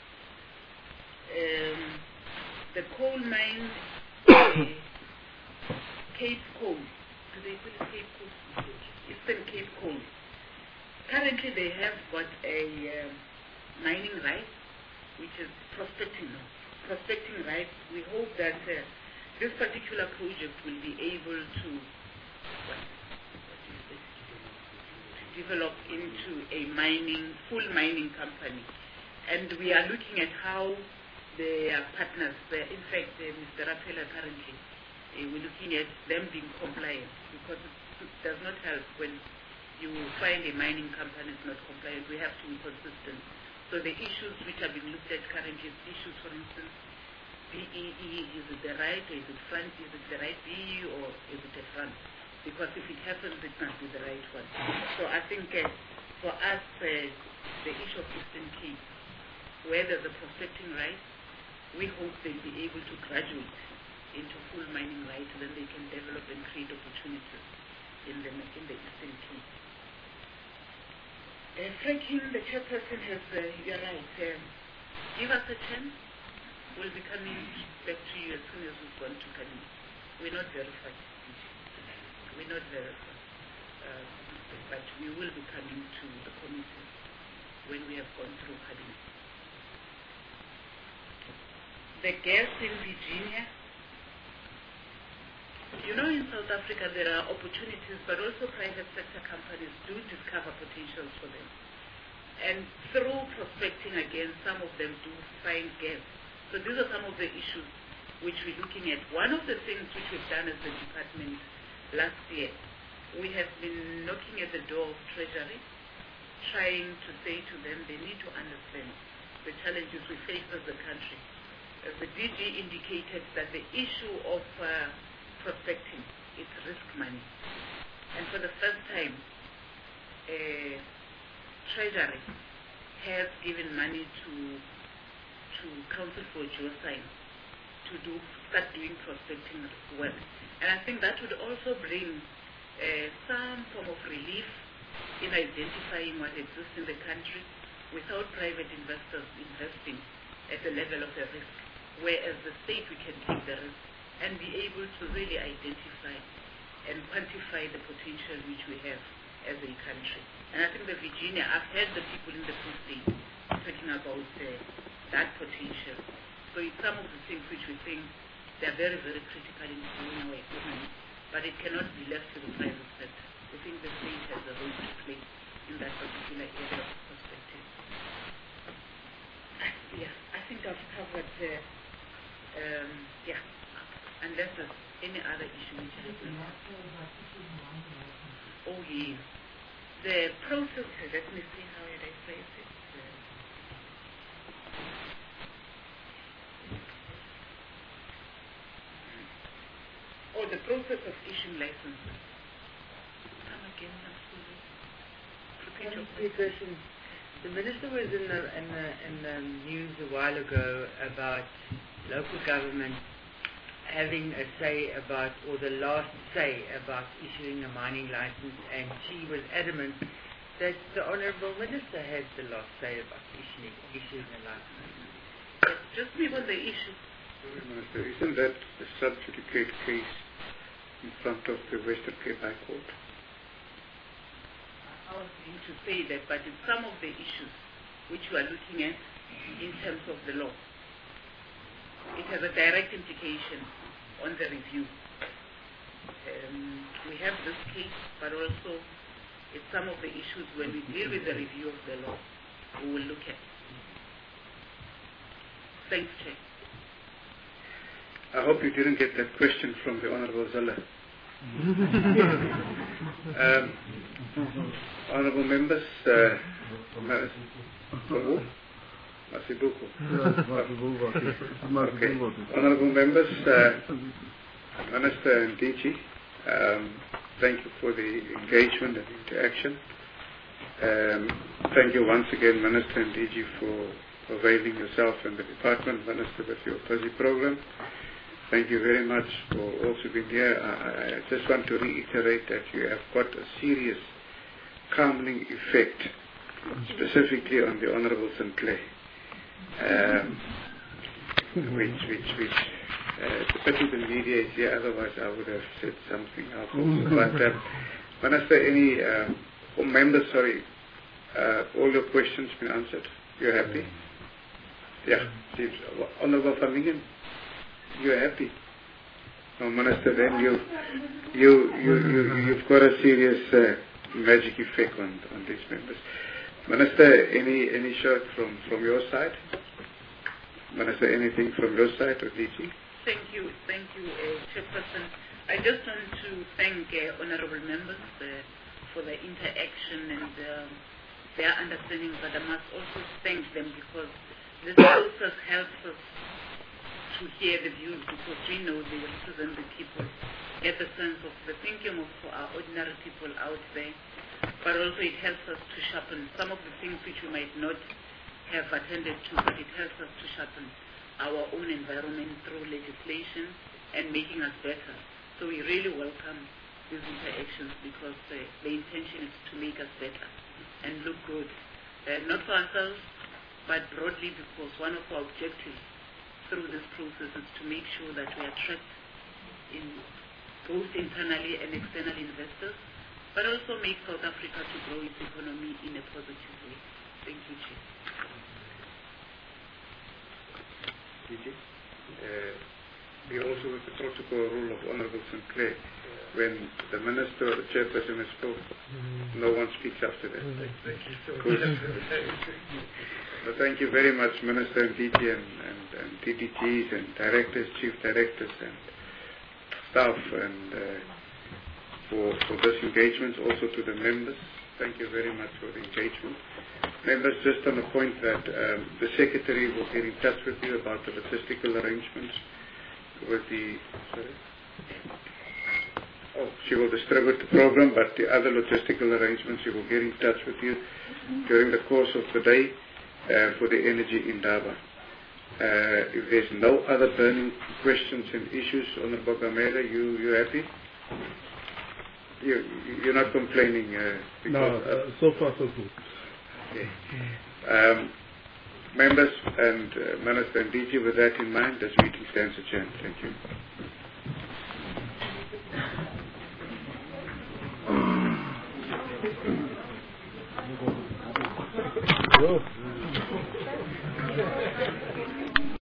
Um, the coal mine, uh, Cape Coal, do they call it Cape Coal? Eastern Cape Coal. Currently they have got a uh, mining right, which is prospecting now. Prospecting rights, we hope that uh, this particular project will be able to, what, what is this, to develop into a mining, full mining company. And we are looking at how the uh, partners, uh, in fact, uh, Mister Rapela currently, uh, we're looking at them being compliant, because it does not help when you find a mining company is not compliant. We have to be consistent. So the issues which are being looked at currently is issues, for instance, B E E, is it the right, or is it front, is it the right B E, or is it a front? Because if it happens, it must be the right one. So I think uh, for us, uh, the issue of Eastern Cape, where there's a prospecting right, we hope they'll be able to graduate into full mining right, then they can develop and create opportunities in the, in the Eastern Cape. Uh, Franklin, the chairperson, has, uh, you're right, um, give us a chance. We'll be coming back to you as soon as we've gone to Kanini. We're not verified. We're not verified. Uh, but we will be coming to the committee when we have gone through Kanini. The gas in Virginia. You know, in South Africa there are opportunities, but also private sector companies do discover potentials for them. And through prospecting again, some of them do find gas. So these are some of the issues which we're looking at. One of the things which we've done as the department last year, we have been knocking at the door of Treasury, trying to say to them they need to understand the challenges we face as a country. As the D G indicated that the issue of uh, prospecting, it's risk money. And for the first time, uh, Treasury has given money to to Council for Geoscience to do start doing prospecting work. And I think that would also bring uh, some form of relief in identifying what exists in the country without private investors investing at the level of the risk, whereas the state we can take the risk and be able to really identify and quantify the potential which we have as a country. And I think the Virginia, I've heard the people in the Free State talking about uh, that potential. So it's some of the things which we think they're very, very critical in growing our economy, but it cannot be left to the private sector. We think the state has a role to play in that particular area of perspective. Yeah, I think I've covered, uh, um, yeah, unless there's any other issue which has been. Oh, yes. The process, let me see how I phrase it. Oh, the process of issuing licenses. Come again, I'm sorry. Repeat your question. The minister was in the, in the in the news a while ago about local government having a say about, or the last say about issuing a mining license, and she was adamant that the Honourable Minister had the last say about issuing issuing a license. Just me on the issue. Sorry, Minister, isn't that a sub-judicate case in front of the Western Cape High Court? I was going to say that, but it's some of the issues which we are looking at in terms of the law. It has a direct implication on the review. Um, we have this case, but also it's some of the issues when we deal with the review of the law, we will look at. Thanks, Chair. I hope you didn't get that question from the Honorable Zala. um, Honorable members, uh, Masibuko. Okay. Honorable members, uh, Minister and D G, um, thank you for the engagement and interaction. Um, thank you once again, Minister and D G, for availing yourself and the department, Minister, with your busy program. Thank you very much for also being here. I, I just want to reiterate that you have got a serious calming effect, specifically on the Honourable Sinclair, um, which, which, which, uh, it's a pity the media is here, otherwise I would have said something else also. But, um, Minister, any, uh, members, sorry, uh, all your questions been answered? You're happy? Yeah, seems, Honourable Van Lingen, you're happy? No, Minister, then you, you, you, you, you've got a serious uh, magic effect on, on these members. Minister, any, any shot from, from your side? Minister, anything from your side or D G? Thank you, thank you, uh, Chairperson. I just want to thank uh, honourable members uh, for the interaction and uh, their understanding, but I must also thank them because this process helps us to hear the views, because we know they represent the people, get a sense of the thinking of our ordinary people out there, but also it helps us to sharpen some of the things which we might not have attended to, but it helps us to sharpen our own environment through legislation and making us better. So we really welcome these interactions because uh, the intention is to make us better and look good, uh, not for ourselves, but broadly, because one of our objectives through this process is to make sure that we attract in both internally and external investors, but also make South Africa to grow its economy in a positive way. Thank you, Chief. D G, uh, we also with the protocol rule of Honourable Sinclair, when the Minister or the Chairperson has spoken, no one speaks after that. Thank you so much. So thank you very much, Minister and D G and, and, and D D Gs and Directors, Chief Directors and staff and uh, for, for this engagement, also to the members. Thank you very much for the engagement. Members, just on the point that um, the Secretary will get in touch with you about the logistical arrangements with the, sorry? Oh, she will distribute the program, but the other logistical arrangements she will get in touch with you during the course of the day uh, for the energy Indaba. Uh, if there's no other burning questions and issues, Honorable Gamela, you you happy? You you're not complaining? Uh, because, no, uh, so far so good. Okay. Um, members and uh, Minister and D G, with that in mind, this meeting stands adjourned. Thank you.